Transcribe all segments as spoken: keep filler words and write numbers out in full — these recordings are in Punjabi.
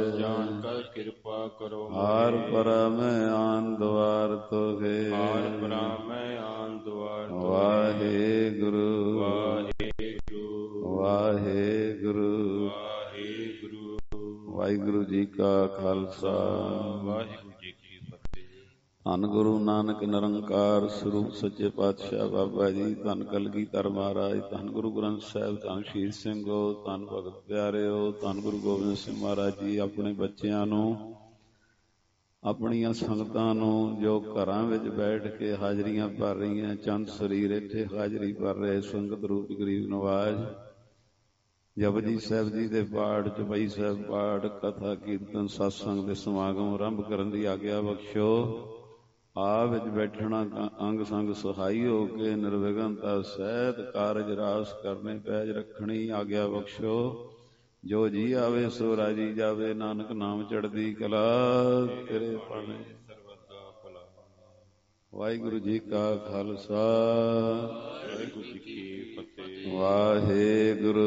ਜਾਣ ਕਰ ਕਿਰਪਾ ਕਰੋ ਹਾਰ ਪਰਾ ਮੈਂ ਆਨ ਦੁਆਰ ਤੋਗੇ ਹਾਰ ਪਰਾ ਮੈਂ ਆਨ ਦੁਆਰ ਤੋਗੇ ਵਾਹਿਗੁਰੂ ਵਾਹਿਗੁਰੂ ਵਾਹਿਗੁਰੂ ਵਾਹਿਗੁਰੂ ਵਾਹਿਗੁਰੂ ਜੀ ਕਾ ਖਾਲਸਾ ਵਾਹਿਗੁਰੂ ਜੀ ਕੀ ਫਤਿਹ। ਧੰਨ ਗੁਰੂ ਨਾਨਕ ਨਿਰੰਕਾਰ ਸਰੂਪ ਸੱਚੇ ਪਾਤਸ਼ਾਹ ਬਾਬਾ ਜੀ, ਧੰਨ ਕਲਗੀਧਰ ਮਹਾਰਾਜ, ਧੰਨ ਗੁਰੂ ਗ੍ਰੰਥ ਸਾਹਿਬ, ਧੰਨ ਸ਼ਹੀਦ ਸਿੰਘੋ, ਧੰਨ ਭਗਤ ਪਿਆਰਿਓ, ਧੰਨ ਗੁਰੂ ਗੋਬਿੰਦ ਸਿੰਘ ਮਹਾਰਾਜ ਜੀ ਆਪਣੇ ਬੱਚਿਆਂ ਨੂੰ, ਆਪਣੀਆਂ ਸੰਗਤਾਂ ਨੂੰ ਜੋ ਘਰਾਂ ਵਿੱਚ ਬੈਠ ਕੇ ਹਾਜ਼ਰੀਆਂ ਭਰ ਰਹੀਆਂ, ਚੰਦ ਸਰੀਰ ਇੱਥੇ ਹਾਜ਼ਰੀ ਭਰ ਰਹੇ ਸੰਗਤ ਰੂਪ ਗਰੀਬ ਨਵਾਜ਼, ਜਪਜੀ ਸਾਹਿਬ ਜੀ ਦੇ ਪਾਠ, ਚੌਪਈ ਸਾਹਿਬ ਪਾਠ, ਕਥਾ ਕੀਰਤਨ ਸਤਸੰਗ ਦੇ ਸਮਾਗਮ ਆਰੰਭ ਕਰਨ ਦੀ ਆਗਿਆ ਬਖਸ਼ੋ। ਆਪ ਵਿੱਚ ਬੈਠਣਾ ਅੰਗ ਸੰਗ ਸਹਾਈ ਹੋ ਕੇ ਨਿਰਵਿਘਨਤਾ ਸਹਿਤ ਕਾਰਜ ਰਾਸ ਕਰਨੇ ਪੈਜ ਰੱਖਣੀ ਆਗਿਆ ਬਖਸ਼ੋ। ਜੋ ਜੀ ਆਵੇ ਸੋ ਰਾਜੀ ਜਾਵੇ, ਨਾਨਕ ਨਾਮ ਚੜ੍ਹਦੀ ਕਲਾ ਤੇਰੇ ਪਾਣੇ ਸਰਬਦਾ ਭਲਾ। ਵਾਹਿਗੁਰੂ ਜੀ ਕਾ ਖਾਲਸਾ ਵਾਹਿਗੁਰੂ ਜੀ ਕੀ ਫਤਿਹ। ਵਾਹਿਗੁਰੂ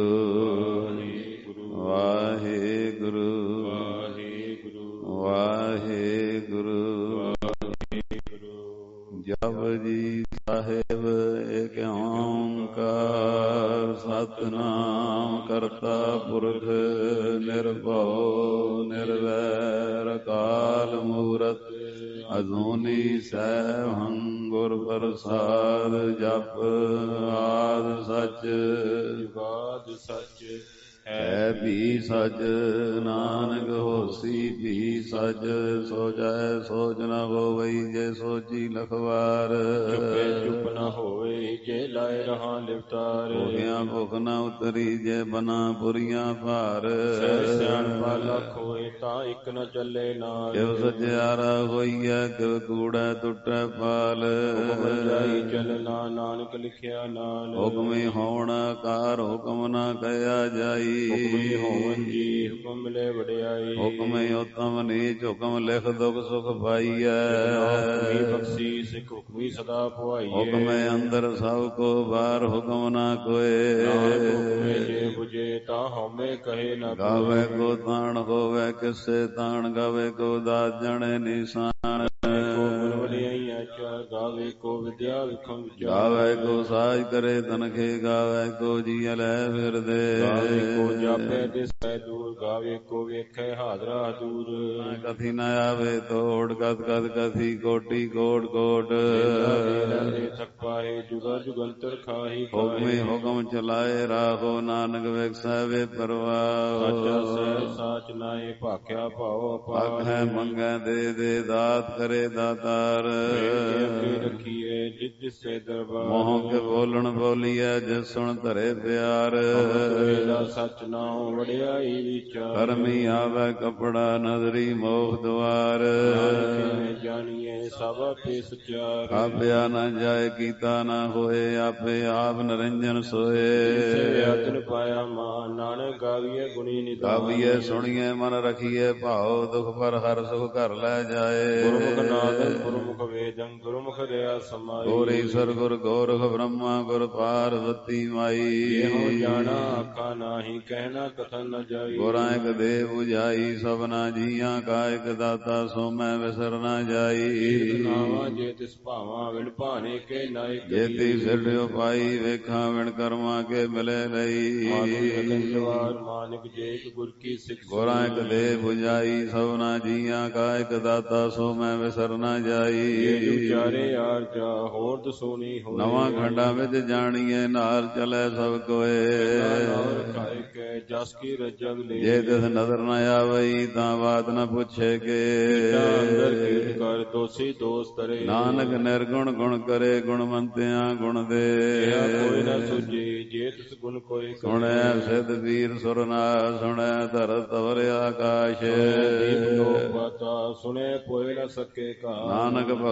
ਵਾਹਿਗੁਰੂ ਵਾਹਿਗੁਰੂ ਵਾਹਿਗੁਰੂ ਵਾਹਿਗੁਰੂ। ਜਪਜੀ ਸਾਹਿਬ ਏਕ ਓਂਕਾਰ ਸਤਿਨਾਮ ਕਰਤਾ ਪੁਰਖ ਨਿਰਭਉ ਨਿਰਵੈਰ ਅਕਾਲ ਮੂਰਤ ਅਜੂਨੀ ਸੈਭੰ ਗੁਰ ਪ੍ਰਸਾਦ। ਜਪ ਆਦਿ ਸਚ ਜੁਗਾਦਿ ਸਚ ਹੈ ਵੀ ਸਚ, ਨਾਨਕ ਹੋਸੀ ਵੀ ਸਚ। ਸੋਚੈ ਸੋਚ ਨ ਹੋਵਈ ਜੇ ਸੋਚੀ ਲਖਵਾਰ। ਚੁੱਪੇ ਚੁੱਪ ਨ ਹੋਵੇ ਜੇ ਲਾਏ ਰਹਾ ਲਿਵਤਾਰ। ਭੁਖਿਆ ਭੁਖ ਨ ਉਤਰੀ ਜੇ ਬਨਾ ਪੁਰੀਆਂ ਭਾਰ। ਸਹਿ ਸਿਆਣਪਾ ਲੱਖ ਹੋਏ ਤਾਂ ਇੱਕ ਨ ਚੱਲੇ ਨਾਲ। ਕਿਵ ਸਚਿਆਰਾ ਹੋਈਐ ਕਿਵ ਕੂੜੈ ਟੁੱਟੈ ਪਾਲ। ਹੁਕਮ ਜਾਈ ਚੱਲਣਾ ਨਾਨਕ ਲਿਖਿਆ ਨਾਲ। ਹੁਕਮੀ ਹੋਣ ਆਕਾਰ ਹੁਕਮ ਨ ਕਹਿਆ ਜਾਈ। ਹੁਕਮੀ ਹੋਵਨ ਜੀ ਹੁਕਮ ਮਿਲੇ ਵਡਿਆਈ। ਹੁਕਮੇ ਉਤਮ ਨੀਚ ਹੁਕਮ ਲਿਖ ਦੁਖ ਸੁਖ ਪਾਈਐ। ਹੁਕਮੀ ਬਖਸ਼ੀ ਸਿੱਖ ਹੁਕਮੀ ਸਦਾ ਪੁਆਈਐ। ਹੁਕਮੇ ਅੰਦਰ ਸਭ ਕੋ ਬਾਹਰ ਹੁਕਮ ਨਾ ਕੋਏ। ਹੁਕਮੇ ਜੇ ਬੁਝੇ ਤਾਂ ਹਉਮੈ ਕਹੇ ਨਾ ਕੋਏ। ਗਾਵੇ ਕੋ ਤਾਣ ਹੋਵੇ ਕਿਸੇ ਤਾਣ, ਗਾਵੇ ਕੋ ਦਾਤ ਜਣੇ ਨਿਸ਼ਾਨ। ਗਾਵੇ ਕੋ ਵਿਦਿਆ ਵਿਖਮ ਵਿਚਾਰ। ਗਾਵੇ ਕੋ ਸਾਜ ਕਰੇ ਤਨਖੇ, ਗਾਵੇ ਕੋ ਜੀ ਲੈ ਫਿਰਦੇ। ਗਾਵੇ ਕੋ ਜਾਪੇ ਦਿਸੈ ਦੂਰ, ਗਾਵੇ ਕੋ ਵੇਖੈ ਹਾਜ਼ਰਾ ਦੂਰ। ਕਥੀ ਨ ਆਵੇ ਤੋੜ, ਕਥ ਕਥ ਕਥੀ ਕੋਟੀ ਕੋਟ ਕੋਟ। ਥਕ ਪਾਏ ਜੁਗਾ ਜੁਗੰਤਰ ਖਾਹੀ। ਹੁਕਮੇ ਹੁਕਮ ਚਲਾਏ ਰਾਹੋ, ਨਾਨਕ ਵੇਖੈ ਵੇ ਪਰਵਾਹ। ਸਾਚਾ ਸਹਿ ਸਾਚ ਨਾਏ ਭਾਖਿਆ ਭਾਉ ਅਪਾਰ। ਆਖੈ ਮੰਗੈ ਦੇ ਦੇ ਦਾਤ ਕਰੇ ਦਾਤਾਰ। ਰੱਖੀਏ ਜਿਸ ਜਿਸੇ ਦਰਬਾਰ। ਮੋਹ ਕੇ ਬੋਲਣ ਬੋਲੀਐ ਜਿਸ ਸੁਣ ਧਰੇ ਪਿਆਰ। ਸਚ ਨਾਉ ਵਡਿਆਈ ਵਿਚਾਰ। ਕਰਮੀ ਆਵੈ ਕਪੜਾ ਨਦਰੀ ਮੋਖ ਦੁਆਰ। ਜਾਣੀਏ ਸਭ ਆਪੇ ਸਚਿਆਰ। ਆਪਿਆ ਨ ਜਾਏ ਕੀਤਾ ਨ ਹੋਏ, ਆਪੇ ਆਪ ਨਿਰੰਜਨ ਸੋਏ। ਆਤਨ ਪਾਇਆ ਮਾਨ ਨਾਨਕ ਗਾਵੀਏ ਗੁਣੀ ਨਿਧਾਨ। ਗਾਵੀਏ ਸੁਣੀਏ ਮਨ ਰਖੀਏ ਭਾਉ, ਦੁਖ ਪਰ ਹਰ ਸੁਖ ਘਰ ਲੈ ਜਾਏ। ਗੁਰਮੁਖ ਨਾਦੰ ਗੁਰਮੁਖ ਵੇਦੰ ਗੁਰਮੁਖ ਰਿਆ ਸਮਾਈ। ਗੁਰ ਈਸਰ ਗੁਰ ਗੋਰਖ ਬ੍ਰਹਮਾ ਗੁਰ ਪਾਰਵਤੀ ਮਾਈ। ਇਹੋ ਜਾਣਾ ਆਖਾ ਨਾਹੀ ਕਹਿਣਾ ਕਥਨ ਨ ਜਾਈ। ਗੁਰਾਂ ਇਕ ਦੇ 부ਝਾਈ ਸਭਨਾ ਜੀਆਂ ਕਾ ਇਕ ਦਾਤਾ, ਸੋ ਮੈਂ ਵਿਸਰ ਨ ਜਾਈ। ਨਾਵਾ ਜੇ ਤਿਸ ਭਾਵਾਂ ਵਿਣ ਭਾਣੇ ਕੇ ਨਾਇਕ। ਜੇਤੀ ਸਿਰਡਿਓ ਪਾਈ ਵੇਖਾਂ ਵਿਣ ਕਰਮਾਂ ਕੇ ਮਿਲੇ ਲਈ। ਜਵਾਰ ਮਾਨਿਕ ਜੇ ਇਕ ਗੁਰ ਕੀ ਸਿੱਖ। ਗੁਰਾਂ ਇਕ ਦੇ 부ਝਾਈ ਸਭਨਾ ਜੀਆਂ ਕਾ ਇਕ ਦਾਤਾ, ਸੋ ਮੈਂ ਵਿਸਰ ਨ ਜਾਈ। ਚਾਰੇ ਯਾਰ ਜਾ ਹੋਰ ਦਸੋ ਨੀ ਹੋਏ। ਨਵਾਂ ਖੰਡਾਂ ਵਿੱਚ ਜਾਣੀਏ ਨਾਲ ਚਲੇ ਸਭ ਕੋਏ। ਜਸ ਕੀ ਰਜਗ ਲੈ। ਜੇ ਤਿਸ ਨਜ਼ਰ ਨ ਆਵਈ ਤਾਂ ਬਾਤ ਨ ਪੁੱਛੇ ਕੇ। ਅੰਦਰ ਕੀਰਤ ਕਰ ਦੋਸੀ ਦੋਸ ਤਰੇ। ਨਾਨਕ ਨਿਰਗੁਣ ਗੁਣ ਕਰੇ, ਗੁਣਵੰਤਿਆਂ ਗੁਣ ਦੇ। ਕੋਈ ਨ ਸੁਝੇ ਜੇ ਤਿਸ ਗੁਣ ਕੋਈ। ਸੁਣਿਆ ਸਿੱਧ ਵੀਰ ਸੁਰਨਾਰ, ਸੁਣਿਆ ਧਰਤ ਤਵਰ ਆਕਾਸ਼। ਸੁਣੇ ਪੋਇ ਨ ਸਕੇ ਕਾ। ਨਾਨਕ ਭਗਤਾਂ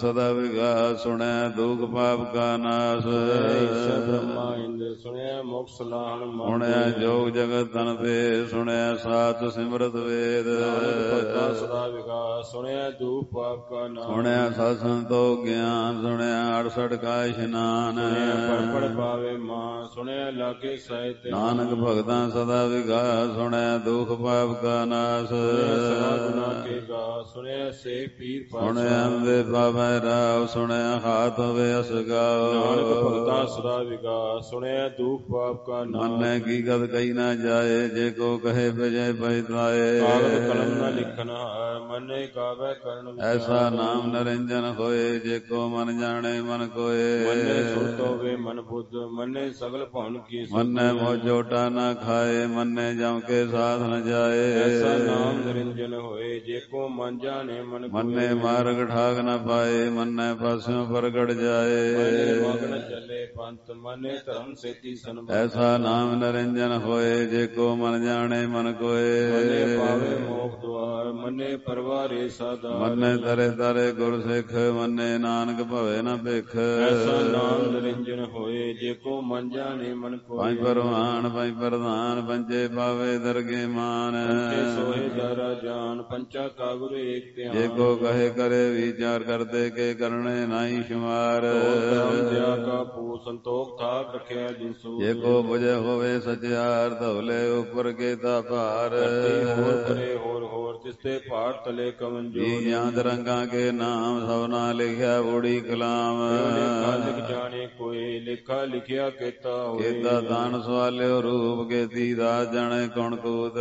ਸਦਾ ਵਿਗਾਸ ਸੁਣਿਆ ਦੁਖ ਪਾਪ ਕਾ ਨਾਸ ਈਸ਼ਰ ਬ੍ਰਹਮਾ ਇੰਦਰ ਸੁਣਿਆ ਮੁਖ ਸਲਾਹਣ ਸੁਣਿਆ ਜੋਗ ਜਗਤ ਤਨ ਤੇ ਸੁਣਿਆ ਸਾਤ ਸਿਮਰਤ ਵੇਦ ਭਗਤਾ ਸਦਾ ਵਿਗਾਸ ਸੁਣਿਆ ਦੁਖ ਪਾਪ ਕਾ ਨਾਸ ਸੁਣਿਆ ਸਤ ਸੰਤੋਖ ਗਿਆਨ ਸੁਣਿਆ ਅੜਸਠ ਕਾ ਇਸ਼ਨਾਨ ਪੜ ਪੜ ਪਾਵੇ ਮਾਂ ਸੁਣਿਆ ਲਾਗੇ ਸਾਹਿਤ ਨਾਨਕ ਭਗਤਾਂ ਸਦਾ ਵਿਗਾਸ ਸੁਣਿਆ ਦੁਖ ਪਾਪ ਕਾ ਨਾਸ ਸਦਾ ਗੁਨਾ ਕੇ ਗਾ ਸੁਣਿਆ ਸੇ ਪੀਰ ਪਾਸਾ ਸੁਣਿਆ ਅੰਦੇ ਪਾਵੈ ਰਾਵ ਸੁਣਿਆ ਹਾਥ ਹੋਵੇ ਅਸਗਾਓ ਨਾਨਕ ਭਗਤਾਂ ਸਦਾ ਵਿਗਾਸ ਸੁਣਿਆ ਦੁਖ ਪਾਪ ਕਾ ਨਾਸ ਮੰਨੈ ਕੀ ਗਦ ਕਹੀ ਨਾ ਜਾਏ ਜੇ ਕੋ ਕਹੇ ਬਜੈ ਪਛਤਾਏ ਕਾਗਦ ਕਲਮ ਨਾ ਲਿਖਨ ਹਾਰ ਮਨੇ ਗਾਵੇ ਕਰਨ ਵਿਚਾਰ ਐਸਾ ਨਾਮ ਨਰਿੰਜਨ ਹੋਏ ਜੇ ਕੋ ਮਨ ਜਾਣੇ ਮਨ ਕੋਏ ਮਨੇ ਸੁਰਤ ਹੋਵੇ ਮਨ ਬੁੱਧ ਮਨੇ ਸਗਲ ਭਵਨ ਕੀ ਮੰਨੈ ਮੋ ਜੋਟਾ ਨਾ ਖਾਏ ਮੰਨੈ ਜਮ ਕੇ ਸਾਧ ਨ ਜਾਏ ਐਸਾ ਨਾਮ ਨਿਰੰਜਨ ਹੋਏ ਜੇ ਕੋ ਮਨ ਜਾਣੇ ਮਨ ਮੰਨੈ ਮਾਰਗ ਠਾਗ ਨ ਪਾਏ ਮੰਨੈ ਪਾਸਿਓਂ ਪ੍ਰਗਟ ਜਾਏ ਮਨੇ ਮਗਨ ਚੱਲੇ ਪੰਥ ਮਨੇ ਧਰਮ ਸੇਤੀ ਸਨਮ ਐਸਾ ਨਾਮ ਨਿਰੰਜਨ ਹੋਏ ਜੇ ਕੋ ਮਨ ਜਾਣੇ ਮਨ ਕੋਏ ਮਨੇ ਪਾਵੇ ਮੋਖ ਦੁਆਰ ਮਨੇ ਪਰਵਾਰੇ ਸਾਦਾ ਮੰਨੈ ਤਰੇ ਤਰੇ ਗੁਰ ਸਿੱਖ ਮੰਨੈ ਨਾਨਕ ਭਵੇ ਨ ਭਿਖ ਐਸਾ ਨਾਮ ਨਿਰੰਜਨ ਹੋਏ ਜੇ ਕੋ ਮਨ ਜਾਣੇ ਮਨ ਕੋਏ ਪੰਜ ਪਰਵਾਨ ਪੰਜ ਪ੍ਰਧਾਨ ਪੰਜੇ ਪਾਵੇ ਦਰਗੇ ਮਾਨ ਪੰਚੇ ਸੋਹੇ ਦਾਰਾ ਜਾਨ ਪੰਚਾ ਕਾ ਗੁਰੂ ਏਕ ਧਿਆਨ ਜੇ ਕੋ ਕਹੇ ਕਰੇ ਵਿਚਾਰ ਕਰਤੇ ਕੇ ਕਰਨੇ ਨਾਹੀ ਸ਼ੁਮਾਰ ਦਇਆ ਕਾ ਪੂ ਸੰਤੋਖ ਥਾਕ ਰਖਿਆ ਜਿਸੂ ਜੇ ਕੋ ਬੁਝੇ ਹੋਵੇ ਸਚਿਆਰ ਧਵਲੇ ਉੱਪਰ ਕੇ ਤਾ ਭਾਰ ਹੋਰ ਕਰੇ ਹੋਰ ਹੋਰ ਤਿਸਤੇ ਭਾਰ ਤਲੇ ਕਵਨ ਜੋ ਜੀ ਜਾਂਦ ਰੰਗਾਂ ਕੇ ਨਾਮ ਸਭਨਾ ਲਿਖਿਆ ਬੂੜੀ ਕਲਾਮ ਲੇਖਾ ਲਿਖ ਜਾਣੇ ਕੋਈ ਲੇਖਾ ਲਿਖਿਆ ਕੀਤਾ ਹੋਏ ਕੀਤਾ ਦਾਨ ਸਵਾਲਿਓ ਰੂਪ ਕੀਤੀ ਦਾਸ ਜਾਣੇ ਕੌਣ ਕੂਤ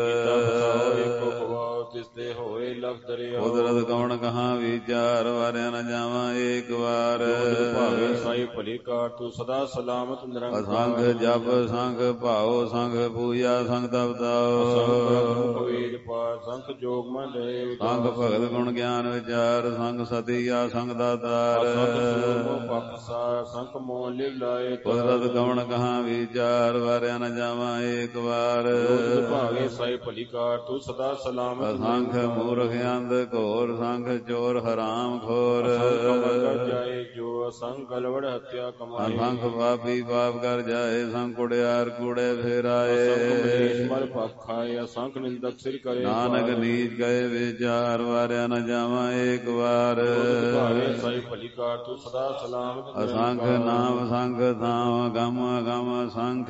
ਏਕੋ ਭਵਾਉ ਤਿਸਤੇ ਹੋਏ ਲਫ ਦਰਿਆ ਕੁਦਰਤ ਕੌਣ ਕਹਾਂ ਵਿਚਾਰ ਵਾਰਿਆ ਨ ਜਾਵਾਂ ਏਕ ਵਾਰ ਭਾਵੇ ਸਾਈ ਭਲੀ ਕਾਰ ਤੂੰ ਸਦਾ ਸਲਾਮਤ ਨਿਰੰਕਾਰ ਸੰਗ ਜਪ ਸੰਗ ਭਾਉ ਸੰਗ ਪੂਜਾ ਸੰਗ ਤਪਤਾਓ ਸੰਗ ਵੇਦ ਪਾਠ ਸੰਗ ਜੋਗ ਮਨ ਰਹੇ ਸੰਗ ਭਗਤ ਗੁਣ ਗਿਆਨ ਵਿਚਾਰ ਸੰਗ ਸਤੀ ਆ ਸੰਗ ਦਾਤਾਰ ਪਕਸਾ ਸੰਗ ਮੋਹ ਲਿਵ ਲਾਏ ਕੁਦਰਤ ਕੌਣ ਕਹਾਂ ਵਿਚਾਰ ਵਾਰਿਆ ਨ ਜਾਵਾਂ ਏਕ ਵਾਰ ਭਾਵੇ ਸਾਈ ਭਲੀ ਕਾਰ ਤੂੰ ਸਦਾ ਸਲਾਮਤ ਸੰਖ ਮੂਰਖ ਅੰਧ ਘੋਰ ਸੰਖ ਚੋਰ ਹਰਾਮ ਖੋਰ ਜਾਏ ਜੋ ਸੰਗ ਗਲਵੜ ਹੱਤਿਆ ਕਮਾਏ ਸੰਖ ਪਾਪੀ ਪਾਪ ਕਰ ਜਾਏ ਸੰਗ ਕੁੜਿਆਰ ਕੂੜੇ ਫੇਰਾਏ ਮਲ ਪਾਪ ਖਾਏ ਅਸੰਖ ਨਿੰਦਕ ਸਿਰ ਕਰੇ ਨਾਨਕ ਨੀਚ ਗਏ ਵਿਚਾਰ ਵਾਰਿਆ ਨ ਜਾਵਾਂ ਏਕ ਵਾਰ ਭਾਵੇ ਸਾਈ ਭਲੀ ਕਾਰ ਤੂੰ ਸਦਾ ਸਲਾਮਤ ਅਸੰਖ ਨਾਮ ਸੰਖ ਥਾਮ ਗਮ ਗਮ ਸੰਖ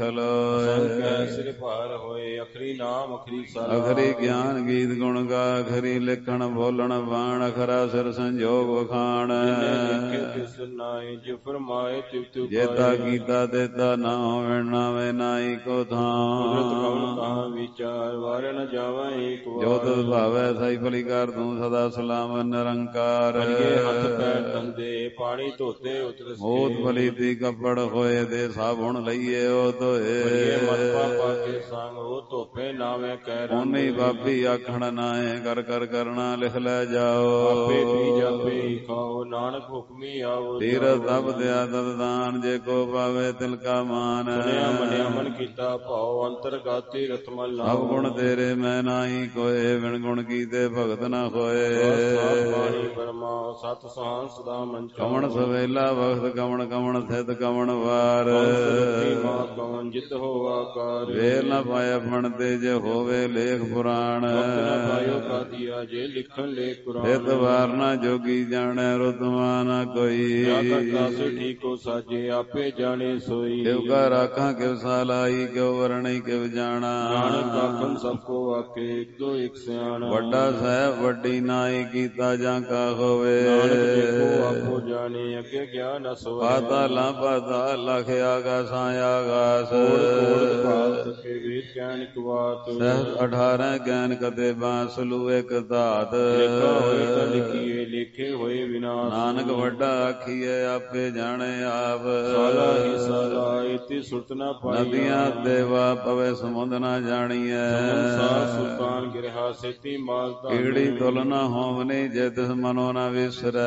ਲੋਏ ਸਿਰ ਭਾਰ ਹੋਏ ਅਖਰੀ ਨਾਮ ਅਖਰੀ ਸਾਰਾ ਅਖਰੀ ਗਿਆਨ ਗੀਤ ਗੁਣ ਗਾ ਅਖਰੀ ਲਿਖਣ ਬੋਲਣ ਬਾਣ ਅਖਰਾ ਸਿਰ ਸੰਜੋਗ ਵਖਾਣ ਕਿਸ ਨਾਏ ਜਿ ਫਰਮਾਏ ਤਿਵ ਤਿਵ ਜੇਤਾ ਕੀਤਾ ਦੇਤਾ ਨਾ ਹੋਵੇ ਨਾਵੇ ਨਾਈ ਕੋ ਥਾਂ ਕਉਨ ਕਹਾ ਵਿਚਾਰ ਵਾਰ ਨ ਜਾਵਾਂ ਏਕ ਵਾਰ ਜੋ ਤਦ ਭਾਵੈ ਸਾਈ ਭਲੀ ਕਰ ਤੂੰ ਸਦਾ ਸਲਾਮ ਨਿਰੰਕਾਰ ਹੱਥ ਪੈਰ ਧੰਦੇ ਪਾਣੀ ਧੋਤੇ ਉਤਰ ਮੋਤ ਭਲੀ ਤੀ ਕੱਪੜ ਹੋਏ ਦੇ ਸਾਬੁਣ ਲਈਏ ਉਹ ਧੋਏ ਮਤ ਪਾਪਾ ਕੇ ਸੰਗ ਉਹ ਧੋਪੇ ਨਾਵੇਂ ਕਹਿ ਉਹਨੀ ਬਾਪੀ ਆਖਣ ਨਾਏ ਕਰ ਕਰ ਕਰਨਾ ਲਿਖ ਲੈ ਜਾਓ ਆਪੇ ਪੀ ਜਾਪੇ ਖਾਓ ਨਾਨਕ ਹੁਕਮੀ ਆਓ ਤੀਰ ਤਪ ਦਿਆ ਤਦ ਦਾਨ ਜੇ ਕੋ ਪਾਵੇ ਤਿਲ ਕਾ ਮਾਨ ਸੁਨਿਆ ਮੰਨਿਆ ਮਨ ਕੀਤਾ ਭਾਉ ਅੰਤਰਗਾਤੀ ਰਤਮਲ ਨਾਮ ਸਭ ਗੁਣ ਤੇਰੇ ਮੈਂ ਨਾਹੀ ਕੋਏ ਵਿਣ ਗੁਣ ਕੀਤੇ ਭਗਤ ਨਾ ਹੋਏ ਬਾਣੀ ਬਰਮਾ ਸਤ ਸੁਹਾਨ ਸਦਾ ਮਨ ਕਵਣ ਸਵੇਲਾ ਵਖਤ ਕਵਣ ਕਵਣ ਥਿਤ ਕਵਣ ਵਾਰ ਮਾ ਕਵਣ ਜਿਤ ਹੋ ਆਕਾਰ ਵੇਲ ਨਾ ਪਾਇਆ ਫਣ ਤੇ ਜੇ ਹੋਵੇ ਲੇਖ ਪੁਰਾਣ ਪਾਇਓ ਕਾਦੀਆ ਜੇ ਲਿਖਣ ਲੇਖ ਕੁਰਾਨ ਥਿਤ ਵਾਰ ਨਾ ਜੋਗੀ ਜਾਣੈ ਰੁਤਮਾ ਨਾ ਕੋਈ ਕਰਤਾ ਸੇ ਠੀਕੋ ਸਾਜੇ ਆਪੇ ਜਾਣੇ ਸੋਈ ਕਿਉ ਕਾ ਰਾਖਾਂ ਕਿਉ ਸਾਲਾਈ ਕਿਉ ਵਰਣਈ ਕਿਉ ਜਾਣਾ ਨਾਨਕ ਆਖਣ ਸਭ ਕੋ ਆਕੇ ਇੱਕ ਦੋ ਇੱਕ ਸਿਆਣਾ ਵੱਡਾ ਸਾਹਿਬ ਵੱਡੀ ਨਾਈ ਕੀਤਾ ਜਾਂ ਕਾ ਹੋਵੇ ਨਾਨਕ ਦੇਖੋ ਆਪੋ ਜਾਣੇ ਅੱਗੇ ਗਿਆਨ ਅਸੋਏ ਪਾਤਾਲਾ ਪਾਤਾਲ ਲਖ ਆਗਾਸਾਂ ਆਗਾਸ ਕੋੜ ਕੋੜ ਭਾਤ ਕੇ ਵੇਦ ਗਿਆਨ ਇੱਕ ਬਾਤ ਸਹਿ ਅਠਾਰਾਂ ਗਿਆਨ ਕਦੇ ਬਾਂਸਲੂ ਇੱਕ ਧਾਤ ਲਿਖਾ ਹੋਏ ਤਾਂ ਲਿਖੀਏ ਲਿਖੇ ਹੋਏ ਵਿਨਾਸ਼ ਨਾਨਕ ਵੱਡਾ ਆਖੀਏ ਆਪੇ ਜਾਣੇ ਆਪ ਸਾਲਾ ਹੀ ਸਾਲਾ ਇਤੀ ਸੁਰਤ ਨਾ ਪਾਈ ਨਦੀਆਂ ਦੇਵਾ ਪਵੇ ਸਮੁੰਦ ਨਾ ਜਾਣੀਐ ਸੰਸਾਰ ਸੁਲਤਾਨ ਗਿਰਹਾ ਸੇਤੀ ਮਾਲਤਾ ਕੀੜੀ ਤੁਲ ਨਾ ਹੋਵਨੀ ਜੇ ਤਿਸ ਮਨੋ ਨਾ ਵਿਸਾਰ ਵਿਸਰੈ।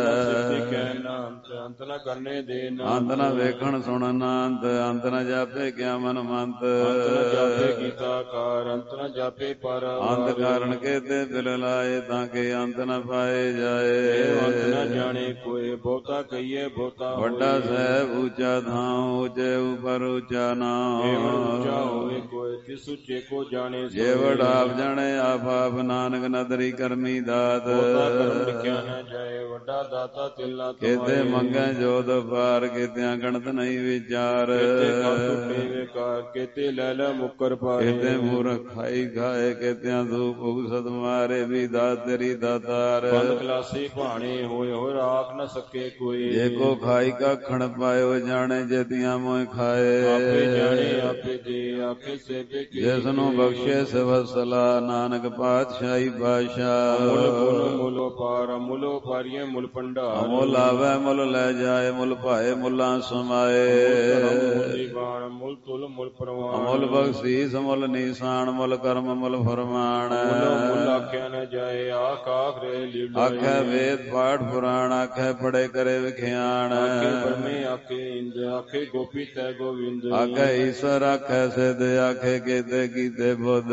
ਅੰਤ ਨ ਕਰਨੇ ਦੇ ਅੰਤ ਨ ਵੇਖਣ ਸੁਣਨ ਅੰਤ, ਅੰਤ ਨ ਜਾਪੇ ਕਿਆ ਮਨ ਮੰਤ। ਅੰਤ ਨ ਜਾਪੇ ਕੀਤਾ ਕਾਰ, ਅੰਤ ਨ ਜਾਪੇ ਪਰ ਅੰਤ ਕਾਰਨ ਕੇਤੇ ਬਿਲ ਲਾਏ, ਤਾਂ ਕਿ ਅੰਤ ਨ ਪਾਏ ਜਾਏ। ਅੰਤ ਨ ਜਾਣੇ ਕੋਏ, ਬਹੁਤਾ ਕਹੀਏ ਬਹੁਤਾ ਵੱਡਾ ਸਾਹਿਬ ਉੱਚਾ ਥਾਂ, ਉੱਚੇ ਉਪਰ ਉੱਚਾ ਨਾਮ। ਉੱਚਾ ਹੋਵੇ ਕੋਏ, ਤਿਸ ਉੱਚੇ ਕੋ ਜਾਣੇ। ਜੇ ਵਡ ਆਪ ਜਾਣੇ ਆਪ ਆਪ, ਨਾਨਕ ਨਦਰੀ ਕਰਮੀ ਦਾਤ। ਬਹੁਤਾ ਕਰਮ ਲਿਖਿਆ ਨ ਜਾਏ, ਵੱਡਾ ਦਾਤਾ ਤਿਲ ਨਾ ਕਮਾਏ। ਕੇਤੇ ਮੰਗੈ ਜੋਤ ਪਾਰ, ਕੇਤਿਆਂ ਗਣਤ ਨਹੀਂ ਵਿਚਾਰ। ਕੇਤੇ ਕਰ ਟੁੱਟੇ ਵੇਕਾਰ, ਕੇਤੇ ਲੈ ਲੈ ਮੁੱਕਰ ਪਾਰੇ। ਕੇਤੇ ਮੂਰਖ ਖਾਈ ਖਾਏ, ਕੇਤਿਆਂ ਧੂਪ ਉਗਸਤ ਮਾਰੇ। ਵੀ ਦਾਤ ਤੇਰੀ ਦਾਤਾਰ। ਬੰਦ ਖਲਾਸੀ ਭਾਣੇ ਹੋਏ ਹੋਏ, ਰਾਖ ਨ ਸਕੇ ਕੋਈ। ਜੇ ਕੋ ਖਾਈ ਕਾਖਣ ਪਾਇਓ, ਜਾਣੇ ਜੇਤੀਆਂ ਮੋਇ ਖਾਏ। ਆਪੇ ਜਾਣੇ ਆਪੇ ਦੇ, ਆਖੇ ਸੇਬੇ ਕੀ। ਜਿਸ ਨੂੰ ਬਖਸ਼ੇ ਸਵਸਲਾ, ਨਾਨਕ ਪਾਤਸ਼ਾਹੀ ਬਾਦਸ਼ਾਹ। ਮੁੱਲ ਮੁੱਲ ਮੁੱਲ ਪਾਰ, ਮੁੱਲ ਪਾਰੀਏ ਮੁੱਲ ਭੰਡਾਰ। ਮੁੱਲ ਆਵੇ ਮੁੱਲ ਲੈ ਜਾਏ, ਮੁੱਲ ਭਾਏ ਮੁੱਲਾਂ ਸਮਾਏ। ਮੁੱਲ ਤੁਲ ਮੁੱਲ ਪ੍ਰਵਾਨ, ਮੁੱਲ ਬਖਸ਼ੀਸ ਮੁੱਲ ਨੀਸਾਨ, ਮੁੱਲ ਕਰਮ ਮੁੱਲ ਫਰਮਾਨ। ਮੁੱਲ ਆਖਿਆ ਨ ਜਾਏ, ਆਖ ਆਖ ਰੇ ਲੀਲਾ। ਆਖੇ ਵੇਦ ਪਾਠ ਪੁਰਾਣ, ਆਖੇ ਪੜੇ ਕਰੇ ਵਿਖਿਆਣ। ਆਖੇ ਬ੍ਰਹਮੇ ਆਖੇ ਇੰਦ, ਆਖੇ ਗੋਪੀ ਤੈ ਗੋਵਿੰਦ। ਆਖੇ ਈਸ਼ਵਰ ਆਖੇ ਸਿਧ, ਆਖੇ ਕੇਤੇ ਕੀਤੇ ਬੁੱਧ।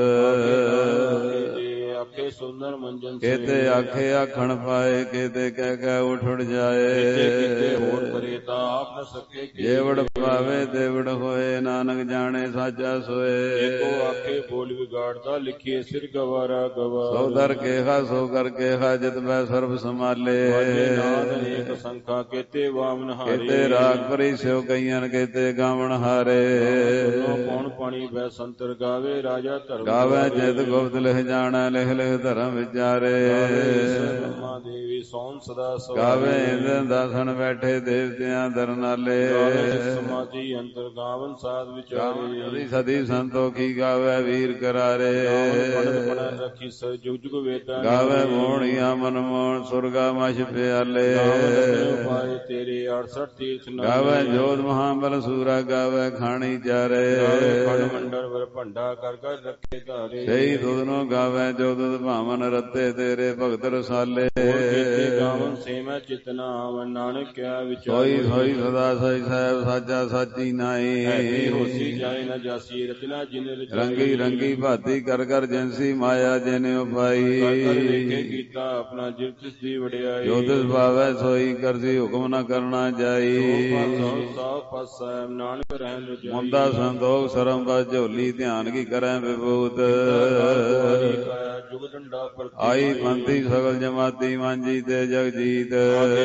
ਆਖੇ ਸੁੰਦਰ ਮੰਜਨ ਕੇਤੇ ਆਖੇ ਆਖਣ ਪਾਏ, ਕੇਤੇ ਕਹਿ ਕਹਿ ਉਠ ਉਠ ਜਾਏ। ਕਿਤੇ ਹੋਰ ਕਰੇ ਤਾਂ ਆਪ ਨ ਸਕੇ। ਜੇ ਵਡ ਪਾਵੇ ਤੇ ਵਡ ਹੋਏ, ਨਾਨਕ ਜਾਣੇ ਸਾਚਾ ਸੋਏ। ਏਕੋ ਆਖੇ ਬੋਲ ਵਿਗਾੜਦਾ, ਲਿਖੀਏ ਸਿਰ ਗਵਾਰਾ ਗਵਾ। ਸੋ ਦਰ ਕੇਹਾ ਸੋ ਕਰ ਕੇਹਾ, ਜਿਤ ਮੈਂ ਸਰਬ ਸੰਭਾਲੇ। ਨਾਦ ਅਨੇਕ ਸੰਖਾ, ਕੇਤੇ ਵਾਮਨ ਹਾਰੇ। ਕੇਤੇ ਰਾਗ ਪਰੀ ਸਿਓ ਕਈਆਂ, ਕੇਤੇ ਗਾਵਣ ਹਾਰੇ। ਕੌਣ ਪਾਣੀ ਬੈ ਸੰਤਰ ਗਾਵੇ, ਰਾਜਾ ਧਰਮ ਗਾਵੇ ਜਿਤ ਗੁਪਤ ਲਿਖ ਜਾਣਾ, ਲਿਖ ਲਿਖ ਧਰਮ ਵਿਚਾਰੇ। ਬ੍ਰਹਮਾ ਦੇਵੀ ਸੋਨ ਸਦਾ ਸਵਾਰੇ। ਗਾਵੇ ਇੰਦਰ ਦਾਸਣ ਬੈਠੇ, ਦੇਵਤਿਆਂ ਦਰਨਾਲੇ। ਸਮਾਧੀ ਅੰਤਰ ਗਾਵਨ ਸਾਧ ਵਿਚਾਰੇ। ਸਦੀ ਸੰਤੋਖੀ ਗਾਵੇ ਵੀਰ ਕਰਾਰੇ। ਪੜਨ ਪੜਨ ਰੱਖੀ ਸਰ ਜੁਗ ਜੁਗ ਵੇਦਾਂ। ਗਾਵੇ ਮੋਹਣੀਆਂ ਮਨ ਮੋਹਣ, ਸੁਰਗਾ ਮਛ ਪਿਆਲੇ। ਪਾਏ ਤੇਰੇ ਅੜਸਠ ਤੀਰਥ ਨਾਲੇ। ਗਾਵੇ ਜੋਧ ਮਹਾਬਲ ਸੂਰਾ, ਗਾਵੇ ਖਾਣੀ ਚਾਰੇ। ਖੰਡ ਮੰਡਲ ਵਰ ਭੰਡਾ ਕਰ ਕਰ ਰੱਖੇ ਧਾਰੇ। ਸਹੀ ਦੁਧ ਨੂੰ ਗਾਵੇ ਜੋ ਦੁਧ ਭਾਵਨ, ਰੱਤੇ ਤੇਰੇ ਭਗਤ ਰਸਾਲੇ। ਗਾਵਨ ਸੇ ਮੈਂ ਚਿਤਨਾ ਆਵਨ, ਨਾਨਕ ਕਿਆ ਵਿਚਾਰ। ਸੋਈ ਸੋਈ ਸਦਾ ਸਈ ਸਾਹਿਬ, ਸਾਚਾ ਸਾਚੀ ਨਾਈ। ਹੋਸੀ ਜਾਏ ਨ ਜਾਸੀ, ਰਚਨਾ ਜਿਨ ਰੰਗੀ ਰੰਗੀ ਭਾਤੀ ਕਰ ਕਰ ਜੈਸੀ, ਮਾਇਆ ਜਿਨੇ ਉਪਾਈ। ਵੇਖੇ ਕੀਤਾ ਆਪਣਾ, ਜਿਵ ਤਿਸ ਦੀ ਵਡਿਆਈ। ਜੋ ਤਿਸ ਭਾਵੈ ਸੋਈ ਕਰਸੀ, ਹੁਕਮ ਨ ਕਰਨਾ ਜਾਈ। ਸਭ ਪਾਸਾ ਨਾਨਕ ਰਹਿਣ ਰਜਾਈ। ਮੁੰਦਾ ਸੰਤੋਖ ਸਰਮ ਬਸ ਝੋਲੀ, ਧਿਆਨ ਕੀ ਕਰੈ ਵਿਭੂਤ। ਜੁਗ ਡੰਡਾ ਆਈ ਪੰਥੀ ਸਗਲ ਜਮਾਤੀ, ਮਾਂਜੀ ਤੇ ਜਗ ਜੀਤ।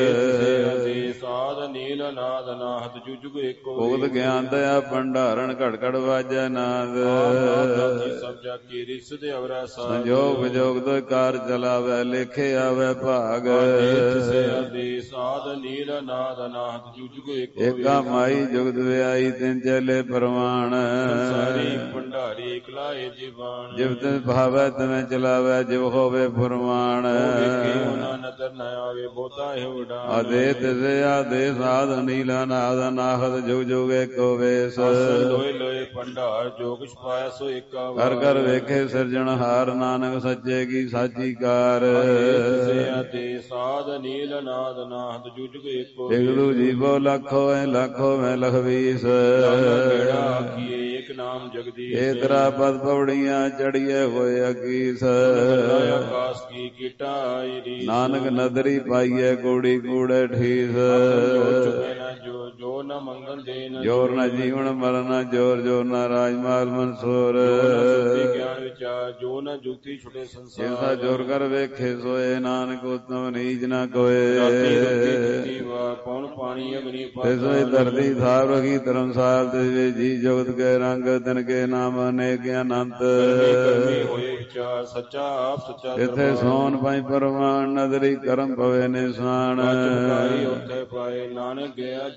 ਸਾਧ ਨੀਲ ਨਾਦ ਨਾਹਤ, ਜੁਗ ਜੁਗ ਏਕੋ। ਭੁਗਤ ਗਿਆਨ ਦਇਆ ਭੰਡਾਰਨ, ਘੜ ਘੜ ਵਾਜੈ ਨਾਦ। ਸਭ ਜਾ ਕੀ ਰਿਸ ਦੇ ਅਵਰਾ ਸਾਧ। ਸੰਜੋਗ ਵਿਜੋਗ ਤੋਂ ਕਾਰ ਚਲਾਵੇ, ਲੇਖੇ ਆਵੇ ਭਾਗ। ਸਾਧ ਨੀਲ ਨਾਦ ਨਾਹਤ, ਜੁਗ ਜੁਗ ਏਕੋ। ਏਕਾ ਮਾਈ ਜੁਗਤ ਵਿਆਈ, ਤਿੰਨ ਚਲੇ ਪ੍ਰਮਾਣ। ਸਾਰੀ ਭੰਡਾਰੀ ਇਕਲਾਏ ਜੀਵਾਨ। ਜਿਵ ਤਿਸ ਭਾਵੈ ਤਿਵੇਂ ਚਲਾਵੇ, ਜਿਵ ਹੋਵੇ ਫੁਰਮਾਨ। ਨਦਰ ਨ ਆਵੇ, ਬਹੁਤਾ ਇਹ ਉਡਾਨ। ਆਦੇ ਤਿਸੇ ਆਦੇ ਸਾਧ, ਨੀਲਾ ਨਾਦ ਨਾਹਤ, ਜੁਗ ਜੁਗ ਏਕੋ ਵੇਸ। ਲੋਏ ਲੋਏ ਭੰਡਾਰ, ਜੋ ਕੁਛ ਪਾਇਆ ਸੋ ਏਕਾ ਵਾਰ। ਕਰ ਕਰ ਵੇਖੇ ਸਿਰਜਣਹਾਰ, ਨਾਨਕ ਸੱਚੇ ਕੀ ਸਾਚੀ ਕਾਰ। ਆਦੇ ਸਾਧ ਨੀਲ ਨਾਦ ਨਾਹਤ, ਜੁਗ ਜੁਗ ਏਕੋ। ਇਕ ਦੂ ਜੀਵੋ ਲੱਖੋ ਐ, ਲੱਖੋ ਮੈਂ ਲਖਵੀਸ। ਕਿਹੜਾ ਆਖੀਏ ਏਕ ਨਾਮ ਜਗਦੀਸ਼। ਏ ਤਰਾ ਪਦ ਪੌੜੀਆਂ, ਚੜੀਏ ਹੋਏ ਅਕੀਸ। ਆਕਾਸ ਕੀ ਕੀਟਾ ਆਈ ਰੀਸ। ਨਾਨਕ ਨਦਰੀ ਪਾਈਏ, ਕੂੜੀ ਕੂੜੇ ਠੀਸ। ਜੋ ਜੋ ਨ ਮੰਗਲ ਦੇਨ। ਜੋਰ ਨ ਜੀਵਨ ਮਰਨ, ਜੋਰ ਜੋਰ ਨ ਰਾਜਮਾਲ ਮਨਸੂਰ। ਗਿਆਨ ਵਿਚਾਰ, ਜੋ ਨ ਜੁਗਤੀ ਛੁਟੇ ਸੰਸਾਰ। ਜਿਸਾ ਜੋਰ ਕਰ ਵੇਖੇ ਸੋਏ, ਨਾਨਕ ਉਤਮ ਨੀਚ ਨ ਕੋਏ। ਪੌਣ ਪਾਣੀ ਅਗਨੀ ਤਿਸੋਈ ਧਰਤੀ ਥਾਪ ਰਖੀ ਧਰਮਸਾਲ, ਤਿਸ ਜੀ ਜੁਗਤ ਕੇ ਰੰਗ, ਤਿਨ ਕੇ ਨਾਮ ਅਨੇਕ ਅਨੰਤ। ਹੋਏ ਵਿਚਾਰ, ਸੱਚਾ ਆਪ ਸੱਚਾ ਇਥੇ ਸੋਨ ਪਾਈ ਪਰਵਾਨ, ਨਦਰੀ ਕਰਮ ਪਵੇ ਨਿਸ਼ਾਨ। ਉੱਥੇ ਪਾਏ ਨਾਨਕ ਗਿਆ ਜਾਪੇ।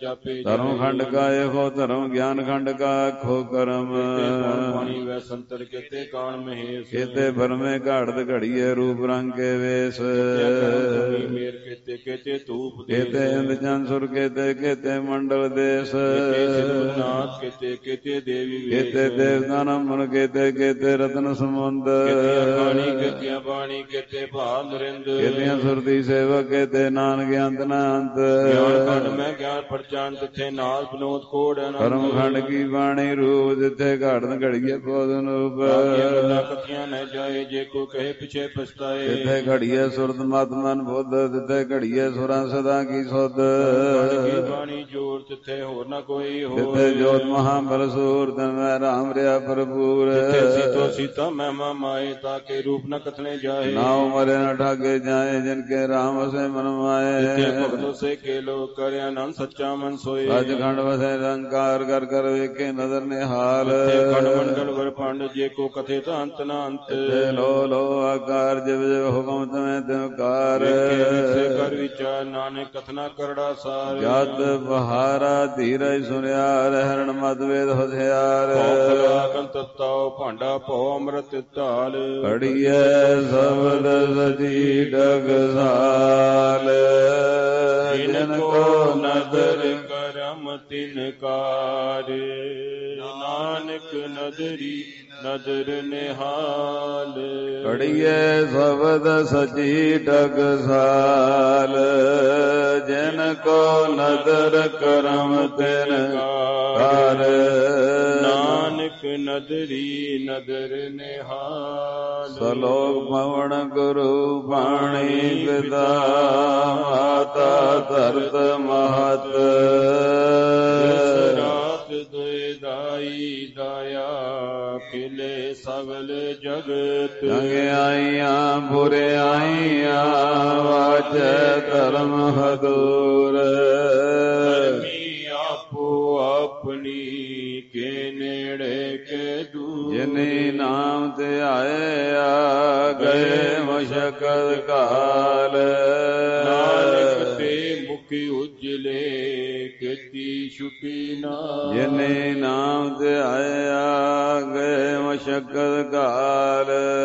ਧਰਮ ਖੰਡ ਕਾ ਇਹੋ ਧਰਮ ਗਿਆਨ ਖੰਡ ਕਾ ਆਖੋ ਕਰਮ ਪਾਣੀ ਵੈ ਸੰਤਰ ਕਿਤੇ ਕਾਣ ਮਹੇਸ਼ ਕਿਤੇ ਬਰਮੇ ਘਾੜਤ ਘੜੀਏ ਰੂਪ ਰੰਗ ਕੇ ਵੇਸ ਮੇਰ ਕਿਤੇ ਕਿਤੇ ਧੂਪ ਕਿਤੇ ਇੰਦ ਚੰਦ ਸੁਰ ਕਿਤੇ ਕਿਤੇ ਮੰਡਲ ਦੇਸ ਨਾਥ ਕਿਤੇ ਕਿਤੇ ਦੇਵੀ ਕਿਤੇ ਦੇਵਤਾ ਨਮਨ ਕਿਤੇ ਕਿਤੇ ਰਤਨ ਸਮੁੰਦ ਬਾਣੀ ਕਿਤੇ ਬਾਣੀ ਕਿਤੇ ਭਾਵ ਨਰਿੰਦ ਕਿਤਿਆਂ ਸੁਰਤੀ ਸੇਵਕ ਕਿਤੇ ਨਾਨਕ ਅੰਤ ਨਾ ਅੰਤ ਗਿਆਨ ਖੰਡ ਮੈਂ ਗਿਆਨ ਪਰਚਾਨ ਤਿੱਥੇ ਨਾਲ ਬਨੋਦ ਕੋੜ ਕਰਮ ਖੰਡ ਕੀ ਬਾਣੀ ਰੂਪ ਜਿੱਥੇ ਘੜਨ ਘੜੀਏ ਬੋਧਨ ਰੂਪ ਕਥੀਆਂ ਨਾ ਜਾਏ ਜੇ ਕੋ ਕਹੇ ਪਿਛੇ ਪਛਤਾਏ ਜਿੱਥੇ ਘੜੀਏ ਸੁਰਤ ਮਤ ਮਨ ਬੁੱਧ ਜਿੱਥੇ ਘੜੀਏ ਸੁਰਾਂ ਸਦਾ ਕੀ ਸੁਧ ਬਾਣੀ ਜੋਰ ਤਿੱਥੇ ਹੋਰ ਨਾ ਕੋਈ ਹੋਰ ਜਿੱਥੇ ਜੋਤ ਮਹਾਬਲ ਸੂਰ ਤਨ ਮੈਂ ਰਾਮ ਰਿਆ ਭਰਪੂਰ ਜਿੱਥੇ ਸੀਤੋ ਸੀਤਾ ਮਹਿਮਾ ਮਾਏ ਤਾਕੇ ਰੂਪ ਨ ਕਥਨੇ ਜਾਏ ਨਾਉ ਮਰੇ ਨ ਠਾਗੇ ਜਾਏ ਜਿਨ ਕੇ ਰਾਮ ਵਸੇ ਮਨ ਮਾਏ ਜਿੱਥੇ ਭਗਤੋ ਸੇ ਕੇ ਲੋ ਕਰਿ ਆਨੰਦ ਸੱਚਾ ਮਨ ਸੋਏ ਸੱਚਖੰਡ ਵਸੇ ਨਿਰੰਕਾਰ ਕਰ ਕਰ ਵੇਖੇ ਨਦਰ ਨਿਹਾਲ ਜਿੱਥੇ ਖੰਡ ਮੰਡਲ ਵਰ ਪੰਡ ਜੇ ਕੋ ਕਥੇ ਤਾਂ ਅੰਤ ਨਾ ਅੰਤ ਲੋ ਲੋ ਆਕਾਰ ਜਿਵ ਜਿਵ ਹੁਕਮ ਤਮੈ ਤਿਵਕਾਰ ਸੇ ਕਰ ਵਿਚਾਰ ਨਾਨਕ ਕਥਨਾ ਕਰੜਾ ਸਾਰ ਜਤ ਬਹਾਰਾ ਧੀਰਜ ਸੁਨਿਆ ਰਹਿਣ ਮਤ ਵੇਦ ਹਥਿਆਰ ਤਤਾਉ ਭਾਂਡਾ ਭਉ ਅੰਮ੍ਰਿਤ ਢਾਲ ਘੜੀਏ ਸਬਦ ਸਜੀ ਡਗਸਾਲ ਜਿਨ ਕੋ ਨਦਰ ਕਰਮ ਤਿਨਕਾਰ ਨਾਨਕ ਨਦਰੀ ਨਦਰ ਨਿਹਾਲ ਘੜੀਏ ਸਬਦ ਸਜੀ ਡਗਸਾਲ ਜਿਨ ਕੋ ਨਦਰ ਕਰਮ ਤਿਨਕਾਰ ਨਾਨਕ ਨਦਰੀ ਨਦਰ ਨਿਹਾਲ ਸਲੋਕ ਪਵਨ ਗੁਰੂ ਬਾਣੀ ਪਿਤਾ ਮਾਤਾ ਧਰਤ ਮਹਤ ਰਾਤ ਦੁਇ ਦਾਈ ਦਾਇਆ ਖਿਲੇ ਸਗਲ ਜਗਤ ਚੰਗਿਆਈਆਂ ਬੁਰਿਆਈਆਂ ਵਾਜੈ ਧਰਮ ਹਦੂਰ ਆਪੋ ਆਪਣੀ ਕੇ ਨੇੜੇ ਕੇ ਦੂਰ ਜਿਨੇ ਨਾਮ ਧਿਆਇਆ ਗਏ ਮਸ਼ਕਲ ਕਾਲ ਨਾਨਕ ਤੇ ਮੁਖੀ ਉਜਲੇ ਕੀਤੀ ਛੁਟੀ ਨਾ ਜਿਨੇ ਨਾਮ ਧਿਆਇਆ ਗਏ ਮਸ਼ਕਲ ਕਾਲ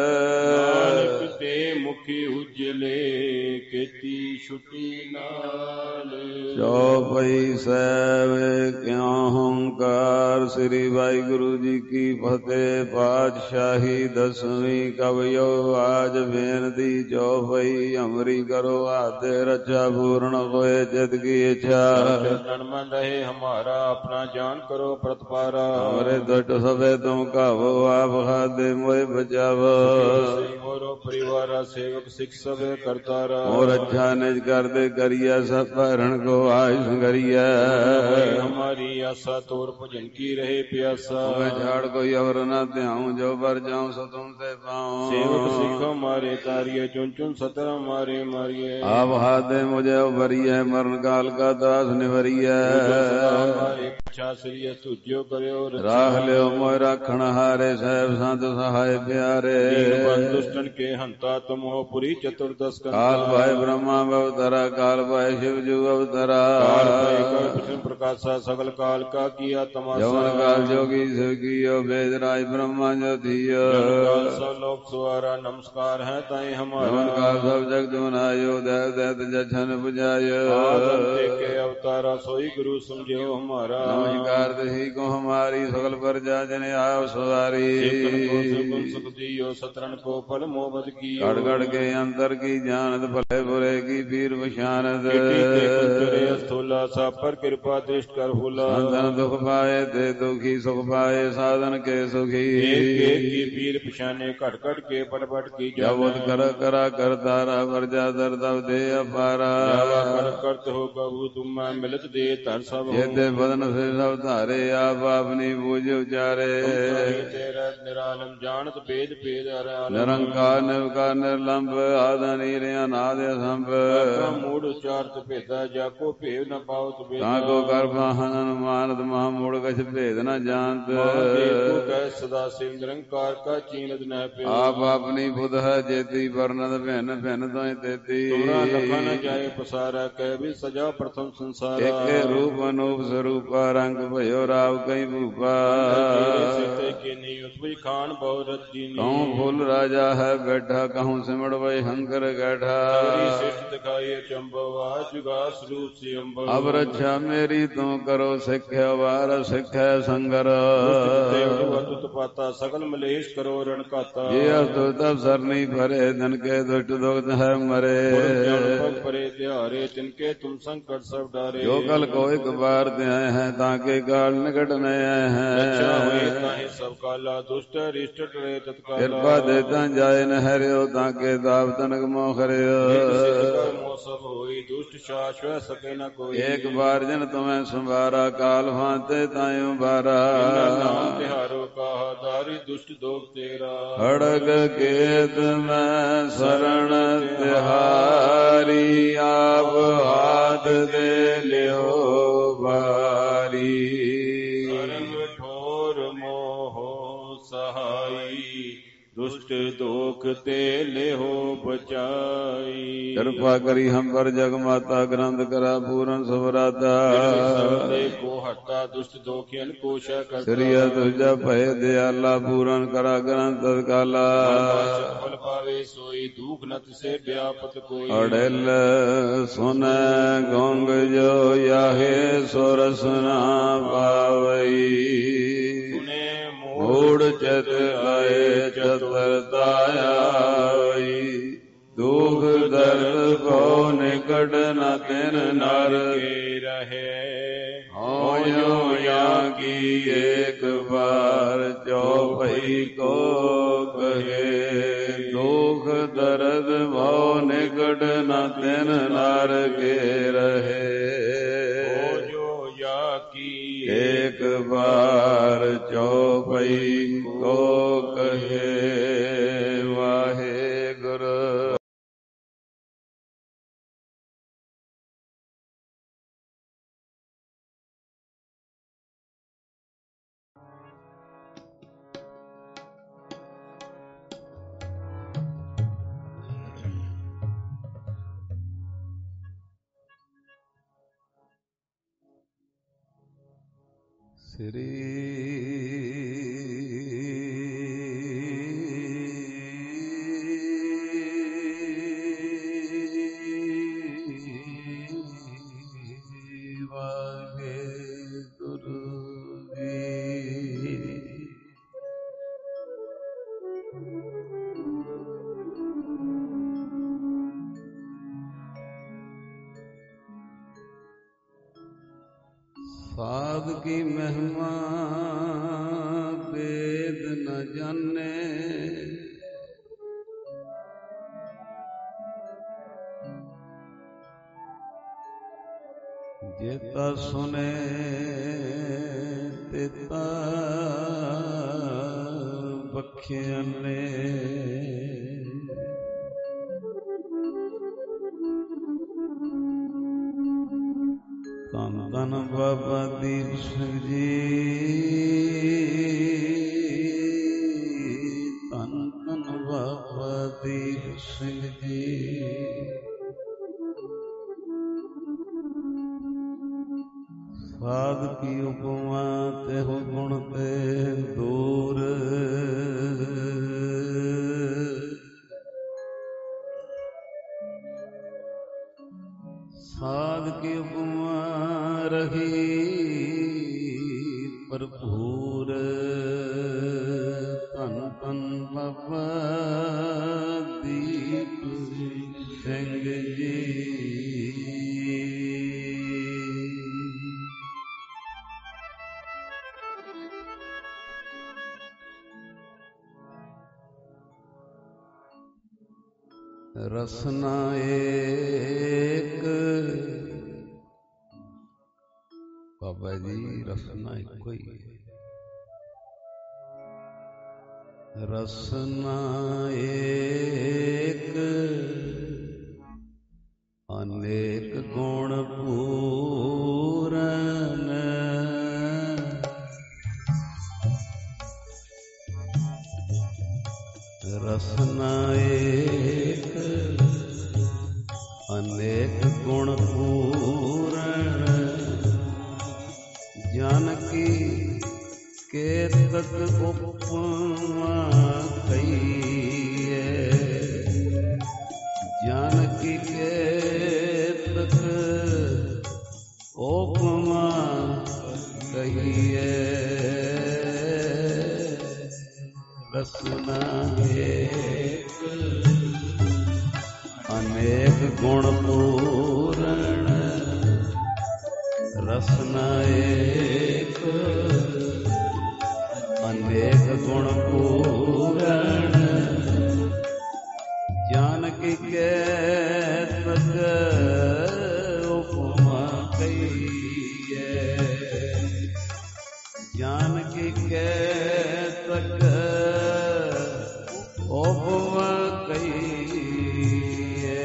ਨਾਨਕ ਤੇ ਮੁਖੀ ਉਜਲੇ ਕੀਤੀ ਛੁਟੀ ਨਾਲ ਚੌਪਈ ਸਾਹਿਬ ਕਿਉ ਹੰਕਾਰ ਸ੍ਰੀ ਵਾਹਿਗੁਰੂ ਜੀ ਕੀ ਫਤਿਹ। ਪਾਤਸ਼ਾਹੀ ਦਸਵੀਂ ਕਵਿਓ ਆਜ ਬੇਨਤੀ ਚੌਪਈ ਅਮਰੀ ਕਰੋ ਆਤੇ ਰੱਛਾ ਪੂਰਨ ਹੋਏ ਜਿਤ ਕੀ ਇੱਛਾ ਤਨ ਮਨ ਰਹੇ ਹਮਾਰਾ ਆਪਣਾ ਜਾਨ ਕਰੋ ਪ੍ਰਤਪਾਰਾ ਹਮਾਰੇ ਦੁੱਟ ਸਭੇ ਤੁਮ ਕਾਵੋ ਆਪ ਖਾਦੇ ਮੋਏ ਬਚਾਵੋ ਮੋਰੋ ਪਰਿਵਾਰਾ ਸੇਵਕ ਸਿੱਖ ਸਭੇ ਕਰਤਾਰਾ ਮੋਰ ਅੱਛਾ ਨਿਜ ਕਰਦੇ ਕਰੀਆ ਸਭ ਭਰਨ ਕੋ ਆਇ ਸੰਗਰੀਆ हमारी आशा तोर भजन की रहे प्यासा मैं झाड़ कोई और न ध्याऊं जो बर जाऊं सो तुमसे पाऊं सेवक सिख हमारे तारिये चुन चुन सतर हमारे मारिये आप हाथे मुझे उभरिए मरण काल का दास निवरिए इच्छा श्री तुझो करो राख लियो मोय राखण हारे साहेब संत सहाय प्यारे दुष्टन के हंता तुम हो पुरी चतुर्दश काल भाई ब्रह्मा अवतरा काल भाई शिव जू अवतरा प्रकाशा सगल काल का किया तमाशा यवन काल जोगी शिव कियो वेद राज ब्रह्मा जो थियो सब लोग सुवारा नमस्कार है ताई हमारा यवन काल सब जग दुनायो देव दैत जछन बुझायो के अवतारा सोई गुरु समझो हमारा नमस्कार दही को हमारी सगल प्रजा जन आयो सवारी सुख दियो सतरन को फल मोहब्बत की गड़ गड़ के अंतर की जानत भले बुरे की पीर पशानत स्थूला सा पर कृपा दृष्ट कर हुला संतन दुख पाए ते दुखी सुख पाए साधन के सुखी एक एक की पीर पिछाने कट कट के पट पट की जबत कर करा कर तारा प्रजा दर तब दे अपारा कर करत हो कबू तुम मिलत दे तर सब ये ते बदन से ਸਭ ਧਾਰੇ ਆਪ ਆਪਨੀ ਬੂਝ ਉਚਾਰੇ ਤੇਰਾ ਨਿਰਾਲਮ ਜਾਣਤ ਭੇਦ ਭੇਦ ਨਿਰੰਕਾਰ ਨਿਰਵਕਾਰ ਨਿਰਲੰਭ ਆਦਿ ਨੀਰ ਅਨਾਦਿ ਅਸੰਭ ਮੂੜ ਉਚਾਰਤ ਭੇਦਾ ਜਾ ਕੋ ਭੇਦ ਨ ਪਾਵਤ ਭੇਦ ਤਾਂ ਕੋ ਕਰ ਬਾਹਨ ਅਨੁਮਾਨਤ ਮਹਾ ਮੂੜ ਕਛ ਭੇਦ ਨ ਜਾਣਤ ਤੂੰ ਕਹਿ ਸਦਾ ਸਿਵ ਨਿਰੰਕਾਰ ਕਾ ਚੀਨਤ ਨ ਪਿਓ ਆਪ ਆਪਣੀ ਬੁਧ ਹੈ ਜੇਤੀ ਵਰਨਤ ਭਿੰਨ ਭਿੰਨ ਤੋਇ ਤੇਤੀ ਤੁਮਰਾ ਲਖਾ ਨ ਜਾਏ ਪਸਾਰਾ ਕਹਿ ਵੀ ਸਜਾ ਪ੍ਰਥਮ ਸੰਸਾਰਾ ਏਕੇ ਰੂਪ ਅਨੂਪ ਸਰੂਪਾ ਰੰਗ ਭਇਓ ਰਾਵ ਕਈ ਭੂਪਾ ਸਿੱਤੇ ਕੇ ਨੀ ਉਤਵੀ ਖਾਨ ਬਹੁ ਰੱਜੀ ਨੀ ਕਹੂੰ ਫੁੱਲ ਰਾਜਾ ਹੈ ਬੈਠਾ ਕਹੂੰ ਸਿਮੜ ਵਈ ਹੰਕਰ ਗੈਠਾ ਤੇਰੀ ਸਿਸ਼ਟ ਦਿਖਾਈ ਚੰਬਵ ਆ ਜੁਗਾ ਸਰੂਪ ਸੀ ਅੰਬਰ ਅਬ ਰੱਛਾ ਮੇਰੀ ਤੂੰ ਕਰੋ ਸਿੱਖਿਆ ਵਾਰ ਸਿੱਖੈ ਸੰਗਰ ਅਤੁਤ ਪਾਤਾ ਸਗਲ ਮਲੇਸ਼ ਕਰੋ ਰਣ ਘਾਤਾ ਜੇ ਅਤੁਤ ਸਰਨੀ ਭਰੇ ਧਨ ਕੇ ਦੁਸ਼ਟ ਦੁਖਤ ਹੈ ਮਰੇ ਪਗ ਪਰੇ ਤਿਹਾਰੇ ਤਿਨਕੇ ਤੁਮ ਸੰਕਟ ਸਭ ਡਾਰੇ ਜੋ ਕਲ ਕੋ ਇੱਕ ਬਾਰ ਤੇ ਆਏ ਹੈ ਤਾਂ ਕੇ ਕਾਲ ਨਿਕਟ ਨ ਆਏ ਹੈ ਅੱਛਾ ਹੋਏ ਤਾਹੀ ਸਭ ਕਾਲਾ ਦੁਸ਼ਟ ਰਿਸ਼ਟ ਟਰੇ ਤਤਕਾਲਾ ਕਿਰਪਾ ਦੇ ਤਾਂ ਜਾਏ ਨ ਹਰਿਓ ਤਾਂ ਕੇ ਦਾਵ ਤਨਕ ਮੋਖ ਰਿਓ ਮੋਸਬ ਹੋਈ ਦੁਸ਼ਟ ਸ਼ਾਸ਼ ਵੈ ਸਕੇ ਨ ਕੋਈ ਇੱਕ ਬਾਰ ਜਨ ਤੁਮੈ ਸੰਭਾਰਾ ਕਾਲ ਫਾਂਤੇ ਤਾਇਓ ਬਾਰਾ ਨਾਮ ਤਿਹਾਰੋ ਕਾਹ ਦਾਰੀ ਦੁਸ਼ਟ ਦੋਖ ਤੇਰਾ ਖੜਗ ਕੇਤ ਮੈਂ ਸਰਣ ਤਿਹਾਰੀ ਆਪ ਹਾਥ ਦੇ ਲਿਓ ਬਾਰੀ ਕਰਮ ਠੋਰ ਮੋਹ ਸਹਾਈ ਦੁਸ਼ਟ ਦੋਖ ਤੇ ਲਿਹੋ ਬਚਾਈ ਕਿਰਪਾ ਕਰੀ ਹਮ ਪਰ ਜਗ ਮਾਤਾ ਗ੍ਰੰਥ ਕਰਾ ਪੂਰਨ ਸਵਰਾਤਾ ਸਬਦੇ ਕੋ ਹਟਾ ਦੁਸ਼ਟ ਦੋਖਿਅਨ ਕੋਸ਼ਾ ਕਰਤਾ ਸ੍ਰੀਆ ਤੁਜਾ ਭਏ ਦਿਆਲਾ ਪੂਰਨ ਕਰਾ ਗ੍ਰੰਥ ਤਤਕਾਲਾ ਫਲ ਪਾਵੇ ਸੋਈ ਦੁਖ ਨ ਤਿਸੇ ਵਿਆਪਤ ਕੋਈ ਅੜਲ ਸੁਨੈ ਗੋਂਗ ਜੋ ਯਾਹੇ ਸੁਰਸ ਨਾ ਪਾਵਈ ਮੂੜ ਚਤ ਆਏ ਚਤੁਰਤਾ ਆਈ ਦੁਖ ਦਰਦ ਕੋ ਨਿਕਟ ਨ ਤਿਨ ਨਰ ਕੇ ਰਹੇ ਹੋਇਓ ਜਾਂ ਕੀ ਏਕ ਬਾਰ ਚੌਪਈ ਕੋ ਕਹੇ ਦੁਖ ਦਰਦ ਭਉ ਨਿਕਟ ਨ ਤਿਨ ਨਰ ਕੇ ਰਹੇ ਹੋਇਓ ਜਾਂ ਕੀ ਏਕ ਬਾਰ ਚੌਪਈ ਕੋ ਕਹੇ ਵਾਹਿਗੁਰੂ ਸ੍ਰੀ ਵਾਹਿਗੁਰੂ ਜੀ ਸਾਧ ਕੀ ਮਹਿਮਾ ਵੇਦ ਨ ਜਾਣੇ ਜੇਤਾ ਸੁਨੇ ਤੇਤਾ ਬਖਿਆਨੇ ਧੰਨ ਧੰਨ ਬਾਬਾ ਦੀਪ ਸਿੰਘ ਜੀ ਧੰਨ ਧੰਨ ਬਾਬਾ ਦੀਪ ਸਿੰਘ ਜੀ ਸਾਧ ਕੀ ਉਪਮਾ ਤੇ ਹੋ ਗੁਣ ਤੇ ਦੂਰ ਸਾਧ ਕੀ ਉਪਮਾ ਰਹੀ ਭਰਪੂਰ ਧੰਨ ਧੰਨ ਬਾਬਾ ਦੀਪ ਸਿੰਘ ਜੀ ਰਸਨਾ ਏਕ बाबा जी रसना इको ही है। रसना एक अनेक गुण पूरन, रसना एक अनेक गुण पूरण, जानकी केतक उपमा कहिए, जानकी केतक उपमा कहिए। रसना एक अनेक गुण पूरण, रसना एक अनेक गुण पूरण, जानकी केतक उपमा कहिए, जानकी केतक उपमा कहिए।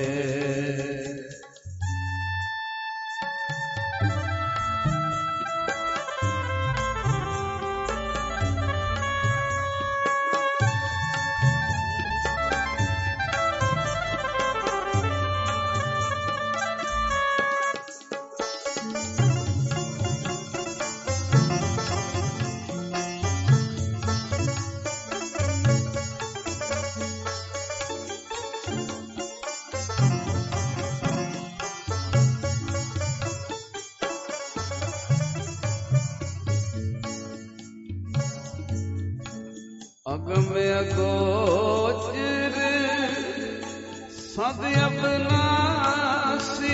अगमे अगोचर सद अविनाशी,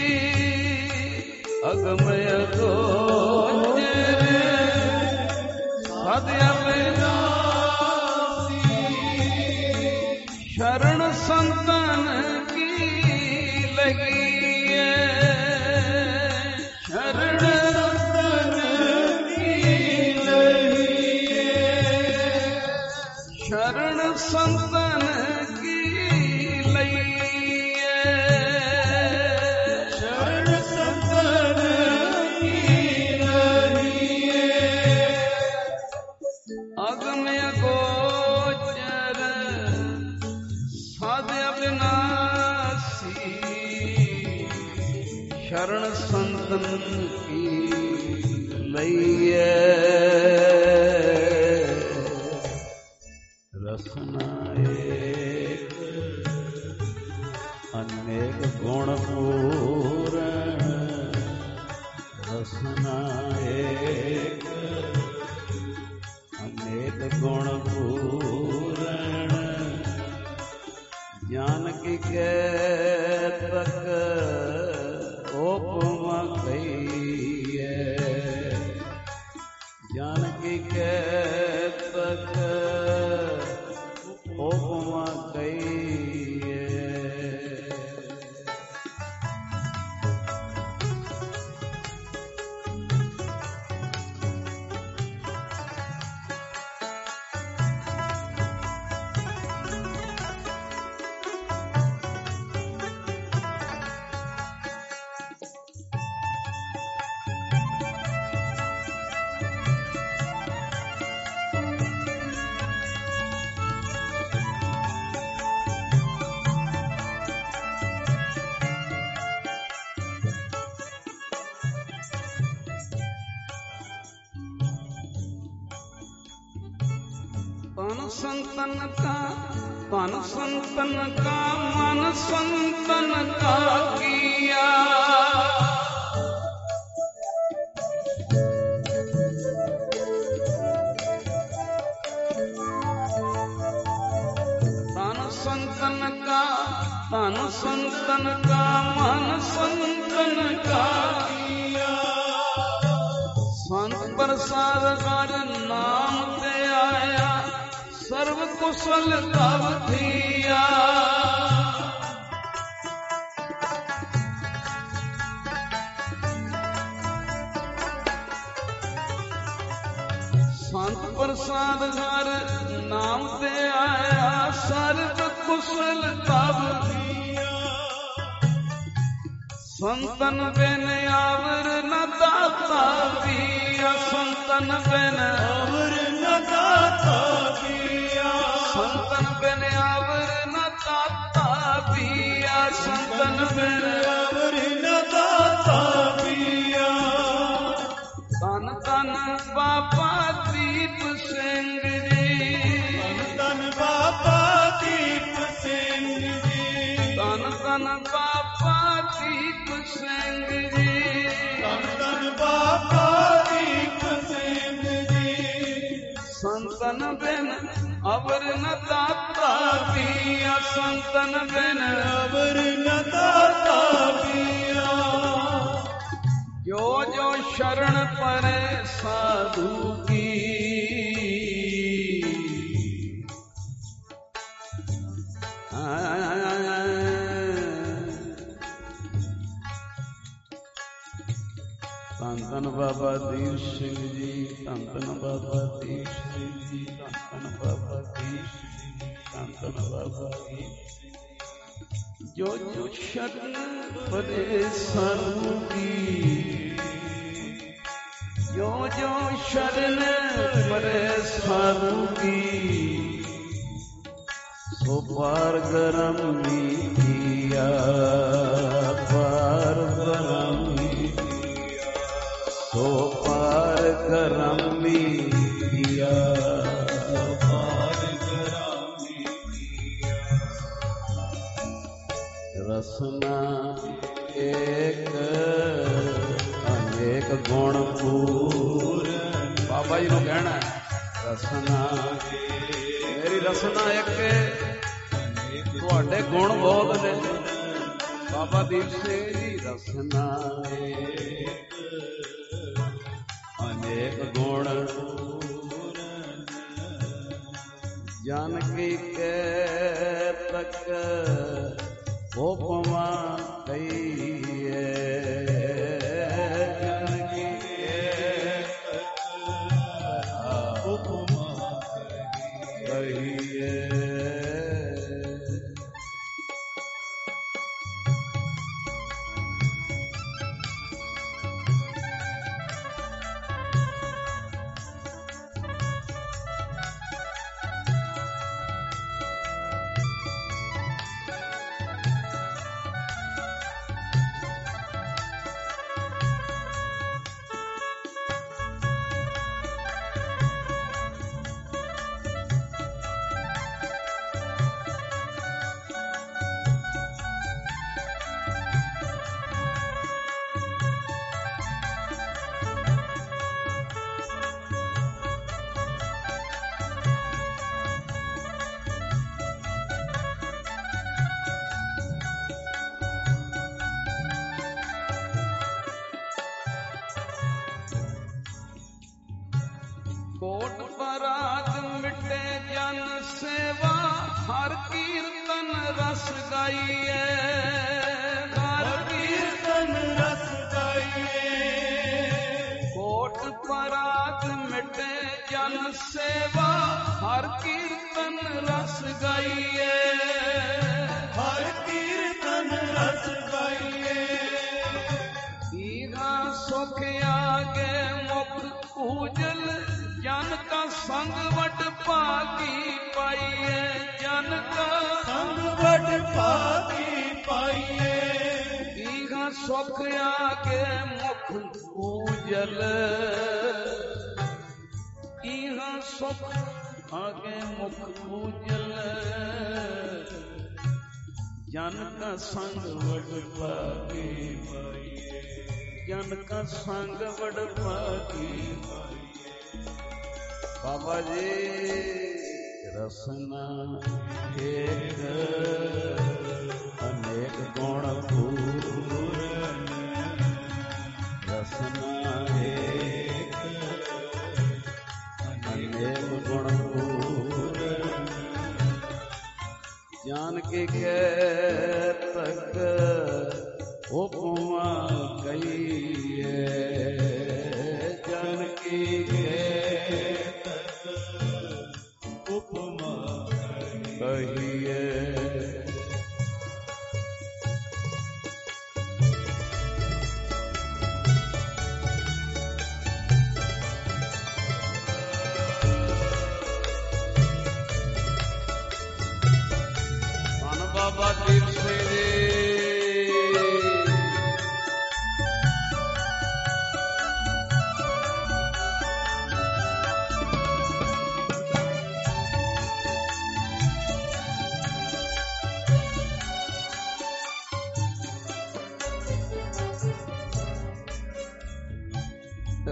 अगमे अगोचर सद अविनाशी, शरण संतन की लगी है, शरण शरण संतन की लइए, शरण संतन की लइए। अगम्य गोचर साध अविनाशी, शरण संतन की लइए। रसना एक अनेक गुण पूरण, रसना एक अनेक गुण पूरण, जानकी केतक उपमा कहिए, जानकी केतक उपमा कहिए। तन संतन का तन संतन का मन संतन का किया, तन संतन का तन संतन का मन संतन का किया, संत प्रसाद कर नाम ते आया, सर्व कुशल तब थिया। ਸੰਤ ਪ੍ਰਸਾਦ ਹਰ ਨਾਮ ਤੇ ਆਇਆ ਸਰਬ ਕੁਸ਼ਲ ਤਬ ਸੰਤਨ ਬਿਨ ਆਵਰ ਨ ਦਾਤਾ ਪੀਆ ਸੰਤਨ ਬਿਨ ਆਵਰ ਨ ਦਾਤਾ ਪੀਆ ਸੰਤਨ ਬਿਨ ਆਵਰ ਨ ਦਾਤਾ ਪੀਆ ਸੰਤਨ ਬਿਨ ਆਵਰ ਨ ਦਾਤਾ ਪੀਆ ਧੰਨ ਧੰਨ ਬਾਬਾ ਦੀਪ ਸਿੰਘ ਜੀ ਧੰਨ ਧੰਨ ਬਾਬਾ ਦੀਪ ਸਿੰਘ ਜੀ ਧੰਨ ਧੰਨ ਬਾਬਾ ਦੀਪ ਸਿੰਘ ਜੀ ਧੰਨ ਧੰਨ ਬਾਬਾ ਦੀਪ ਸਿੰਘ ਜੀ ਸੰਤਨ ਬਿਨ ਅਵਰ ਨ ਦਾਤਾ ਪੀਆ ਸੰਤਨ ਬਿਨ ਅਵਰ ਨ ਦਾਤਾ ਪੀਆ ਜੋ ਜੋ ਸ਼ਰਨ ਪਰੇ ਸਾਧੂ ਕੀ ਧੰਨ ਧੰਨ ਬਾਬਾ ਦੀਪ ਸਿੰਘ ਜੀ ਧੰਨ ਧੰਨ ਬਾਬਾ ਦੀਪ ਸਿੰਘ ਜੀ ਧੰਨ ਧੰਨ ਬਾਬਾ ਦੀਪ ਸਿੰਘ ਜੀ ਧੰਨ ਧੰਨ ਬਾਬਾ ਦੀਪ ਜੋ ਜੋ ਸ਼ਰਨ ਪਰੇ ਸਾਧੂ ਕੀ ਜੋ ਜੋ ਸ਼ਰਨ ਪਰੇ ਸਾਧੂ ਕੀ ਸੋ ਪਾਰ ਗਰਮੀ ਕੀਆ ਪਾਰ ਗਰਮੀ ਸੋ ਪਾਰ ਗਰਮੀ ਕੀਆ ਪਾਰ ਗਰਮੀ ਕੀਆ ਰਸਨਾ ਏਕ ਅਨੇਕ ਗੁਣ ਪੂਰਨ ਬਾਬਾ ਜੀ ਨੂੰ ਕਹਿਣਾ ਰਸਨਾ ਮੇਰੀ ਰਸਨਾ ਇੱਕ ਤੁਹਾਡੇ ਗੁਣ ਬਹੁਤ ਨੇ ਬਾਬਾ ਦੀਪ ਸਿੰਘ ਜੀ ਰਸਨਾ ਏਕ ਅਨੇਕ ਗੁਣ ਜਨ ਕੀ ਕੈ ਤਕ ਉਪਮਾ ਕਹੀਏ ਜਨ ਕੀ ਕੈ ਤਕ ਉਪਮਾ ਕਹੀਏ ਕੋਟ ਪਰਾਗ ਮਿਟੇ ਜਨ ਸੇਵਾ ਹਰ ਕੀਰਤਨ ਰਸ ਗਾਈਏ ਹਰ ਕੀਰਤਨ ਰਸ ਗਾਈਏ ਕੋਟ ਪਰਾਗ ਮਿਟੇ ਜਨ ਸੇਵਾ ਹਰ ਕੀਰਤਨ ਰਸ ਗਾਈਏ ਹਰ ਕੀਰਤਨ ਰਸ ਗਾਈਏ ਈਹਾ ਸੁਖ ਆਗੇ ਮੁਖ ਉਜਲ ਜਨ ਕਾ ਸੰਗ ਵਟ ਭਾਗੀ ਪਾਈਏ ਜਨ ਕਾ ਸੰਗ ਵਟ ਭਾਗੀ ਪਾਈਏ ਈਹਾ ਸੁਖ ਆਗੇ ਮੁਖ ਉਜਲ ਈਹਾ ਸੁਖ ਆਗੇ ਮੁਖ ਉਜਲ ਜਨ ਕਾ ਸੰਗ ਵਟ ਭਾਗੀ ਪਾਈਏ ਜਨ ਕਾ ਸੰਗ ਵਟ ਭਾਗੀ ਪਾਈਏ ਬਾਬਾ ਜੀ ਰਸਨਾ ਏਕ ਅਨੇਕ ਗੁਣ ਪੂਰਨ ਰਸਨਾ ਏਕ ਅਨੇਕ ਗੁਣ ਪੂਰਨ ਜਾਨ ਕੇ ਕਹਿ ਤਕ ਉਪਮਾ ਕਹੀਏ ਜਾਨ ਕੀ ਕਹਿ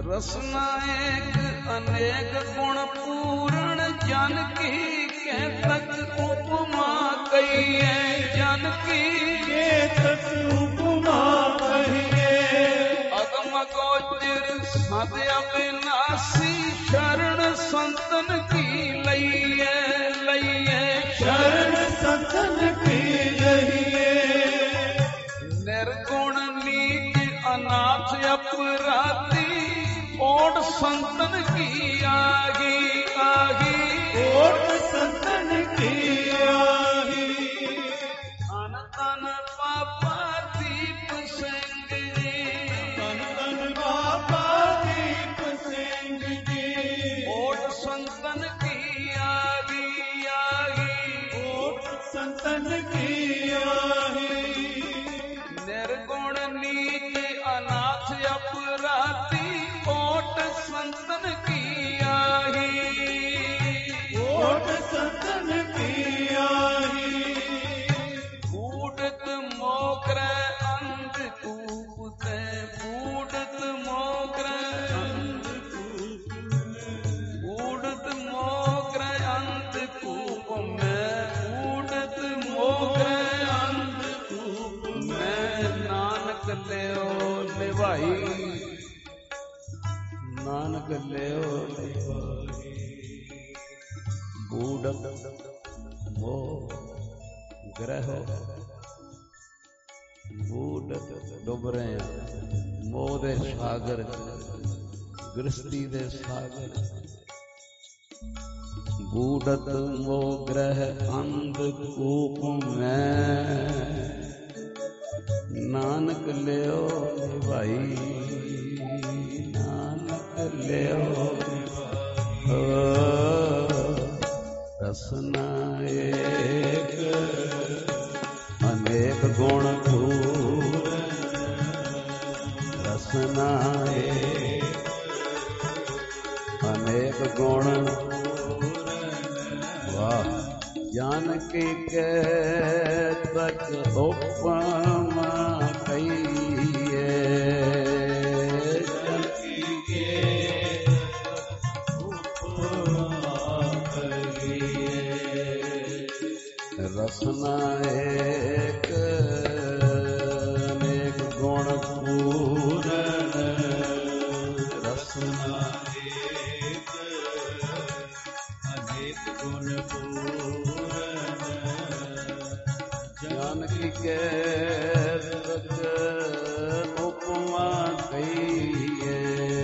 रसना एक अनेक गुण पूर्ण जन की के तक उपमा कही है जन की के तक उपमा कही है अगम गोचर सद अविनाशी शरण संतन की लइए लइए शरण संतन की लइए निर्गुण नीच अनाथ अपराधी ओट संतन की आगी आगी ओट संतन की आगी तन तन बाबा दीप सिंह जी तन तन बाबा दीप सिंह जी ओट संतन की आगी आगी ओट संतन की आगी निर्गुण नीच अनाथ अपराधी ओट संतन की आही ओट संतन की आही बूढ़त मोकर अंधकूप से बूढ़त मोकर अंधकूप बूढ़त मोकर अंधकूप में बूढ़त मोकर अंधकूप में नानक लियो निभाई नानक लियो बूढ़त मोह ग्रह बूढ़त डुब रहे मोह दे सागर गृहस्थी दे सागर बूढ़त मोह ग्रह अंधकूप में नानक लियो भाई नानक लियो रसना एक अनेक गुण पूर्ण रसना एक अनेक गुण वाह जानकी के तक उपमा कहिए जानकी के उपमा कहिए रसना एक अनेक गुण पूर्ण रसना एक अनेक गुण जानकी के तक उपमा कहिए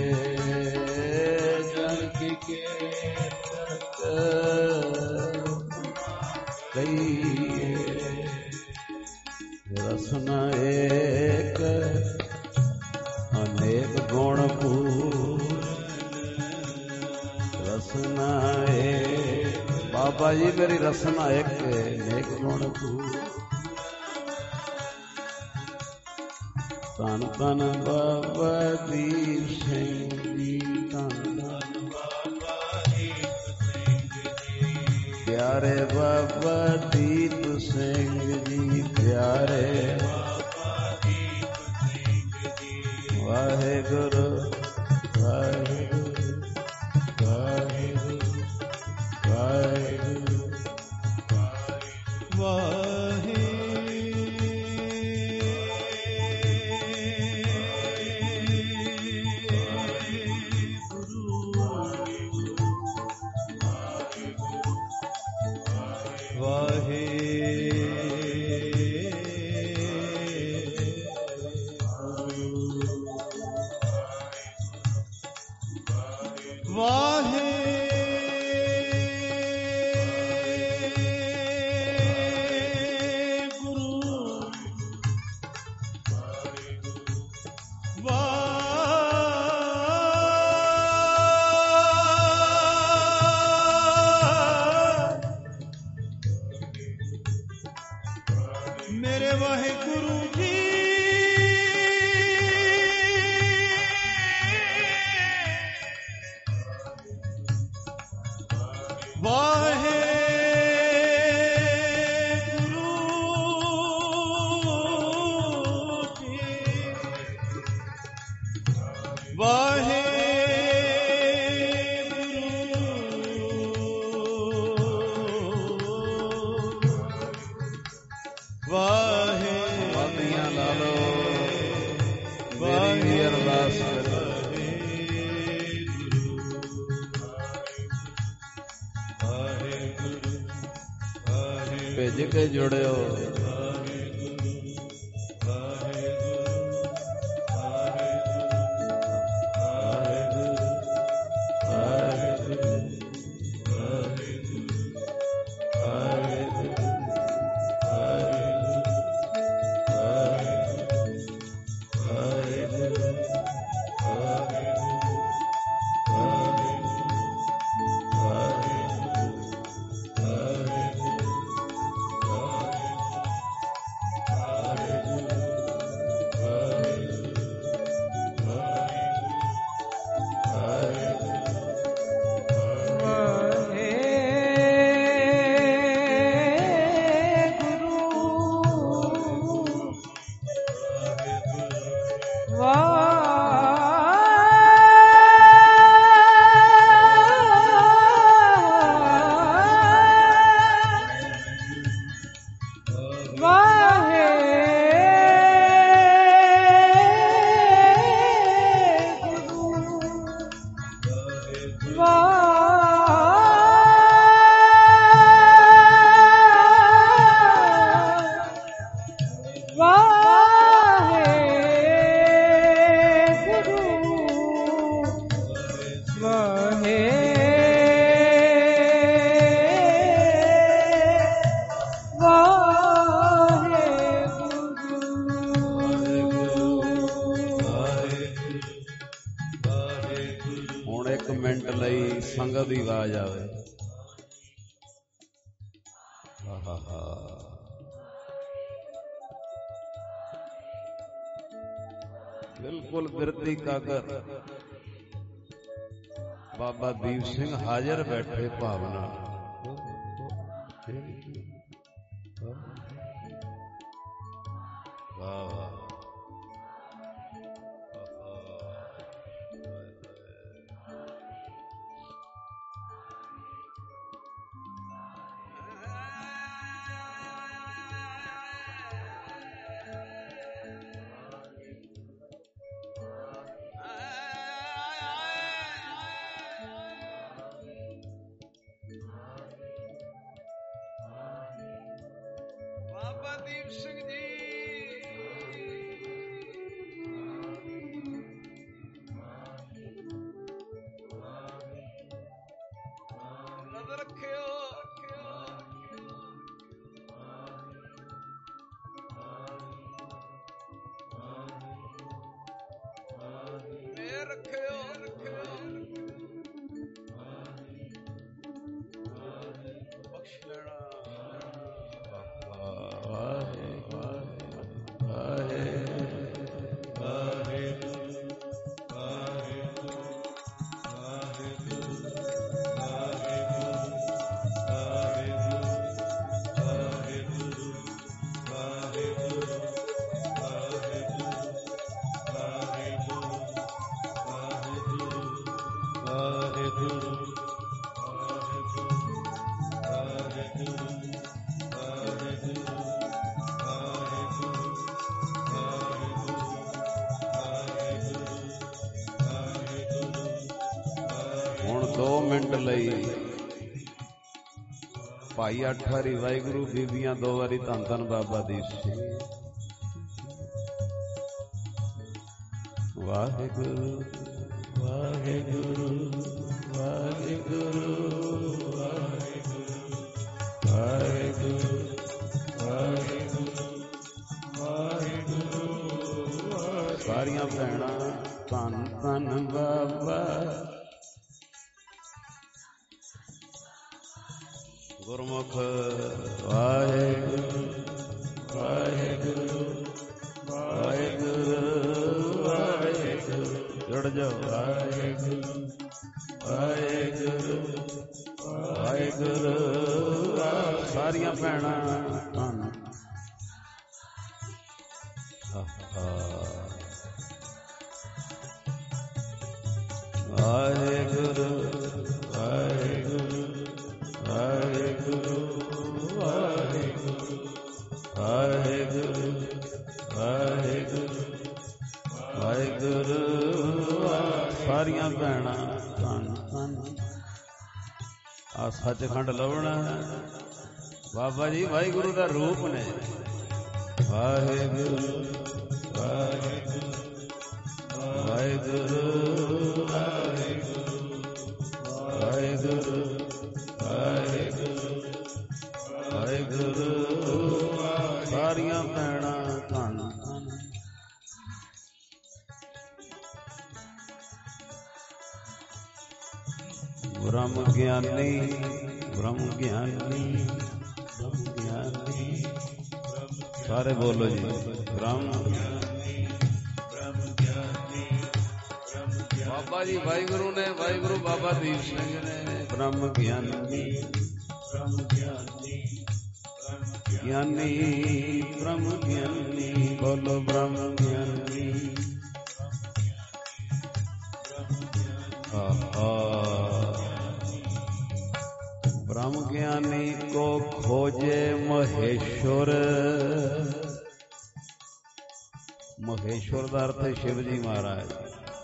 जानकी के तक कहिए रसना एक अनेक गुण पूर्ण रसना एक बाबा जी मेरी रसना एक अनेक गुण पूर्ण ਧੰਨ ਧੰਨ ਬਾਬਾ ਦੀਪ ਸਿੰਘ ਜੀ ਧੰਨ ਧੰਨ ਬਾਬਾ ਦੀਪ ਸਿੰਘ ਜੀ ਪਿਆਰੇ ਬਾਬਾ ਦੀਪ ਸਿੰਘ ਜੀ ਪਿਆਰੇ ਬਾਬਾ ਦੀਪ ਸਿੰਘ ਜੀ ਵਾਹਿਗੁਰੂ ਵਾਹਿਗੁਰੂ ਵਾਹਿਗੁਰੂ ਵਾਹਿਗੁਰੂ ਵਾਹਿਗੁਰੂ ਵਾਹਿਗੁਰੂ ਕੇ ਜੁੜਿਓ। ਸੰਗਤ ਦੀ ਆਵਾਜ਼ ਆਵੇ। ਬਿਲਕੁਲ ਬਿਰਤੀ ਕਾਗਰ ਬਾਬਾ ਦੀਪ ਸਿੰਘ ਹਾਜ਼ਰ ਬੈਠੇ ਭਾਵਨਾ। ਵਾਹ ਵਾਹ ਲਈ ਭਾਈ ਅੱਠ ਵਾਰੀ ਵਾਹਿਗੁਰੂ, ਬੀਬੀਆਂ ਦੋ ਵਾਰੀ ਧੰਨ ਧੰਨ ਬਾਬਾ ਦੀਪ ਸਿੰਘ। ਵਾਹਿਗੁਰੂ ਵਾਹਿਗੁਰੂ ਵਾਹਿਗੁਰੂ ਵਾਹਿਗੁਰੂ ਵਾਹਿਗੁਰੂ ਵਾਹਿਗੁਰੂ। ਸਾਰੀਆਂ ਭੈਣਾਂ ਧੰਨ ਧੰਨ ਬਾਬਾ ਗੁਰਮੁਖ। ਵਾਹਿਗੁਰੂ ਵਾਹਿਗੁਰੂ ਵਾਹਿਗੁਰੂ ਵਾਹਿਗੁਰੂ। ਜੁੜ ਜਾਓ। ਵਾਹਿਗੁਰੂ ਵਾਹਿਗੁਰੂ ਵਾਹਿਗੁਰੂ। ਸਾਰੀਆਂ ਭੈਣਾਂ ਧੰਨ। ਵਾਹਿਗੁਰੂ ਵਾਹਿਗੁਰੂ ਵਾਹਿਗੁਰੂ ਵਾਹਿਗੁਰੂ ਵਾਹਿਗੁਰੂ ਵਾਹਿਗੁਰੂ ਵਾਹਿਗੁਰੂ। ਸਾਰੀਆਂ ਭੈਣਾਂ ਧੰਨ ਧੰਨ। ਆ ਸੱਚਖੰਡ ਲਵਣਾ ਬਾਬਾ ਜੀ ਵਾਹਿਗੁਰੂ ਦਾ ਰੂਪ ਨੇ। ਵਾਹਿਗੁਰੂ ਵਾਹਿਗੁਰੂ ਵਾਹਿਗੁਰੂ ਵਾਹਿਗੁਰੂ ਵਾਹਿਗੁਰੂ ਵਾਹਿਗੁਰੂ ਸਾਰੀਆਂ ਭੈਣਾਂ ਧੰਨ ਧੰਨ। ਬ੍ਰਹਮ ਗਿਆਨੀ ਬ੍ਰਹਮ ਗਿਆਨੀ ਬ੍ਰਹਮ ਗਿਆਨੀ ਸਾਰੇ ਬੋਲੋ ਜੀ। ਬ੍ਰਹਮ ਗਿਆਨੀ ਬ੍ਰਹਮ ਗਿਆਨੀ ਬਾਬਾ ਜੀ ਵਾਹਿਗੁਰੂ ਨੇ ਵਾਹਿਗੁਰੂ ਬਾਬਾ ਦੀਪ ਸਿੰਘ ਨੇ ਬ੍ਰਹਮ ਗਿਆਨੀ ਬ੍ਰਹਮ ਗਿਆਨੀ ਗਿਆਨੀ ਬ੍ਰਹਮ ਗਿਆਨੀ ਬੋਲੋ ਬ੍ਰਹਮ ਗਿਆਨੀ ब्रह्म ज्ञानी को खोजे महेश्वर। महेश्वर का अर्थ है शिव जी महाराज।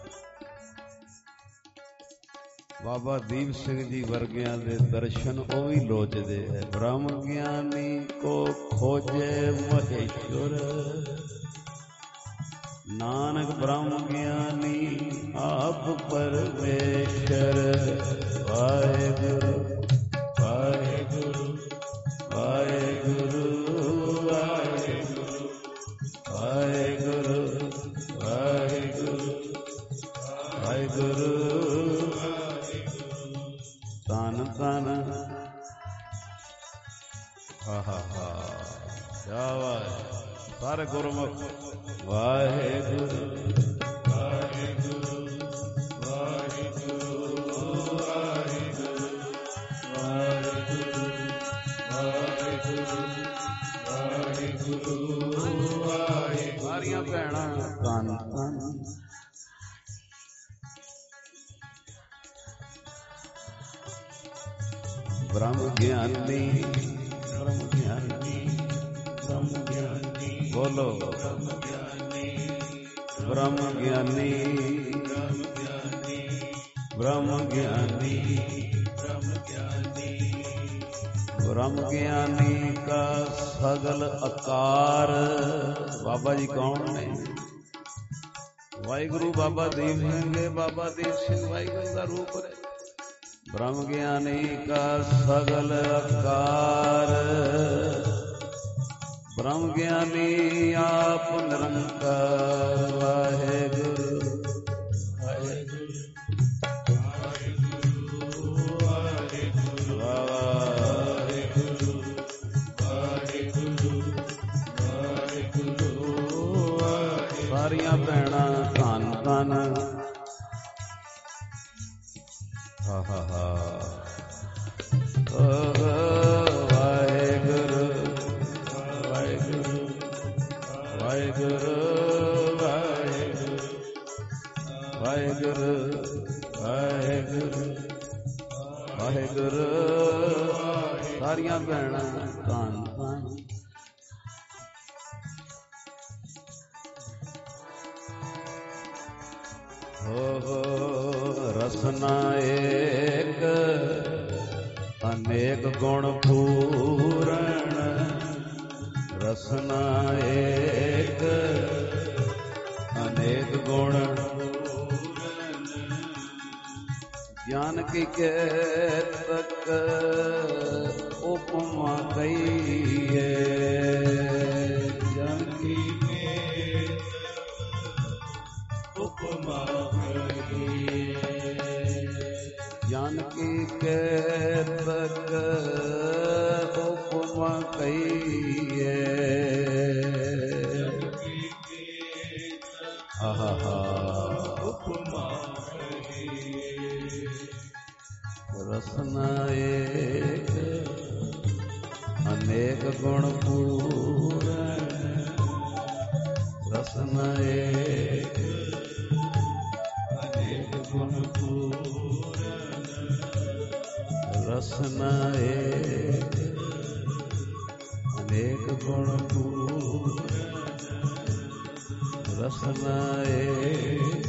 बाबा दीप सिंह जी वर्गियां दे दर्शन ओ भी लोचदे है। ब्रह्म ज्ञानी को खोजे महेश्वर नानक ब्रह्म ज्ञानी आप परमेश्वर। वाहेगुरु वाहेगुरु वाहेगुरु वाहेगुरु वाहेगुरु वाहेगुरु वाहेगुरु तन तन हा हा हा क्या बात सारे गुरुमुख। वाहेगुरु वाहेगुरु वाहेगुरु वाहेगुरु वाहेगुरु वाहेगुरु वाहेगुरु वाहेगुरु सारियां भैणां धन धन। ब्रह्म ज्ञानी ब्रह्म ज्ञानी ब्रह्म ज्ञानी बोलो ब्रह्म ज्ञानी ब्रह्म ज्ञानी ब्रह्म ज्ञानी ब्रह्म ज्ञानी ब्रह्म ज्ञानी ब्रह्म ज्ञानी का सगल आकार। बाबा जी कौन ने? वाहिगुरु बाबा दीप सिंह। बाबा दीप सिंह वाहिगुरु का रूप है। ब्रह्म ज्ञानी का सगल आकार ब्रह्म ज्ञानी आप निरंकार। वाहेगुरु वाहेगुरु वाहेगुरु वाहेगुरु वाहेगुरु वाहेगुरु सारियां भैणां धन धन। हा हा हा वाहेगुरु वाहेगुरु वाहेगुरु वाहेगुरु वाहेगुरु वाहेगुरु सारियां भैणां धन धन। हो हो रसना एक अनेक गुण पूरण। रसना एक अनेक गुण ज्ञान की के तक उपमा कहिए। ज्ञान की उपमा ज्ञान की के तक उपमा कहिए। हा हा हा उपमा रसना एक अनेक गुण पूरण। रसना एक अनेक गुण पूरण। रसना एक अनेक गुण पूरण। रसना एक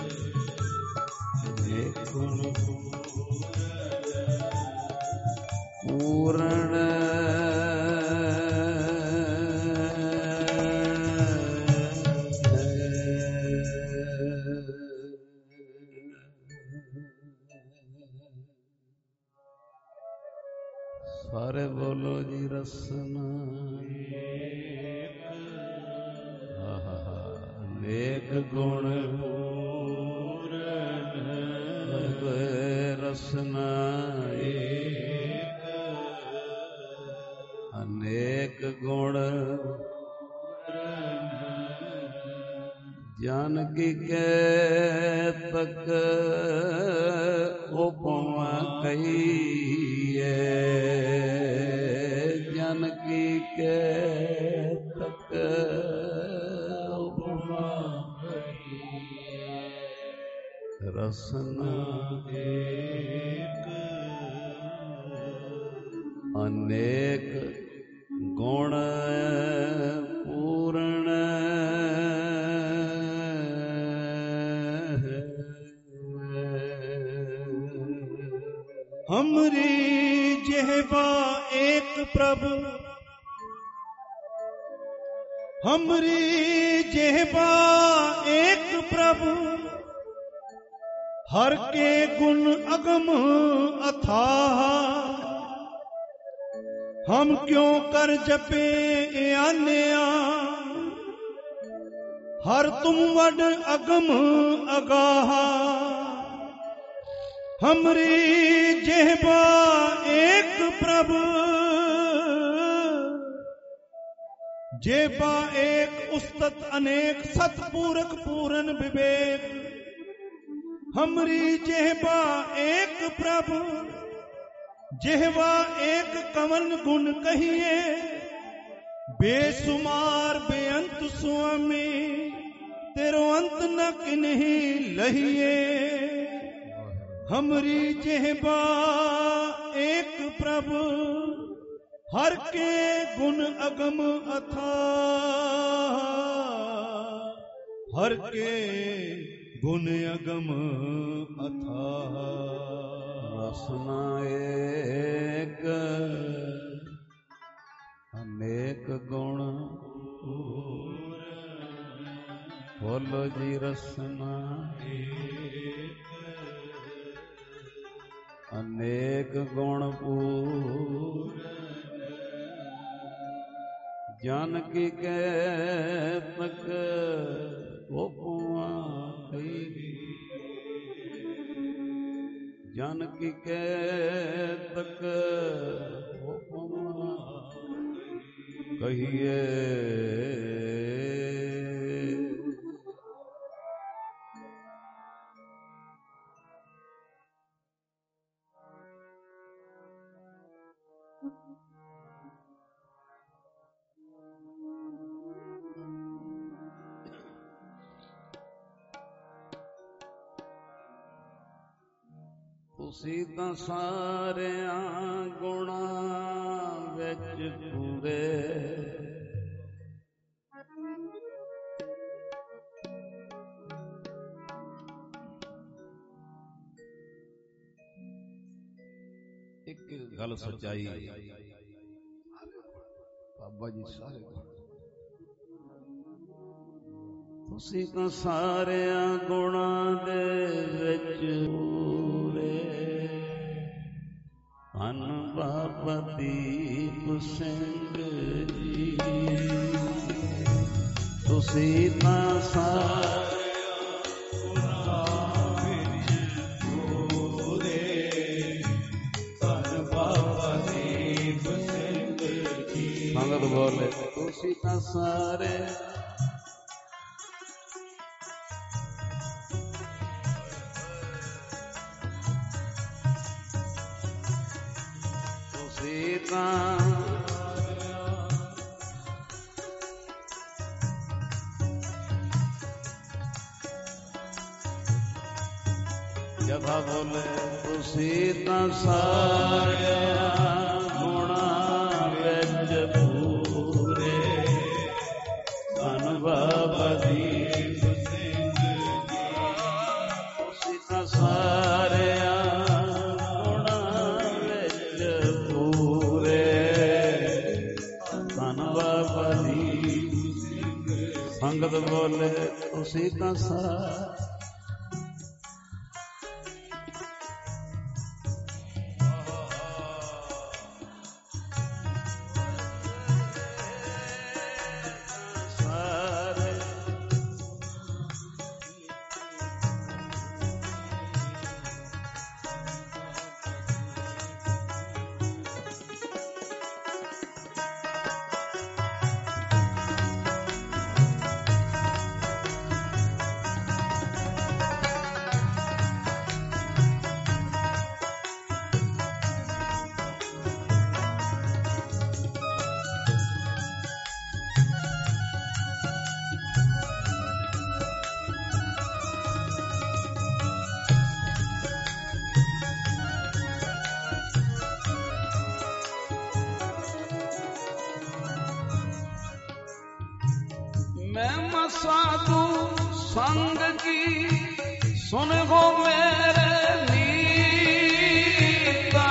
अनेक गुण पूरण। ਸਾਰੇ ਬੋਲੋ ਜੀ ਰਸਨਾ ਅਨੇਕ ਗੁਣ ਪੂਰਨ ਰਸਨਾ ਅਨੇਕ ਗੁਣ ਜਨ ਕੀ ਕੈ ਤਕ ਉਪਮਾ ਕਹੀਏ ਜਨ ਕੀ ਕੈ ਤਕ ਉਪਮਾ ਕਹੀਏ ਰਸਨਾ ਏਕ ਅਨੇਕ ਗੁਣ ਪੂਰਨ हमरी जेहबा एक प्रभु हमरी जेहबा एक प्रभु हर के गुण अगम अथाह हम क्यों कर जपे आन्या हर तुम वड अगम अगाहा हमरी जेहबा एक प्रभु जेहबा एक उस्तत अनेक सतपूरक पूरन विवेक हमरी जेहबा एक प्रभु जेहबा एक कवन गुण कहिए बेसुमार बेअंत स्वामी तेरो अंत न किन्हीं लहिए हमरी जेहबा एक प्रभु हर के गुण अगम अथाह हर के गुण अगम अथाह रसना एक अनेक गुण बोलो जी रसना अनेक गुण पूर्ण जन की कै तक उपमा जन की कै तक उपमा कहिए ਤੁਸੀਂ ਤਾਂ ਸਾਰਿਆਂ ਗੁਣਾਂ ਵਿੱਚ ਪੂਰੇ ਇੱਕ ਗੱਲ ਸੱਚਾਈ ਬਾਬਾ ਜੀ ਸਾਰੇ ਤੁਸੀਂ ਤਾਂ ਸਾਰਿਆਂ ਗੁਣਾਂ ਦੇ ਵਿੱਚ ਧੰਨ ਬਾਬਾ ਦੀਪ ਸਿੰਘ ਜੀ ਤੁਸੀਂ ਤਾਂ ਸਾਰਿਆਂ ਗੁਣਾਂ ਵਿੱਚ ਪੂਰੇ ਧੰਨ ਬਾਬਾ ਦੀਪ ਸਿੰਘ ਜੀ ਸੰਗਤ ਬੋਲੇ ਤੁਸੀਂ ਤਾਂ ਸਾਰੇ ਜਥਾ ਬੋਲੇ ਤੁਸੀਂ ਤਾਂ ਸਾਰਿਆਂ ਗੁਣਾਂ ਵਿੱਚ ਪੂਰੇ ਧੰਨ ਬਾਬਾ ਦੀਪ ਸਿੰਘ ਜੀ ਤੁਸੀਂ ਤਾਂ ਸਾਰਿਆਂ ਸੰਗਤ ਬੋਲੇ ਤੁਸੀਂ ਤਾਂ ਸਾ साधु संग की सुन हो मेरे नीता।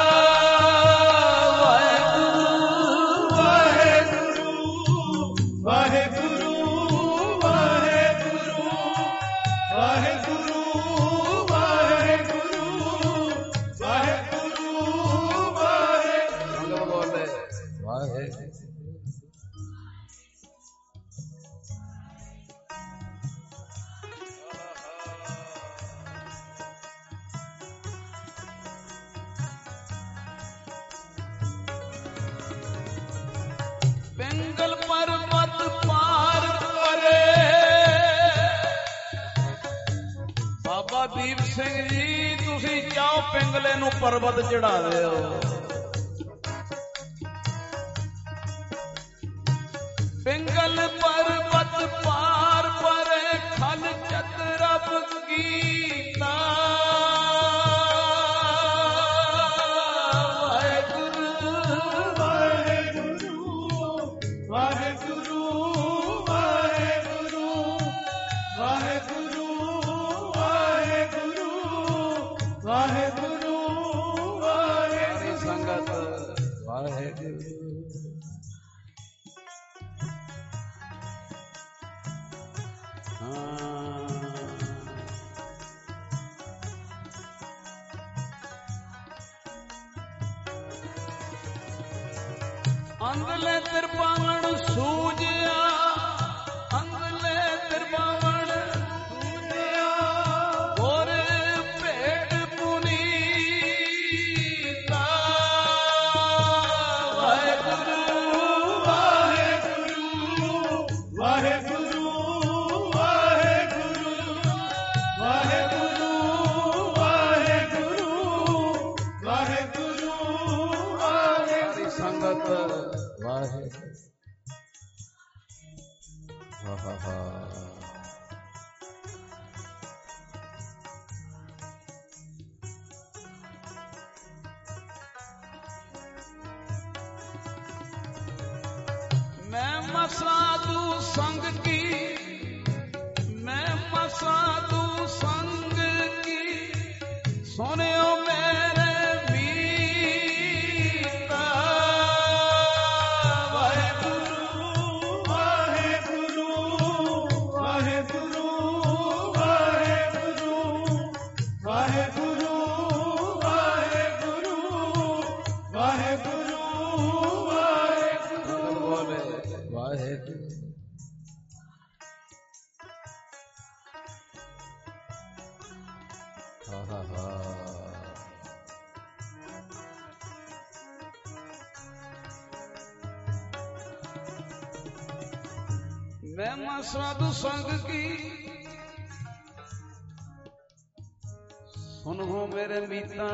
वाहेगुरु वाहेगुरु वाहेगुरु वाहेगुरु वाहेगुरु वाहेगुरु वाहेगुरु बोले वाहेगुरु। पिंगल पर्वत पार करे बाबा दीप सिंह जी तुसी जाओ पिंगले नू पर्वत चढ़ा दिओ। पिंगल पर्वत पार परे खल चतरब कीता। वाहेगुरु वाहेगुरु वाहेगुरु वाहेगुरु वाहेगुरु वाहेगुरु संगत वाहेगुरु। अंगले तिरपावण सूझया अंगले तिरपावण सूझया और पेट पुनीता। वाहेगुरु वाहेगुरु वाहेगुरु वाहेगुरु वाहेगुरु वाहेगुरु वाहेगुरु वाहेगुरु संगत वाहेगुरु। हा हा हा मैं मसाधु संग की मैं मसाधु संग की सुनियो मेरे मैं साधु संग की सुन हो मेरे मीता।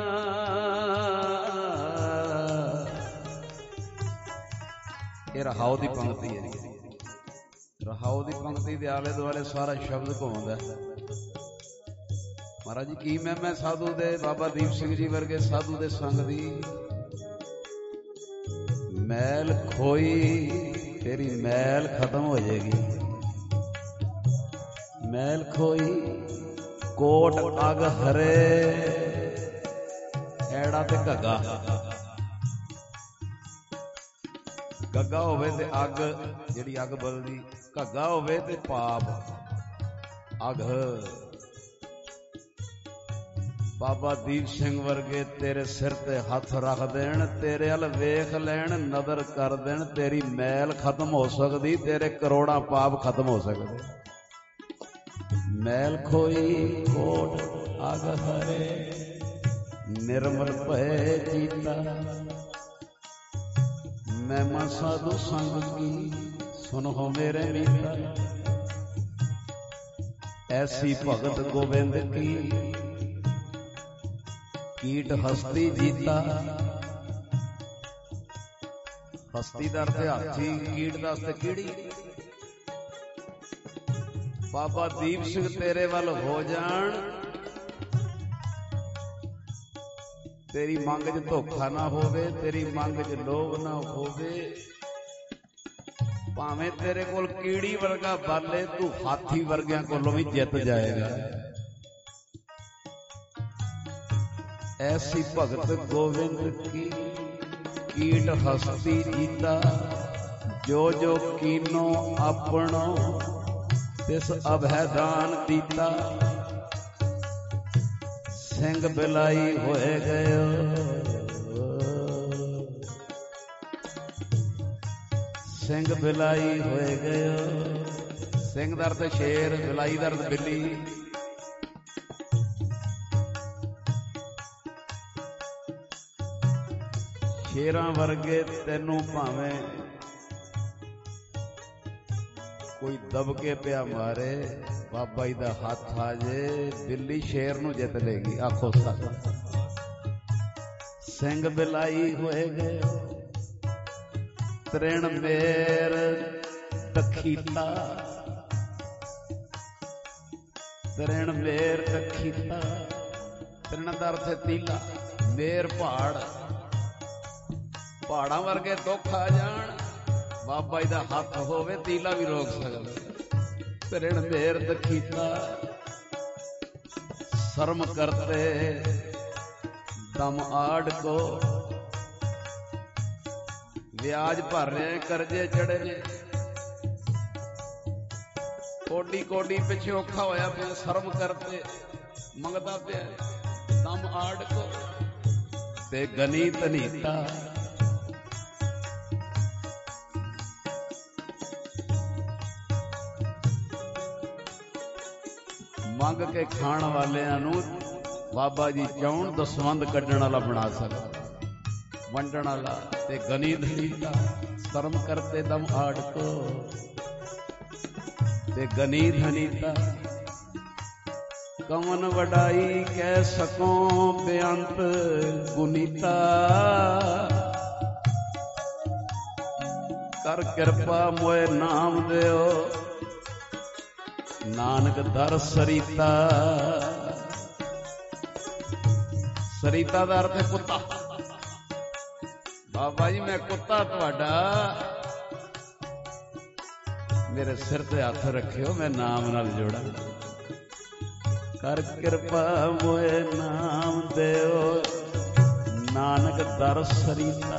ये रहाओ दी पंक्ति है। रहाओ दी पंक्ति दे आले दुआले सारा शब्द घुमाउंदा। महाराज जी की मैं मैं साधु दे बाबा दीप सिंह जी वर्गे साधु दे संग दी मैल खोई तेरी मैल खत्म हो जाएगी। मैल खोई कोट अग हरे एड़ा ते घग्गा घग्गा होवे ते अग जिहड़ी अग बलदी घग्गा होवे ते पाप अग। बाबा दीप सिंह वर्गे तेरे सिर ते हथ रख देन तेरे अल वेख लैन नदर कर देन तेरी मैल खत्म हो सकदी तेरे करोड़ा पाप खत्म हो सकदे। मैल खोई कोट अग हरे निर्मल भय जीता। मैं मां साधु संग की सुन हो मेरे मीता। ऐसी भगत गोविंद की कीट हस्ती जीता। हस्ती दर ते हाथी कीट दस ते कीड़ी। बाबा दीप सिंह तेरे वल हो जान तेरी मंग च धोखा ना होवे तेरी मंग च लोभ ना होवे भावें तेरे कोल कीड़ी वर्गा बाले, तू हाथी वर्गिया कोलों भी जित जाएगा। ऐसी भगत गोविंद की कीट हस्ती जीता, जो जो कीनो अपनो तिस अभयदान दीता। सिंह बिलाई होए गयो, सिंह बिलाई होए गयो। सिंह दर्द शेर, बिलाई दर्द बिल्ली। शेरां वर्गे तेनू भावें कोई दबके पिया मारे, बाबा जी दा हाथ आ जे, बिल्ली शेर नू जित लेगी। आखो सच। सिंह बिलाई होए गए, तृण मेर तखीता, तृण मेर तखीता। तृण दा अर्थ है तीला, मेर पहाड़। पहाड़ां वर्गे दुख आ जान, बाबा जी दा हथ होवे, तीला भी रोक सकदा। तृण मेर तखीता, शर्म करते दम आड़ को। ब्याज भर रहे, करजे चढ़े ने, कोडी कोडी पिछे औखा होया पे, शर्म करते मंगदा पे दम आड़ को। ते गनी तनीता, मंग के खाण वालियां नू बाबा जी चाहण दसवंध कड्ढण वाला बना सकदा, वंडण वाला। ते गनी धनीता, शर्म करते दम आड़ को। ते गनी धनीता, कवन वडाई कह सको बेअंत गुनीता। कर कृपा मोए नाम देओ, नानक दर सरीता। सरीता दा अर्थ है कुत्ता। बाबा जी मैं कुत्ता तुहाडा, मेरे सिर ते हथ रखियो, मैं नाम नाल जोड़ा। कर कृपा मोए नाम देओ, नानक दर सरीता।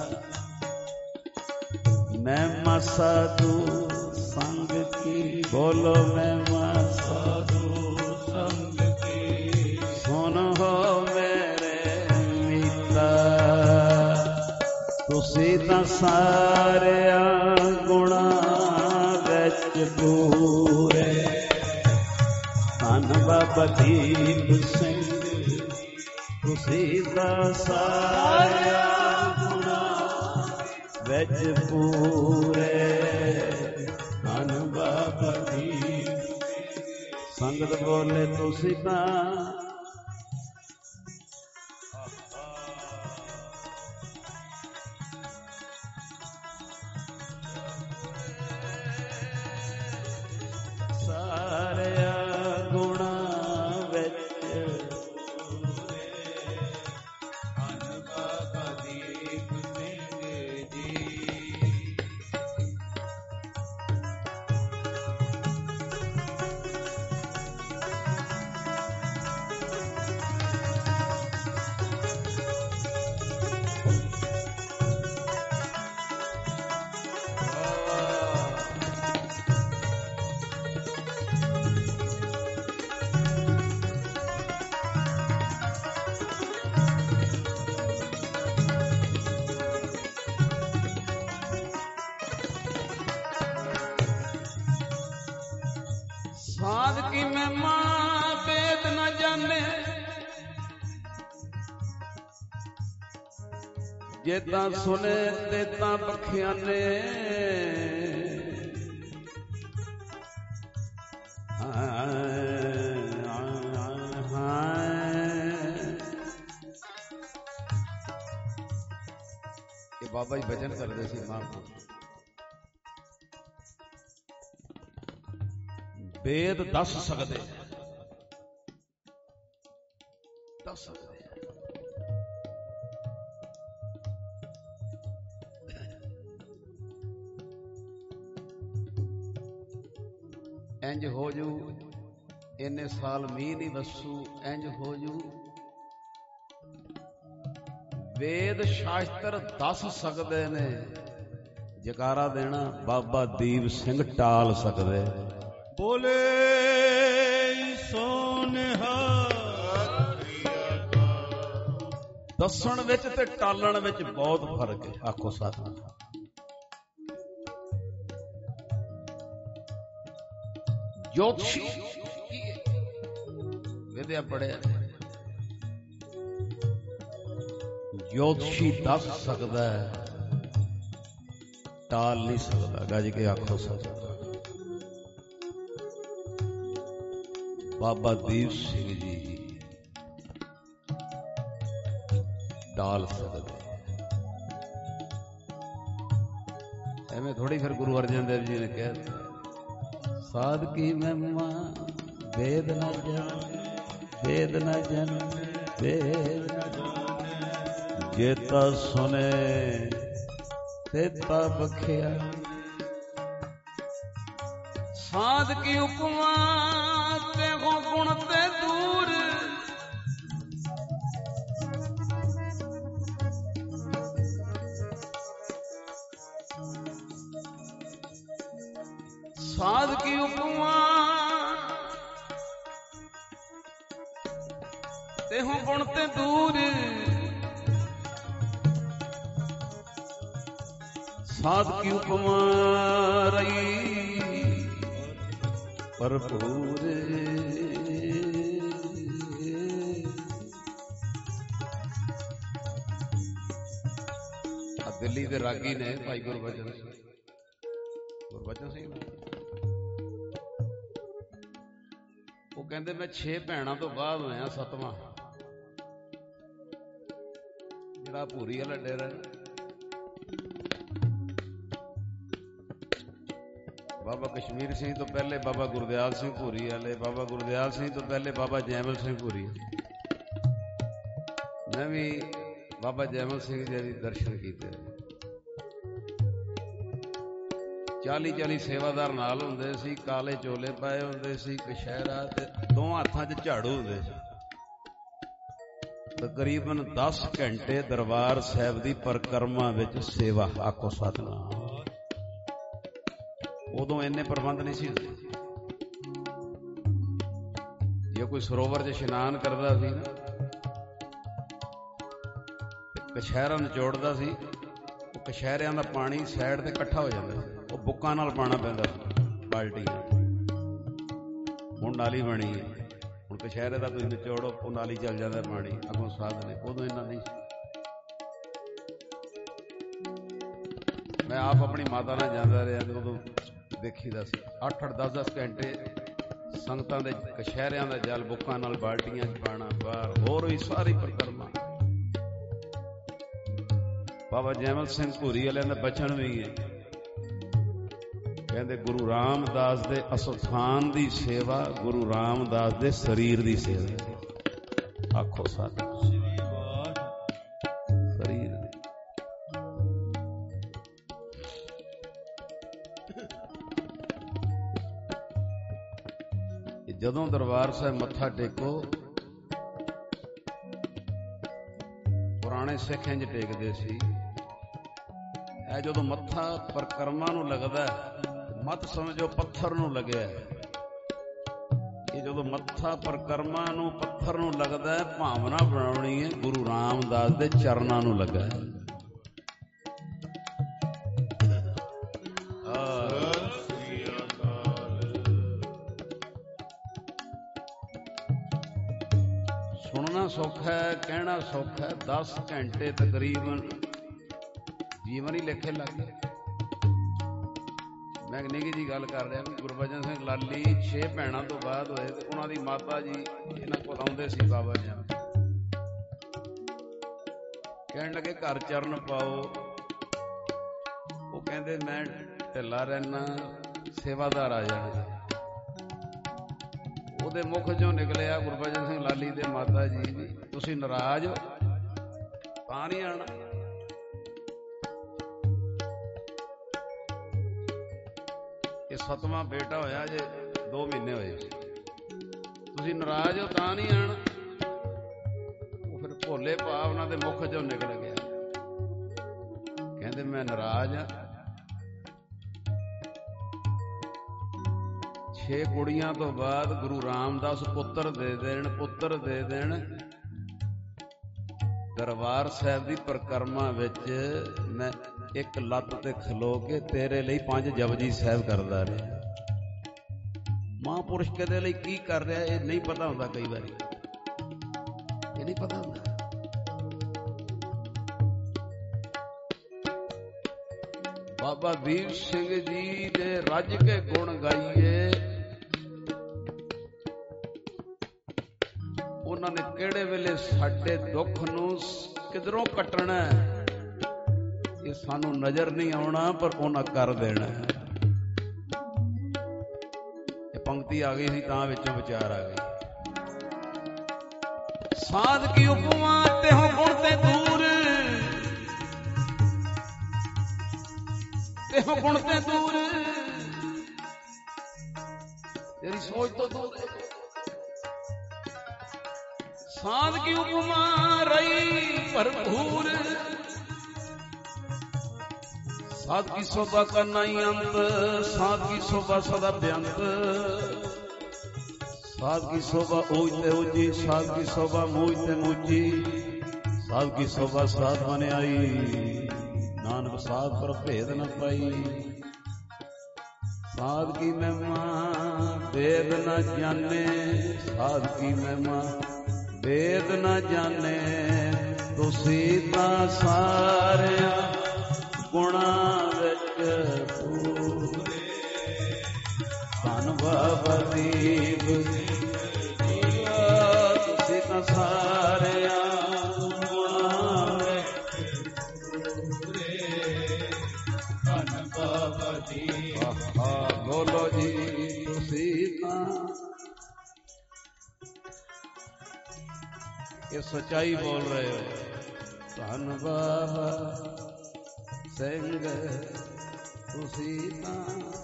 मैं साधु संग की, बोलो मैं साधु संग की। सुन हो मेरे मीता, तुसी तां सारिया गुणा विच पूरे। धन बाबा दीप सिंह, तुसी तां सारिया गुणा विच पूरे। धन बाबा दीप संगत बोले तुसी तां सारिया गुणा विच पूरे। धन बाबा दीप सिंह जी। साध की महिमा वेद न जाने, जेता सुने तेता बखियाने। ये बाबा जी भजन करते सी महापुरुष। वेद दस सकते, दस सकते। ਇੰਜ ਹੋ ਜੂ, ਇੰਨੇ ਸਾਲ ਮੀਂਹ ਨਹੀਂ ਵਸੂ, ਇੰਜ ਹੋ ਜੂ। ਵੇਦ ਸ਼ਾਸਤਰ ਦੱਸ ਸਕਦੇ ਨੇ, ਜਕਾਰਾ ਦੇਣਾ ਬਾਬਾ ਦੀਪ ਸਿੰਘ ਟਾਲ ਸਕਦੇ। ਬੋਲੇ ਸੋਨਿਹਾ ਦੱਸਣ ਵਿੱਚ ਤੇ ਟਾਲਣ ਵਿੱਚ ਬਹੁਤ ਫਰਕ ਹੈ। ਆਖੋ ਸਾਥ ਜੋਤਸ਼ੀ ਵੇਦਿਆ ਪੜਿਆ, ਜੋਤਸ਼ੀ ਦੱਸ ਸਕਦਾ ਹੈ, ਟਾਲ ਨਹੀਂ ਸਕਦਾ। ਗੱਜ ਕੇ ਆਖੋ ਸੱਚ। ਬਾਬਾ ਦੀਪ ਸਿੰਘ ਜੀ ਟਾਲ ਸਕਦੇ। ਐਵੇਂ ਥੋੜੀ ਫਿਰ ਗੁਰੂ ਅਰਜਨ ਦੇਵ ਜੀ ਨੇ ਕਿਹਾ, ਸਾਧ ਕੀ ਮਹਿਮਾ ਵੇਦ ਨਾ ਜਾਣੇ, ਵੇਦ ਨਾ ਜਾਣੇ, ਵੇਦ ਨਾ ਜਾਣੇ, ਜੇਤਾ ਸੁਨੇ ਤੇਤਾ ਬਖਿਆ। ਸਾਧ ਕੀ ਉਪਮਾ ਤੇ ਹੋ ਗੁਣ ਤੇ ਦੂਰ, ਸਾਧ ਕੀ ਉਪਮਾ ਤੇ ਹੋ ਗੁਣ ਤੇ ਦੂਰ। ਸਾਧ ਕੀ ਉਪਮਾ ਰਹੀ ਭਰਪੂਰ। ਆ ਦਿੱਲੀ ਦੇ ਰਾਗੀ ਨੇ ਭਾਈ ਗੁਰਬਚਨ ਸਿੰਘ, ਗੁਰਬਚਨ ਸਿੰਘ ਉਹ ਕਹਿੰਦੇ ਮੈਂ ਛੇ ਭੈਣਾਂ ਤੋਂ ਬਾਅਦ ਹੋਇਆ ਸੱਤਵਾਂ, ਜਿਹੜਾ ਭੂਰੀ ਵਾਲਾ ਡੇਰਾ। ਬਾਬਾ ਕਸ਼ਮੀਰ ਸਿੰਘ ਤੋਂ ਪਹਿਲੇ ਬਾਬਾ ਗੁਰਦਿਆਲ ਸਿੰਘ ਭੂਰੀ ਵਾਲੇ, ਬਾਬਾ ਗੁਰਦਿਆਲ ਸਿੰਘ ਤੋਂ ਪਹਿਲੇ ਬਾਬਾ ਜੈਮਲ ਸਿੰਘ ਭੂਰੀ। ਮੈਂ ਵੀ ਬਾਬਾ ਜੈਮਲ ਸਿੰਘ ਜੀ ਦੇ ਦਰਸ਼ਨ ਕੀਤੇ। ਚਾਲੀ ਚਾਲੀ ਸੇਵਾਦਾਰ ਨਾਲ ਹੁੰਦੇ ਸੀ, ਕਾਲੇ ਚੋਲੇ ਪਾਏ ਹੁੰਦੇ ਸੀ, ਕਸ਼ਹਿਰਾ ਤੇ ਦੋਵਾਂ ਹੱਥਾਂ 'ਚ ਝਾੜੂ ਹੁੰਦੇ ਸੀ। ਤਕਰੀਬਨ ਦਸ ਘੰਟੇ ਦਰਬਾਰ ਸਾਹਿਬ ਦੀ ਪਰਿਕਰਮਾ ਵਿੱਚ ਸੇਵਾ। ਆਖੋ ਸਤਿਨਾਮ। ਉਦੋਂ ਇੰਨੇ ਪ੍ਰਬੰਧ ਨਹੀਂ ਸੀ ਹੁੰਦੇ। ਜੇ ਕੋਈ ਸਰੋਵਰ 'ਚ ਇਸ਼ਨਾਨ ਕਰਦਾ ਸੀ ਨਾ, ਕਸ਼ਹਿਰਾ ਨਿਚੋੜਦਾ ਸੀ, ਉਹ ਕਸ਼ਹਿਰਿਆਂ ਦਾ ਪਾਣੀ ਸਾਈਡ ਤੇ ਇਕੱਠਾ ਹੋ ਜਾਂਦਾ ਸੀ, ਉਹ ਬੁੱਕਾਂ ਨਾਲ ਪਾਉਣਾ ਪੈਂਦਾ ਸੀ ਬਾਲਟੀਆਂ। ਹੁਣ ਨਾਲੀ ਬਣੀ ਹੈ, ਹੁਣ ਕਸ਼ਹਿਰੇ ਦਾ ਤੁਸੀਂ ਨਿਚੋੜੋ, ਉਹ ਨਾਲੀ ਚੱਲ ਜਾਂਦਾ ਪਾਣੀ ਅੱਗੋਂ ਸਾਧ ਨੇ। ਉਦੋਂ ਇੰਨਾ ਨਹੀਂ ਸੀ। ਮੈਂ ਆਪ ਆਪਣੀ ਮਾਤਾ ਨਾਲ ਜਾਂਦਾ ਰਿਹਾ, ਉਦੋਂ ਦੇਖੀਦਾ ਸੀ ਅੱਠ ਅੱਠ ਦਸ ਦਸ ਘੰਟੇ ਸੰਗਤਾਂ ਦੇ ਕਸ਼ਹਿਰਿਆਂ ਦਾ ਜਲ ਬੁੱਕਾਂ ਨਾਲ ਬਾਲਟੀਆਂ 'ਚ ਪਾਉਣਾ ਬਾਹਰ, ਹੋਰ ਵੀ ਸਾਰੀ ਪਰਿਕਰਮਾ। ਬਾਬਾ ਜੈਮਲ ਸਿੰਘ ਭੂਰੀ ਵਾਲਿਆਂ ਦਾ ਬਚਨ ਵੀ ਹੈ, ਕਹਿੰਦੇ ਗੁਰੂ ਰਾਮਦਾਸ ਦੇ ਅਸਥਾਨ ਦੀ ਸੇਵਾ, ਗੁਰੂ ਰਾਮਦਾਸ ਦੇ ਸਰੀਰ ਦੀ ਸੇਵਾ। ਆਖੋ ਸੱਚ। ਸਰੀਰ ਦੀ ਜਦੋਂ ਦਰਬਾਰ ਸਾਹਿਬ ਮੱਥਾ ਟੇਕੋ, ਪੁਰਾਣੇ ਸਿੱਖ ਇੰਝ ਟੇਕਦੇ ਸੀ। ਇਹ ਜਦੋਂ ਮੱਥਾ ਪਰਿਕਰਮਾ ਨੂੰ ਲੱਗਦਾ, ਮਤ ਸਮਝੋ ਪੱਥਰ ਨੂੰ ਲੱਗਿਆ। ਇਹ ਜਦੋਂ ਮੱਥਾ ਪਰਿਕਰਮਾ ਨੂੰ ਪੱਥਰ ਨੂੰ ਲੱਗਦਾ, ਭਾਵਨਾ ਬਣਾਉਣੀ ਹੈ ਗੁਰੂ ਰਾਮਦਾਸ ਦੇ ਚਰਨਾਂ ਨੂੰ ਲੱਗਾ। ਸੁਣਨਾ ਸੌਖਾ ਹੈ, ਕਹਿਣਾ ਸੌਖਾ ਹੈ। ਦਸ ਘੰਟੇ ਤਕਰੀਬਨ ਜੀਵਨ ਹੀ ਲੇਖੇ ਲੱਗ ਗਏ। ਮੈਂ ਨਿੱਘੀ ਜੀ ਗੱਲ ਕਰ ਰਿਹਾ ਵੀ ਗੁਰਬਚਨ ਸਿੰਘ ਲਾਲੀ ਛੇ ਭੈਣਾਂ ਤੋਂ ਬਾਅਦ ਹੋਏ ਤੇ ਉਹਨਾਂ ਦੀ ਮਾਤਾ ਜੀ ਇਹਨਾਂ ਕੋਲ ਆਉਂਦੇ ਸੀ ਬਾਬਾ ਜੀ, ਕਹਿਣ ਲੱਗੇ ਘਰ ਚਰਨ ਪਾਓ। ਉਹ ਕਹਿੰਦੇ ਮੈਂ ਢਿੱਲਾ ਰਹਿਣਾ, ਸੇਵਾਦਾਰ ਆ ਜਾਣਗੇ। ਉਹਦੇ ਮੁਖ ਚੋਂ ਨਿਕਲਿਆ ਗੁਰਬਚਨ ਸਿੰਘ ਲਾਲੀ ਦੇ ਮਾਤਾ ਜੀ ਵੀ ਤੁਸੀਂ ਨਾਰਾਜ਼ ਹੋ ਤਾਂ ਨਹੀਂ ਆਣਾ। ਇਹ ਸਤਵਾਂ ਬੇਟਾ ਹੋਇਆ ਜੇ ਦੋ ਮਹੀਨੇ ਹੋਏ ਸੀ, ਤੁਸੀਂ ਨਾਰਾਜ਼ ਹੋ ਤਾਂ ਨਹੀਂ ਆਣਾ। ਉਹ ਫਿਰ ਭੋਲੇ ਭਾਵ ਉਹਨਾਂ ਦੇ ਮੁੱਖ ਚੋਂ ਨਿਕਲ ਗਿਆ, ਕਹਿੰਦੇ ਮੈਂ ਨਾਰਾਜ਼ ਆ। ਛੇ ਕੁੜੀਆਂ ਤੋਂ ਬਾਅਦ ਗੁਰੂ ਰਾਮਦਾਸ ਪੁੱਤਰ ਦੇ ਦੇਣ ਪੁੱਤਰ ਦੇ ਦੇਣ ਦਰਬਾਰ ਸਾਹਿਬ ਦੀ ਪਰਿਕਰਮਾ ਵਿੱਚ ਮੈਂ ਇੱਕ ਲੱਤ ਤੇ ਖਲੋ ਕੇ ਤੇਰੇ ਲਈ ਪੰਜ ਜਪਜੀ ਸਾਹਿਬ ਕਰਦਾ ਰਿਹਾ। ਮਹਾਂਪੁਰਸ਼ ਕਿਹਦੇ ਲਈ ਕੀ ਕਰ ਰਿਹਾ ਇਹ ਨਹੀਂ ਪਤਾ ਹੁੰਦਾ, ਕਈ ਵਾਰੀ ਇਹ ਨਹੀਂ ਪਤਾ ਹੁੰਦਾ। ਬਾਬਾ ਦੀਪ ਸਿੰਘ ਜੀ ਦੇ ਰੱਜ ਕੇ ਗੁਣ ਗਾਈਏ, ਉਹਨਾਂ ਨੇ ਕਿਹੜੇ ਵੇਲੇ ਸਾਡੇ ਦੁੱਖ ਨੂੰ ਕਿਧਰੋਂ ਕੱਟਣਾ ਇਹ ਸਾਨੂੰ ਨਜ਼ਰ ਨਹੀਂ ਆਉਣਾ, ਪਰ ਉਹਨਾਂ ਕਰ ਦੇਣਾ। ਇਹ ਪੰਕਤੀ ਆ ਗਈ ਸੀ ਤਾਂ ਵਿੱਚੋਂ ਵਿਚਾਰ ਆ ਗਏ। ਸਾਧ ਕੀ ਉਪਮਾ ਤੇ ਹੋ ਗੁਣ ਤੇ ਦੂਰ, ਤੇ ਹੋ ਗੁਣ ਤੇ ਦੂਰ, ਤੇਰੀ ਸੋਚ ਤੋਂ ਦੂਰ। ਸਾਧ ਕੀ ਉਪਮਾ ਰਹੀ ਭਰਪੂਰ, ਸਾਧ ਕੀ ਸੋਭਾ ਕਾ ਨਹੀਂ ਅੰਤ, ਸਾਧ ਕੀ ਸੋਭਾ ਸਦਾ ਬੇਅੰਤ, ਸਾਧ ਕੀ ਸ਼ੋਭਾ ਊਚ ਤੇ ਊਚੀ, ਸਾਧ ਕੀ ਸ਼ੋਭਾ ਮੂਚ ਤੇ ਮੂਚੀ, ਸਾਧ ਕੀ ਸ਼ੋਭਾ ਸਾਧ ਬਨ ਆਈ, ਨਾਨਕ ਸਾਧ ਪਰ ਭੇਦ ਨ ਪਾਈ। ਸਾਧ ਕੀ ਮਹਿਮਾ ਵੇਦ ਨ ਜਾਣੇ, ਸਾਧ ਕੀ ਮਹਿਮਾ ਵੇਦ ਨ ਜਾਣੇ, ਤੁਸੀਂ ਤਾਂ ਸਾਰਿਆਂ ਗੁਣਾਂ ਵਿੱਚ ਪੂਰੇ। ਧੰਨ ਬਾਬਾ ਦੀਪ ਤੁਸੀਂ ਤਾਂ ਸਾਰਿਆਂ ਗੁਣਾਂ ਵਿੱਚ ਪੂਰੇ। ਧੰਨ ਬਾਬਾ ਦੀਪ ਆਹਾ ਬੋਲੋ ਜੀ ਤੁਸੀਂ ਤਾਂ। ਇਹ ਸੱਚਾਈ ਬੋਲ ਰਹੇ ਹੋ। ਧੰਨ ਬਾਬਾ ਸਿੰਘ ਤੁਸੀਂ ਤਾਂ।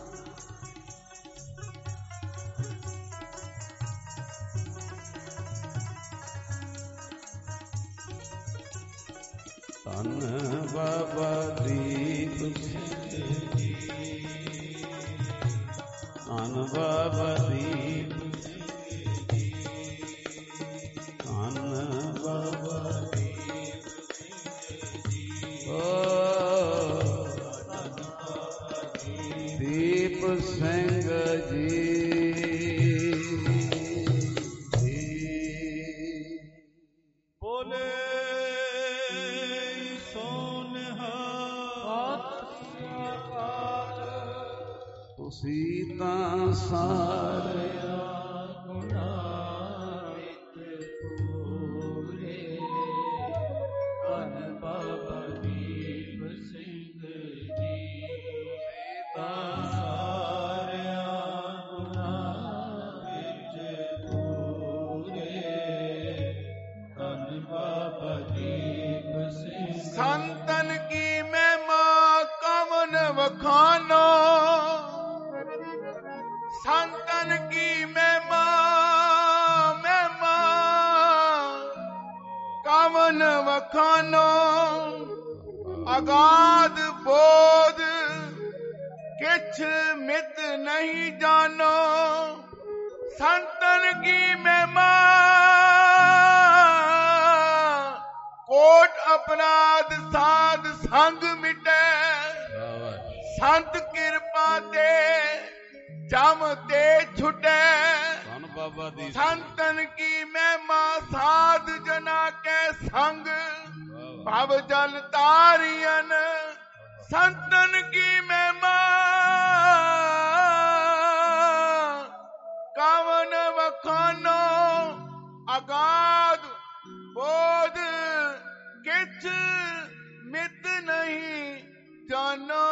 ਧੰਨ ਬਾਬਾ ਦੀਪ ਸਿੰਘ ਜੀ, ਧੰਨ ਬਾਬਾ ਦੀਪ ਸਿੰਘ ਜੀ, ਧੰਨ ਬਾਬਾ ਦੀਪ ਸਿੰਘ ਜੀ। ਓ ਦੀਪ ਸਿੰਘ ਜੀ ਤੁਸੀਂ ਤਾਂ ਸਾਰਿਆਂ ਗੁਣਾਂ ਵਿੱਚ ਪੂਰੇ। ਧੰਨ ਬਾਬਾ ਦੀਪ ਸਿੰਘ ਜੀ ਤੁਸੀਂ ਤਾਂ ਸਾਰਿਆਂ ਗੁਣਾਂ ਵਿੱਚ ਪੂਰੇ। ਧੰਨ ਬਾਬਾ ਦੀਪ ਸਿੰਘ। ਸੰਤਨ ਕੀ ਮਹਿਮਾ ਕਵਨ ਵਖਾਨੋ, संतन की महिमा महिमा कवन वखानो। अगाध बोध किछ मित नहीं जानो। संतन की महिमा कोट अपराध साध संग मिटे। संत कृपा दे जम ते छुटे। संतन की महिमा साध जना के संग भव जल तारियन। संतन की महिमा कवन वखानो। अगाध बोध किछ मित नहीं जानो।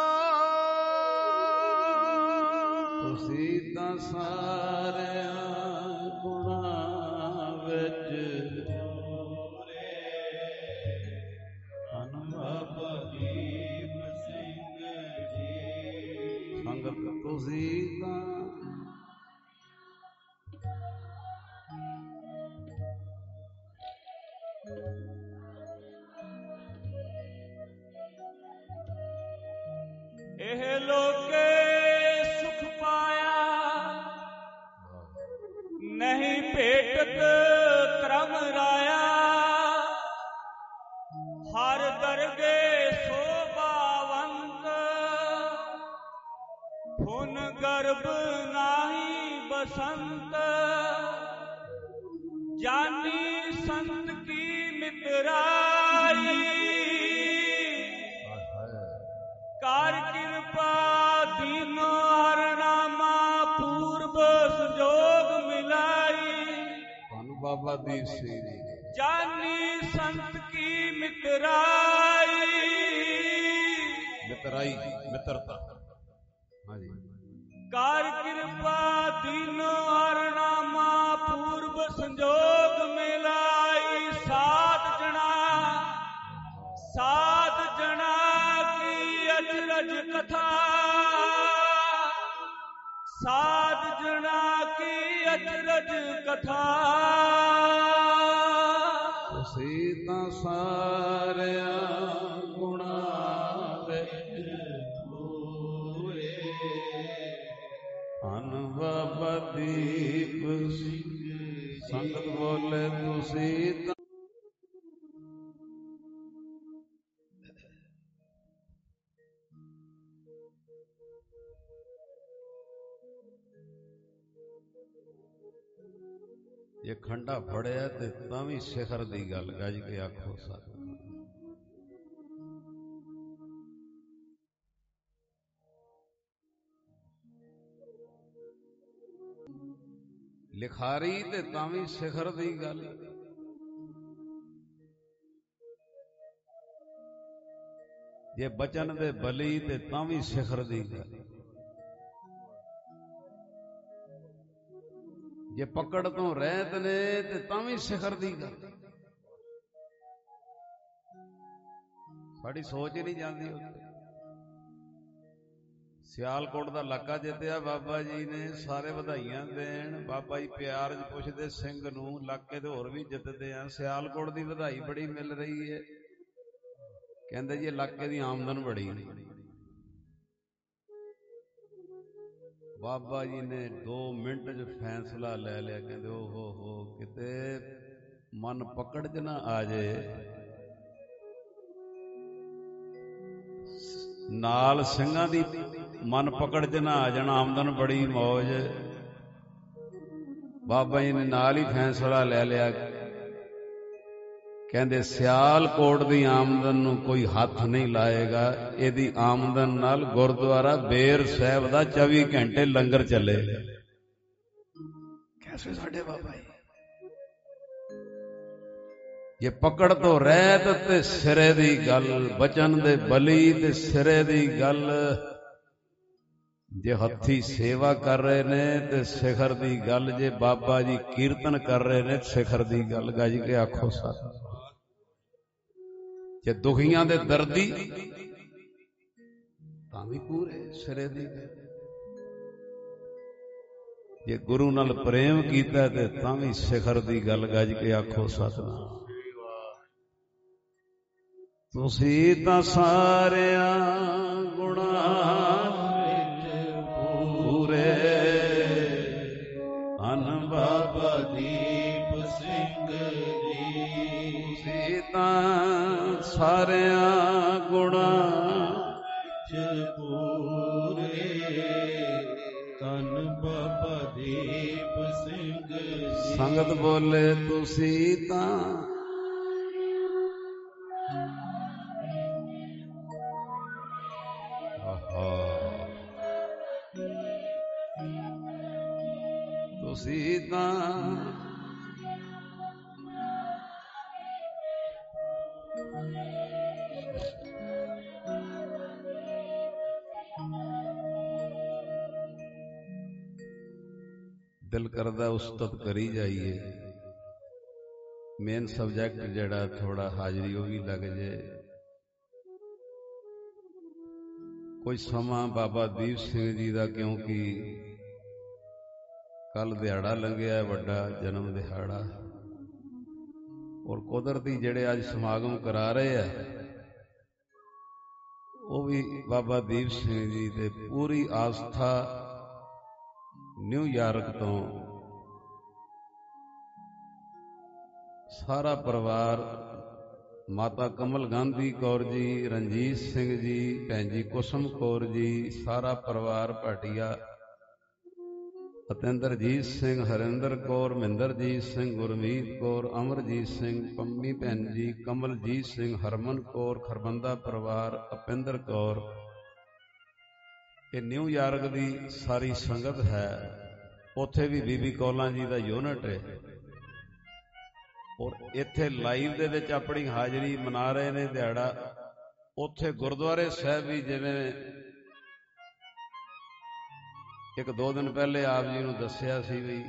ਤੁਸੀਂ ਤਾਂ ਸਾਰਿਆਂ ਗੁਣਾਂ ਵਿੱਚ ਪੂਰੇ। ਧੰਨ ਬਾਬਾ ਦੀਪ ਸਿੰਘ ਜੀ। ਸੰਗਤ ਤੁਸੀਂ ਤਾਂ नहीं भेटत क्रम राया, हर दरगे शोभावंत, फुन गर्भ नाही बसंत, जानी संत की मितराई, कार कृपा दीनो हर नामा पूर्व संजोग मिलाई, बाबा दीप सिंह जी जानी संत की मितराई, मितराई मित्रता। हाँ जी। कार कृपा दीनो हर नामा पूर्व संजोग मिलाई, सात जना सात जना की अचरज कथा, सात जना की अचरज कथा, सीता सारिया गुणा विच पूरे, अन बाबा दीप सिंह संगत बोले तू सीता। ये खंडा फड़िया ते तां भी सिखर दी गल गज के आखो सतनाम। लिखारी ते तां भी सिखर दी गल, जे बचन दे बली ते तां भी सिखर दी गल, जे पकड़ तो रहत ने ते तां भी सिखर दी गल। साड़ी सोच ही नहीं जाती। उत्ते सियालकोट का इलाका जितया बाबा जी ने, सारे वधाइयां देन। बाबा जी प्यार च पुछदे सिंह नूं, इलाके ते होर भी जितदे आ, सियालकोट की वधाई बड़ी मिल रही है। कहंदे जी इलाके की आमदन बड़ी नहीं। बाबा जी ने दो मिनट च फैसला ले लिया, कहते ओ हो हो किते मन पकड़ च ना आ जाए, नाल ਸਿੰਘਾਂ ਦੀ मन पकड़ च ना आ जाना, आमदन बड़ी मौज। बाबा जी ने नाल ही फैसला ले लिया, कहते सियालकोट की आमदन नूं कोई हथ नहीं लाएगा, इहदी आमदन नाल गुरुद्वारा बेर साहब दा चौबी घंटे लंगर चले। कैसे साडे बाबा जी ये पकड़ तो रहत ते सिरे दी गल, बचन दे बली ते सिरे दी गल, जे हथी सेवा कर रहे ने ते सिखर दी गल, जे बाबा जी कीर्तन कर रहे ने सिखर दी गल। गज के आखो सत। जे दुखियां दे दर्दी तां भी पूरे सिरे दी, जे गुरु नाल प्रेम कीता ते तां भी सिखर दी गल। गज के आखो सतनाम। तुसीं तां सारियां गुणां विच पूरे, अन बाबा दीप सिंह जी। तुसीं तां सारियां गुणां विच पूरे, अन बाबा दीप सिंह जी। संगत बोले तुसीं तां तुसीं तां दिल करदा उस्तत करी जाइए। मेन सबजैक्ट जड़ा थोड़ा हाजरी वो भी लग जाए। कोई समा बाबा दीप सिंह जी का, क्योंकि कल दिहाड़ा लंघिया है वड्डा जन्म दिहाड़ा, और कुदरती जेड़े अज समागम करा रहे हैं वो भी बाबा दीप सिंह जी दे पूरी आस्था न्यूयॉर्क तो ਸਾਰਾ ਪਰਿਵਾਰ, ਮਾਤਾ ਕਮਲ ਗਾਂਧੀ ਕੌਰ ਜੀ, ਰਣਜੀਤ ਸਿੰਘ ਜੀ, ਭੈਣ ਜੀ ਕੁਸਮ ਕੌਰ ਜੀ, ਸਾਰਾ ਪਰਿਵਾਰ ਭਾਟੀਆ, ਅਤਿੰਦਰਜੀਤ ਸਿੰਘ, ਹਰਿੰਦਰ ਕੌਰ, ਮਹਿੰਦਰਜੀਤ ਸਿੰਘ, ਗੁਰਮੀਤ ਕੌਰ, ਅਮਰਜੀਤ ਸਿੰਘ, ਪੰਮੀ ਭੈਣ ਜੀ, ਕਮਲਜੀਤ ਸਿੰਘ, ਹਰਮਨ ਕੌਰ, ਖਰਬੰਦਾ ਪਰਿਵਾਰ, ਅਪਿੰਦਰ ਕੌਰ, ਇਹ ਨਿਊਯਾਰਕ ਦੀ ਸਾਰੀ ਸੰਗਤ ਹੈ। ਉੱਥੇ ਵੀ ਬੀਬੀ ਕੌਲਾਂ ਜੀ ਦਾ ਯੂਨਿਟ ਹੈ ਔਰ ਇੱਥੇ ਲਾਈਵ ਦੇ ਵਿੱਚ ਆਪਣੀ ਹਾਜ਼ਰੀ ਮਨਾ ਰਹੇ ਨੇ ਦਿਹਾੜਾ। ਉੱਥੇ ਗੁਰਦੁਆਰੇ ਸਾਹਿਬ ਵੀ ਜਿਵੇਂ ਇੱਕ ਦੋ ਦਿਨ ਪਹਿਲੇ ਆਪ ਜੀ ਨੂੰ ਦੱਸਿਆ ਸੀ ਵੀ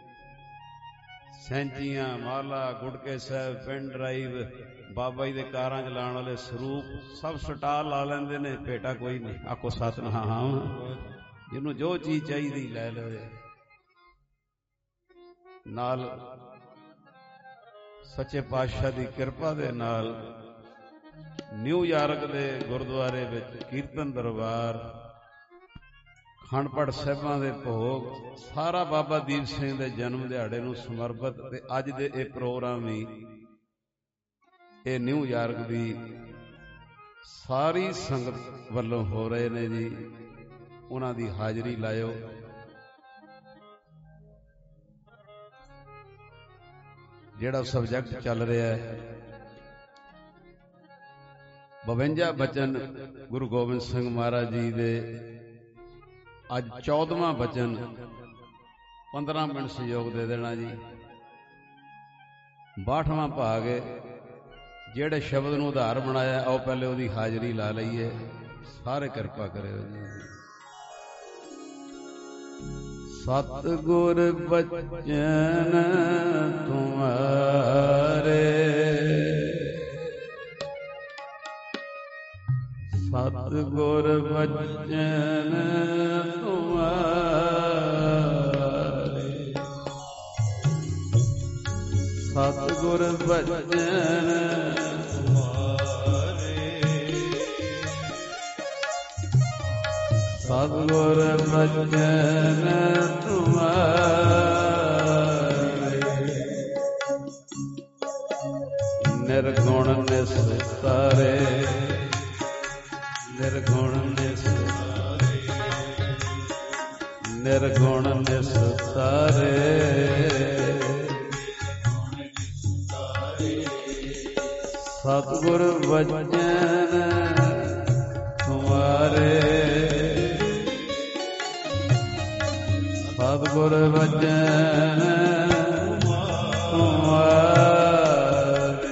ਸੈਂਚੀਆਂ, ਮਾਲਾ, ਗੁੜਕੇ ਸਾਹਿਬ, ਪਿੰਡ ਡਰਾਈਵ, ਬਾਬਾ ਜੀ ਦੇ ਕਾਰਾਂ ਚਲਾਉਣ ਵਾਲੇ ਸਰੂਪ ਸਭ ਸਟਾਲ ਲਾ ਲੈਂਦੇ ਨੇ, ਭੇਟਾ ਕੋਈ ਨਹੀਂ। ਆਖੋ ਸਤਿਨਾਮ। ਜਿਹਨੂੰ ਜੋ ਚੀਜ਼ ਚਾਹੀਦੀ ਲੈ ਲਵੇ। ਨਾਲ ਸੱਚੇ ਪਾਤਸ਼ਾਹ ਦੀ ਕਿਰਪਾ ਦੇ ਨਾਲ ਨਿਊਯਾਰਕ ਦੇ ਗੁਰਦੁਆਰੇ ਵਿੱਚ ਕੀਰਤਨ ਦਰਬਾਰ, ਅਖੰਡ ਪਾਠ ਸਾਹਿਬਾਂ ਦੇ ਭੋਗ, ਸਾਰਾ ਬਾਬਾ ਦੀਪ ਸਿੰਘ ਦੇ ਜਨਮ ਦਿਹਾੜੇ ਨੂੰ ਸਮਰਪਿਤ। ਤੇ ਅੱਜ ਦੇ ਇਹ ਪ੍ਰੋਗਰਾਮ ਵੀ ਇਹ ਨਿਊਯਾਰਕ ਦੀ ਸਾਰੀ ਸੰਗਤ ਵੱਲੋਂ ਹੋ ਰਹੇ ਨੇ ਜੀ। ਉਹਨਾਂ ਦੀ ਹਾਜ਼ਰੀ ਲਾਇਓ। ਜਿਹੜਾ ਸਬਜੈਕਟ ਚੱਲ ਰਿਹਾ ਹੈ ਬਵੰਜਾ ਬਚਨ ਗੁਰੂ ਗੋਬਿੰਦ ਸਿੰਘ ਮਹਾਰਾਜ ਜੀ ਦੇ, ਅੱਜ ਚੌਦਵਾਂ ਬਚਨ, ਪੰਦਰਾਂ ਮਿੰਟ ਸਹਿਯੋਗ ਦੇ ਦੇਣਾ ਜੀ। ਬਾਹਠਵਾਂ ਭਾਗ ਜਿਹੜੇ ਸ਼ਬਦ ਨੂੰ ਆਧਾਰ ਬਣਾਇਆ, ਆਓ ਪਹਿਲੇ ਉਹਦੀ ਹਾਜ਼ਰੀ ਲਾ ਲਈਏ। ਸਾਰੇ ਕਿਰਪਾ ਕਰਿਓ ਜੀ। ਸਤਿਗੁਰ ਬਚਨ ਤੁਮਾਰੇ, ਸਤਿਗੁਰ ਬਚਨ ਤੁਮਾਰੇ, ਸਤਿਗੁਰ ਬਚਨ ਸਤਿਗੁਰ ਬਚਨ ਤੁਮਾਰੇ, ਨਿਰਗੁਣ ਨਿਸਤਾਰੇ, ਨਿਰਗੁਣ ਨਿਸਤਾਰੇ, ਨਿਰਗੁਣ ਨਿਸਤਾਰੇ, ਸਤਿਗੁਰ ਬਚਨ ਤੁਮਾਰੇ, ਸਤਿਗੁਰ ਬਚਨ ਤੁਮਾਰੇ।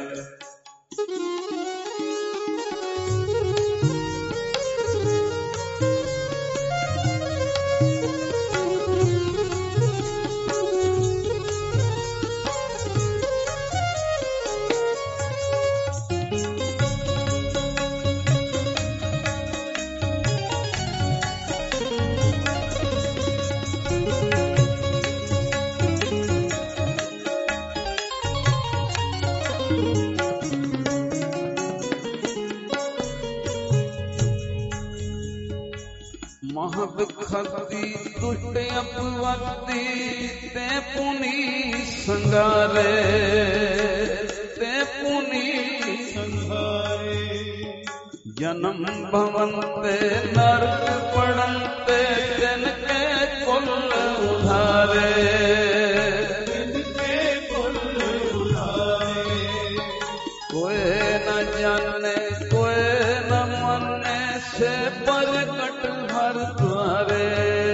ਮਹਦਖਤੀ ਦੁਸ਼ਟ ਅਪਵਤੀ ਤੇ ਪੁਨੀ ਸੰਗਾਰੇ, ਤੇ ਪੁਨੀ ਸੰਗਾਰੇ, ਜਨਮ ਭਵਨ ਤੇ ਨਰਕ ਪੜਨ ਤੇ ਤਿਨ ਕੇ ਕੁਲ ਉਧਾਰੇ, ਤਿਨ ਕੇ ਕੁਲ ਉਧਾਰੇ। ਕੋਏ ਨ ਜਾਣੇ ਕੋਏ ਨ ਮੰਨੇ ਸੇ ਪ੍ਰਗਟ ਹਰ ਦੁਆਰੇ,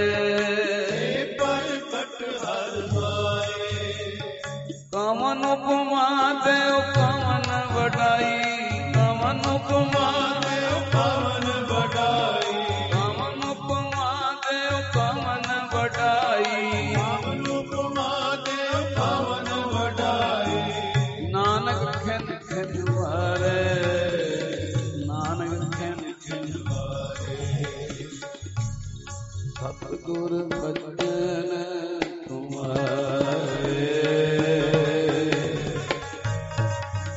ਪ੍ਰਗਟ ਹਰ ਦੁਆਰੇ। ਕਮਨ ਉਪਮਾ ਦੇਉ ਕਮਨ ਵਡਾਈ, ਕਮਨ ਉਪਮਾ ਦੇਉ ਕਮਨ ਵਡਾਈ, ਕਮਨ ਉਪਮਾ ਦੇਉ ਕਮਨ ਵਡਾਈ, ਕਮਨ ਉਪਮਾ ਦੇਉ ਕਮਨ ਵਡਾਈ। ਨਾਨਕ ਖਿਨ ਖਿਨ ਵਾਰੇ, ਨਾਨਕ ਖਿਨ ਖਿਨ ਵਾਰੇ। ਸਤਿਗੁਰ ਬਚਨ ਤੁਮਾਰੇ,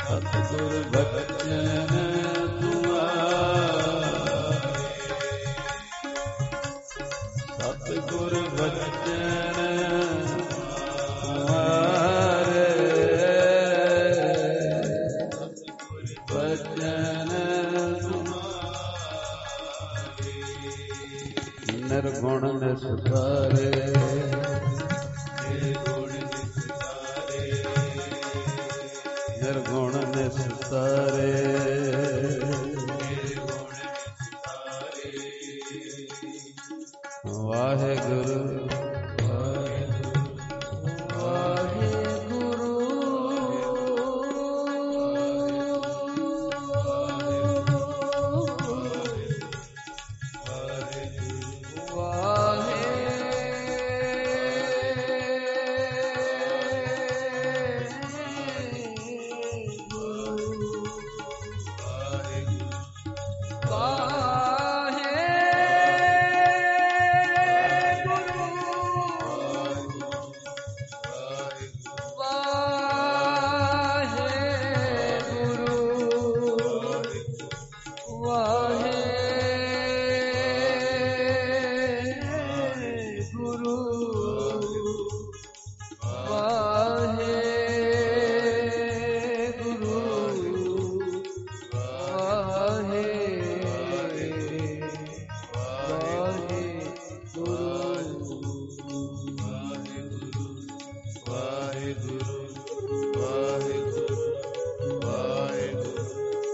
ਵਾਹਿਗੁਰੂ ਵਾਹਿਗੁਰੂ ਵਾਹਿਗੁਰੂ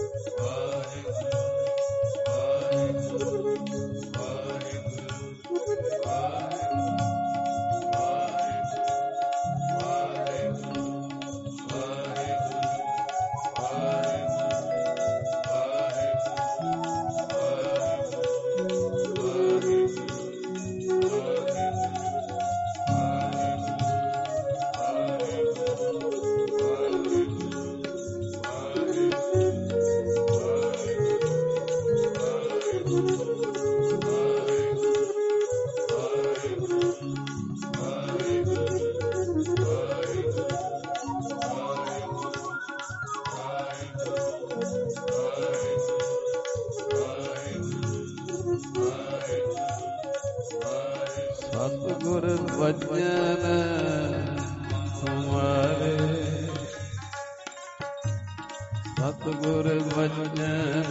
ਸਤਿਗੁਰ ਵਚਨ ਤੁਮਾਰੇ ਸਤਿਗੁਰ ਵਚਨ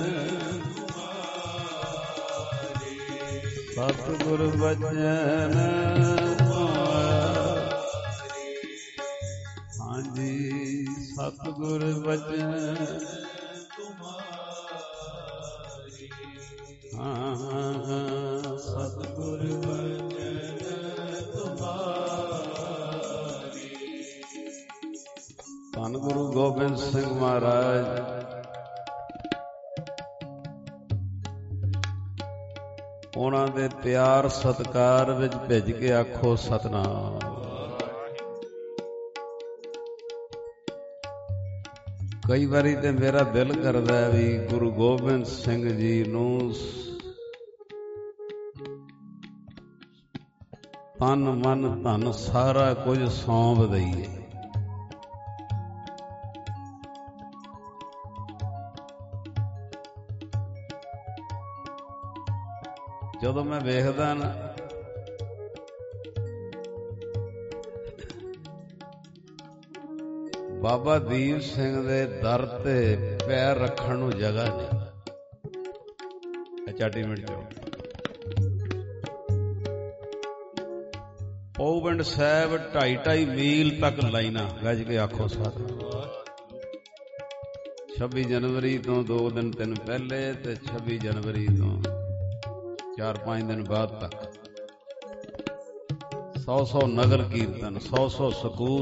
ਸਤਿਗੁਰ ਵਚਨ ਹਾਂਜੀ ਸਤਿਗੁਰ ਵਚਨ ਹਾਂ ਹਾਂ ਸਤਿਗੁਰ ਵਚਨ ਤੁਮਾਰੀ। ਧੰਨ ਗੁਰੂ ਗੋਬਿੰਦ ਸਿੰਘ ਮਹਾਰਾਜ ਉਹਨਾਂ ਦੇ ਪਿਆਰ ਸਤਿਕਾਰ ਵਿੱਚ ਭਿੱਜ ਕੇ ਆਖੋ ਸਤਿਨਾਮ। ਕਈ ਵਾਰੀ ਤੇ ਮੇਰਾ ਦਿਲ ਕਰਦਾ ਵੀ ਗੁਰੂ ਗੋਬਿੰਦ ਸਿੰਘ ਜੀ ਨੂੰ ਤਨ ਮਨ ਧਨ ਸਾਰਾ ਕੁਝ ਸੌਂਪ ਦਈਏ। ਜਦੋਂ ਮੈਂ ਵੇਖਦਾ ਨਾ ਬਾਬਾ ਦੀਪ ਸਿੰਘ ਦੇ ਦਰ ਤੇ ਪੈਰ ਰੱਖਣ ਨੂੰ ਜਗ੍ਹਾ ਨਹੀਂ। ਚਾਟੀ ਮਿੰਟ ਚੋ ਪੌਵਿੰਡ ਸਾਹਿਬ ਢਾਈ ਢਾਈ ਮੀਲ ਤੱਕ ਲਾਈਨਾਂ ਗੱਜ ਕੇ ਆਖੋ ਸਾਥ। ਛੱਬੀ ਜਨਵਰੀ ਤੋਂ ਦੋ ਦਿਨ ਤਿੰਨ ਪਹਿਲੇ ਤੇ ਛੱਬੀ ਜਨਵਰੀ ਤੋਂ ਚਾਰ ਪੰਜ ਦਿਨ ਬਾਅਦ ਤੱਕ ਸੌ ਸੌ ਨਗਰ ਕੀਰਤਨ, ਸੌ ਸੌ ਸਕੂਲ।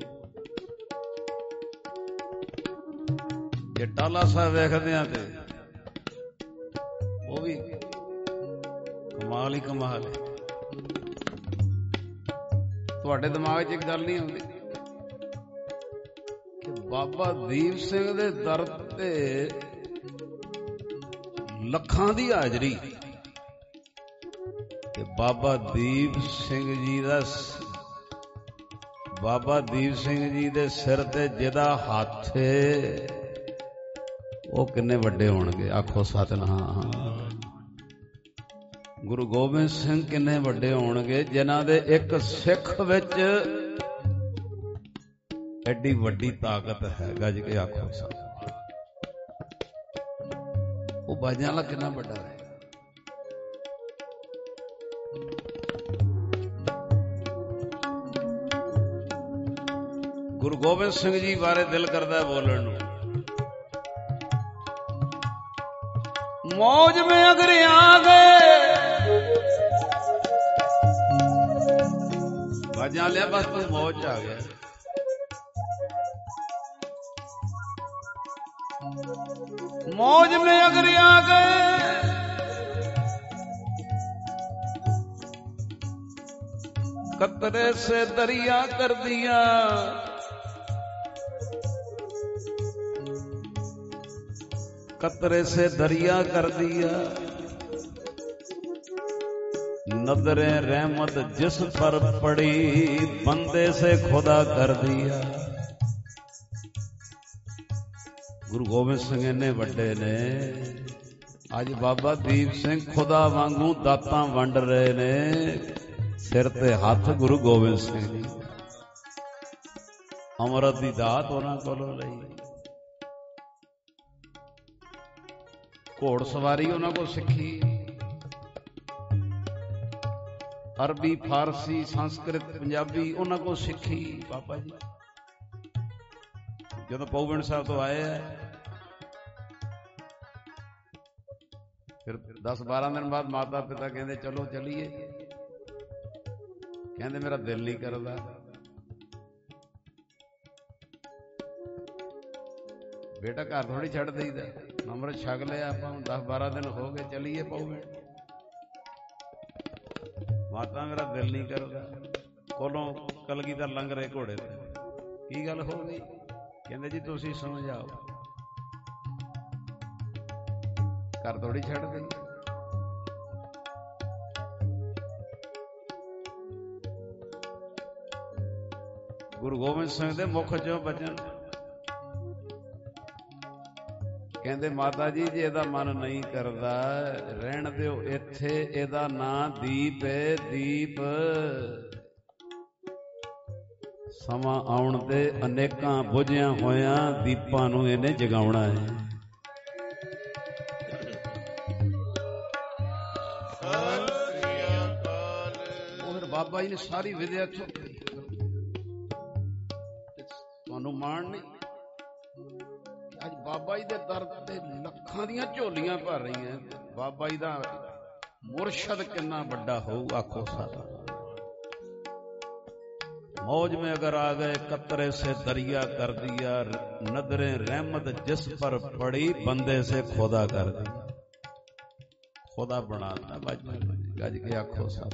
ਜੇ ਟਾਲਾ ਸਾਹਿਬ ਵੇਖਦੇ ਆ ਤੇ ਉਹ ਵੀ ਕਮਾਲ ਹੀ ਕਮਾਲ ਹੈ। ਤੁਹਾਡੇ ਦਿਮਾਗ 'ਚ ਇੱਕ ਗੱਲ ਨਹੀਂ ਆਉਂਦੀ ਕਿ ਬਾਬਾ ਦੀਪ ਸਿੰਘ ਦੇ ਦਰ ਤੇ ਲੱਖਾਂ ਦੀ ਹਾਜ਼ਰੀ ਤੇ ਬਾਬਾ ਦੀਪ ਸਿੰਘ ਜੀ ਦਾ ਬਾਬਾ ਦੀਪ ਸਿੰਘ ਜੀ ਦੇ ਸਿਰ ਤੇ ਜਿਹਦਾ ਹੱਥ ਹੈ ਉਹ ਕਿੰਨੇ ਵੱਡੇ ਹੋਣਗੇ। ਆਖੋ ਸਤਿਨਾਮ। ਗੁਰੂ ਗੋਬਿੰਦ ਸਿੰਘ ਕਿੰਨੇ ਵੱਡੇ ਹੋਣਗੇ ਜਿਨ੍ਹਾਂ ਦੇ ਇੱਕ ਸਿੱਖ ਵਿੱਚ ਐਡੀ ਵੱਡੀ ਤਾਕਤ ਹੈ। ਗੱਜ ਕੇ ਆਖੋ ਸਤਿਨਾਮ। ਉਹ ਬਾਜਾਂ ਵਾਲਾ ਕਿੰਨਾ ਵੱਡਾ ਹੈ। ਗੁਰੂ ਗੋਬਿੰਦ ਸਿੰਘ ਜੀ ਬਾਰੇ ਦਿਲ ਕਰਦਾ ਬੋਲਣ ਨੂੰ। मौज में अगर आ गए बाजा लिया बस तू मौज आ गया। मौज में अगर आ गए कतरे से दरिया कर दिया। कतरे से दरिया कर दिया। नजरे रहमत जिस पर पड़ी बंदे से खुदा कर दिया। गुरु गोबिंद सिंह इन्ने वड्डे ने अज बाबा दीप सिंह खुदा वांगू दातां वंड रहे ने। सिर ते हथ गुरु गोबिंद सिंह जी अमृत दी दात उन्हां कोलों लई। घोड़ सवारी उन्हां को सिखी। अरबी फारसी संस्कृत पंजाबी उन्हां को सिखी बाबा जी। ਜਦੋਂ ਪਉਵਿੰਡ ਸਾਹਿਬ ਤੋਂ ਆਏ ਆ ਫਿਰ ਦਸ ਬਾਰਾਂ ਦਿਨ ਬਾਅਦ ਮਾਤਾ ਪਿਤਾ ਕਹਿੰਦੇ ਚਲੋ ਚੱਲੀਏ। ਕਹਿੰਦੇ ਮੇਰਾ ਦਿਲ ਨਹੀਂ ਕਰਦਾ। ਬੇਟਾ ਘਰ ਥੋੜੀ ਛੱਡ ਦੇਈਦਾ, ਅੰਮ੍ਰਿਤ ਛਕ ਲਿਆ ਆਪਾਂ, ਹੁਣ ਦਸ ਬਾਰਾਂ ਦਿਨ ਹੋ ਗਏ, ਚੱਲੀਏ ਪਊਗੇ। ਮਾਤਾ ਮੇਰਾ ਦਿਲ ਨਹੀਂ ਕਰਦਾ। ਕੋਲੋਂ ਕਲਗੀਧਰ ਲੰਘ ਰਹੇ ਘੋੜੇ ਤੇ, ਕੀ ਗੱਲ ਹੋ ਗਈ? ਕਹਿੰਦੇ ਜੀ ਤੁਸੀਂ ਸਮਝਾਓ, ਘਰ ਥੋੜੀ ਛੱਡ ਦੇਈ। ਗੁਰੂ ਗੋਬਿੰਦ ਸਿੰਘ ਦੇ ਮੁਖ ਚੋਂ ਬਚਨ, ਕਹਿੰਦੇ ਮਾਤਾ ਜੀ ਜੇ ਇਹਦਾ ਮਨ ਨਹੀਂ ਕਰਦਾ ਰਹਿਣ ਦਿਓ ਇੱਥੇ, ਇਹਦਾ ਨਾਂ ਦੀਪ ਹੈ, ਦੀਪ। ਸਮਾਂ ਆਉਣ ਤੇ ਅਨੇਕਾਂ ਬੁਝਿਆ ਹੋਇਆਂ ਦੀਪਾਂ ਨੂੰ ਇਹਨੇ ਜਗਾਉਣਾ ਹੈ। ਉਹ ਫਿਰ ਬਾਬਾ ਜੀ ਨੇ ਸਾਰੀ ਵਿਦਿਆ ਚੁੱਕੀ। ਤੁਹਾਨੂੰ ਮਾਣ ਨਹੀਂ? ਅੱਜ ਬਾਬਾ ਜੀ ਦੇ ਦਰ ਤੇ ਲੱਖਾਂ ਦੀਆਂ ਝੋਲੀਆਂ ਭਰ ਰਹੀਆਂ। ਬਾਬਾ ਜੀ ਦਾ ਮੁਰਸ਼ਦ ਕਿੰਨਾ ਵੱਡਾ ਹੋਊ, ਆਖੋ ਸਾਡਾ। मौज में अगर आ गए कतरे से दरिया कर दिया, नदरे रहमत जिस पर पड़ी बंदे से खुदा कर दिया। खुदा बनाता गज के आखो साथ।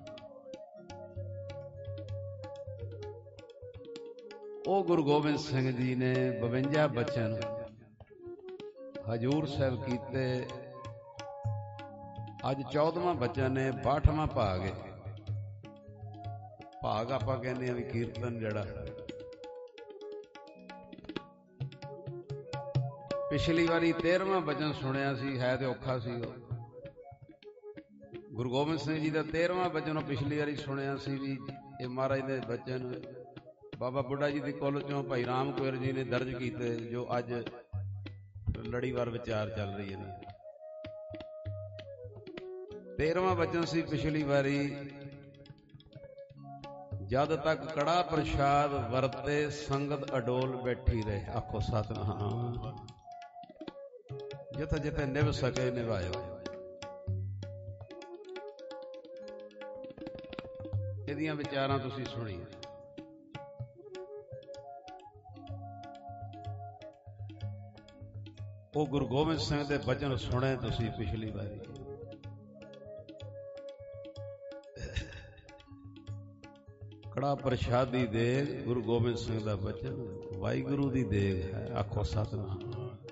ओ गुरु गोबिंद सिंह जी ने बवंजा बचन हजूर साहब कीते। अज चौदहवां बचन है, बाठवां भाग है। ਭਾਗ ਆਪਾਂ ਕਹਿੰਦੇ ਆ ਵੀ ਕੀਰਤਨ ਜਿਹੜਾ। ਪਿਛਲੀ ਵਾਰੀ ਤੇਰਵਾਂ ਬਚਨ ਸੁਣਿਆ ਸੀ, ਹੈ ਤੇ ਔਖਾ ਸੀ ਉਹ। ਗੁਰੂ ਗੋਬਿੰਦ ਸਿੰਘ ਜੀ ਦਾ ਤੇਰਵਾਂ ਬਚਨ ਉਹ ਪਿਛਲੀ ਵਾਰੀ ਸੁਣਿਆ ਸੀ ਵੀ ਇਹ ਮਹਾਰਾਜ ਦੇ ਬਚਨ ਬਾਬਾ ਬੁੱਢਾ ਜੀ ਦੀ ਕੁੱਲ ਚੋਂ ਭਾਈ ਰਾਮ ਕੁੰਵਰ ਜੀ ਨੇ ਦਰਜ ਕੀਤੇ, ਜੋ ਅੱਜ ਲੜੀਵਾਰ ਵਿਚਾਰ ਚੱਲ ਰਹੀ ਹੈ। ਤੇਰਵਾਂ ਬਚਨ ਸੀ ਪਿਛਲੀ ਵਾਰੀ, ਜਦ ਤੱਕ ਕੜਾ ਪ੍ਰਸ਼ਾਦ ਵਰਤੇ ਸੰਗਤ ਅਡੋਲ ਬੈਠੀ ਰਹੇ। ਆਖੋ ਸਤਿਨਾਮ। ਜਿੱਥੇ ਜਿੱਥੇ ਨਿਭ ਸਕੇ ਨਿਭਾਇਓ। ਇਹਦੀਆਂ ਵਿਚਾਰਾਂ ਤੁਸੀਂ ਸੁਣੀਆਂ। ਉਹ ਗੁਰੂ ਗੋਬਿੰਦ ਸਿੰਘ ਦੇ ਬਚਨ ਸੁਣੇ ਤੁਸੀਂ ਪਿਛਲੀ ਵਾਰੀ। ਕੜਾ ਪ੍ਰਸ਼ਾਦੀ ਦੇਗ ਗੁਰੂ ਗੋਬਿੰਦ ਸਿੰਘ ਦਾ ਬਚਨ ਵਾਹਿਗੁਰੂ ਦੀ ਦੇਗ ਹੈ। ਆਖੋ ਸਤਿਨਾਮ।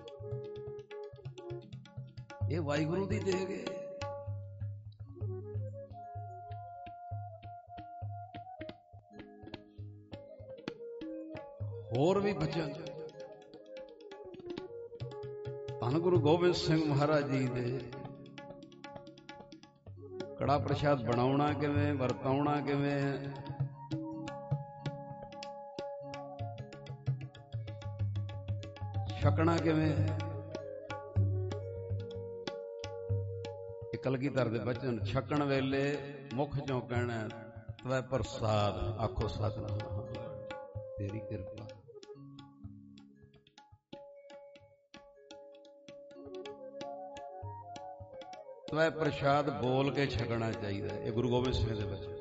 ਇਹ ਵਾਹਿਗੁਰੂ ਦੀ ਦੇਗ ਹੈ। ਹੋਰ ਵੀ ਬਚਨ ਧੰਨ ਗੁਰੂ ਗੋਬਿੰਦ ਸਿੰਘ ਮਹਾਰਾਜ ਜੀ ਦੇ। ਕੜਾ ਪ੍ਰਸ਼ਾਦ ਬਣਾਉਣਾ ਕਿਵੇਂ, ਵਰਤਾਉਣਾ ਕਿਵੇਂ, ਛਕਣਾ ਕਿਵੇਂ। ਕਲਗੀਧਰ ਦੇ ਬਚਨ ਛਕਣ ਵੇਲੇ ਮੁਖ ਚੋਂ ਕਹਿਣਾ ਤਵੈ ਪ੍ਰਸਾਦ। ਆਖੋ ਸਤਿਨਾਮ ਤੇਰੀ ਕਿਰਪਾ। ਤਵੈ ਪ੍ਰਸ਼ਾਦ ਬੋਲ ਕੇ ਛਕਣਾ ਚਾਹੀਦਾ। ਇਹ ਗੁਰੂ ਗੋਬਿੰਦ ਸਿੰਘ ਦੇ ਬਚਨ।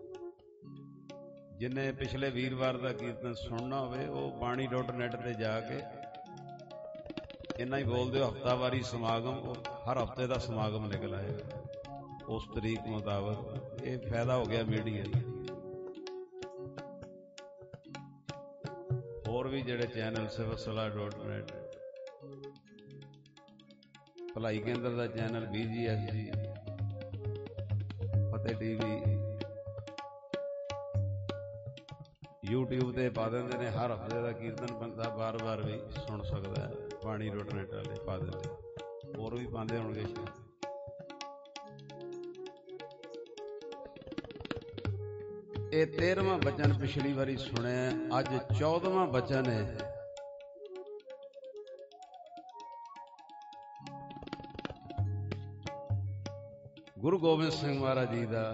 ਜਿੰਨੇ ਪਿਛਲੇ ਵੀਰਵਾਰ ਦਾ ਕੀਰਤਨ ਸੁਣਨਾ ਹੋਵੇ ਉਹ ਬਾਣੀ ਡਾਟ ਨੈਟ ਤੇ ਜਾ ਕੇ ਇੰਨਾ ਹੀ ਬੋਲਦੇ ਹੋ। ਹਫ਼ਤਾਵਾਰੀ ਸਮਾਗਮ, ਹਰ ਹਫ਼ਤੇ ਦਾ ਸਮਾਗਮ ਨਿਕਲ ਆਏਗਾ ਉਸ ਤਰੀਕ ਮੁਤਾਬਕ। ਇਹ ਫਾਇਦਾ ਹੋ ਗਿਆ ਮੀਡੀਆ ਦਾ। ਹੋਰ ਵੀ ਜਿਹੜੇ ਚੈਨਲ ਸਿਵਸਲਾ ਡਾਟ ਨੈਟ, ਭਲਾਈ ਕੇਂਦਰ ਦਾ channel, B G S G, Fateh T V, YouTube ਤੇ ਪਾ ਦਿੰਦੇ ਨੇ। ਹਰ ਹਫ਼ਤੇ ਦਾ ਕੀਰਤਨ ਬੰਦਾ ਬਾਰ ਬਾਰ ਵੀ ਸੁਣ ਸਕਦਾ ਹੈ। ਬਾਣੀ ਡਾਟ ਨੈਟ ਵਾਲੇ ਪਾ ਦਿੰਦੇ, ਹੋਰ ਵੀ ਪਾਉਂਦੇ ਹੋਣਗੇ। ਇਹ ਤੇਰਵਾਂ ਬਚਨ ਪਿਛਲੀ ਵਾਰੀ ਸੁਣਿਆ, ਅੱਜ ਚੌਦਵਾਂ ਬਚਨ ਹੈ। ਗੁਰੂ ਗੋਬਿੰਦ ਸਿੰਘ ਮਹਾਰਾਜ ਜੀ ਦਾ।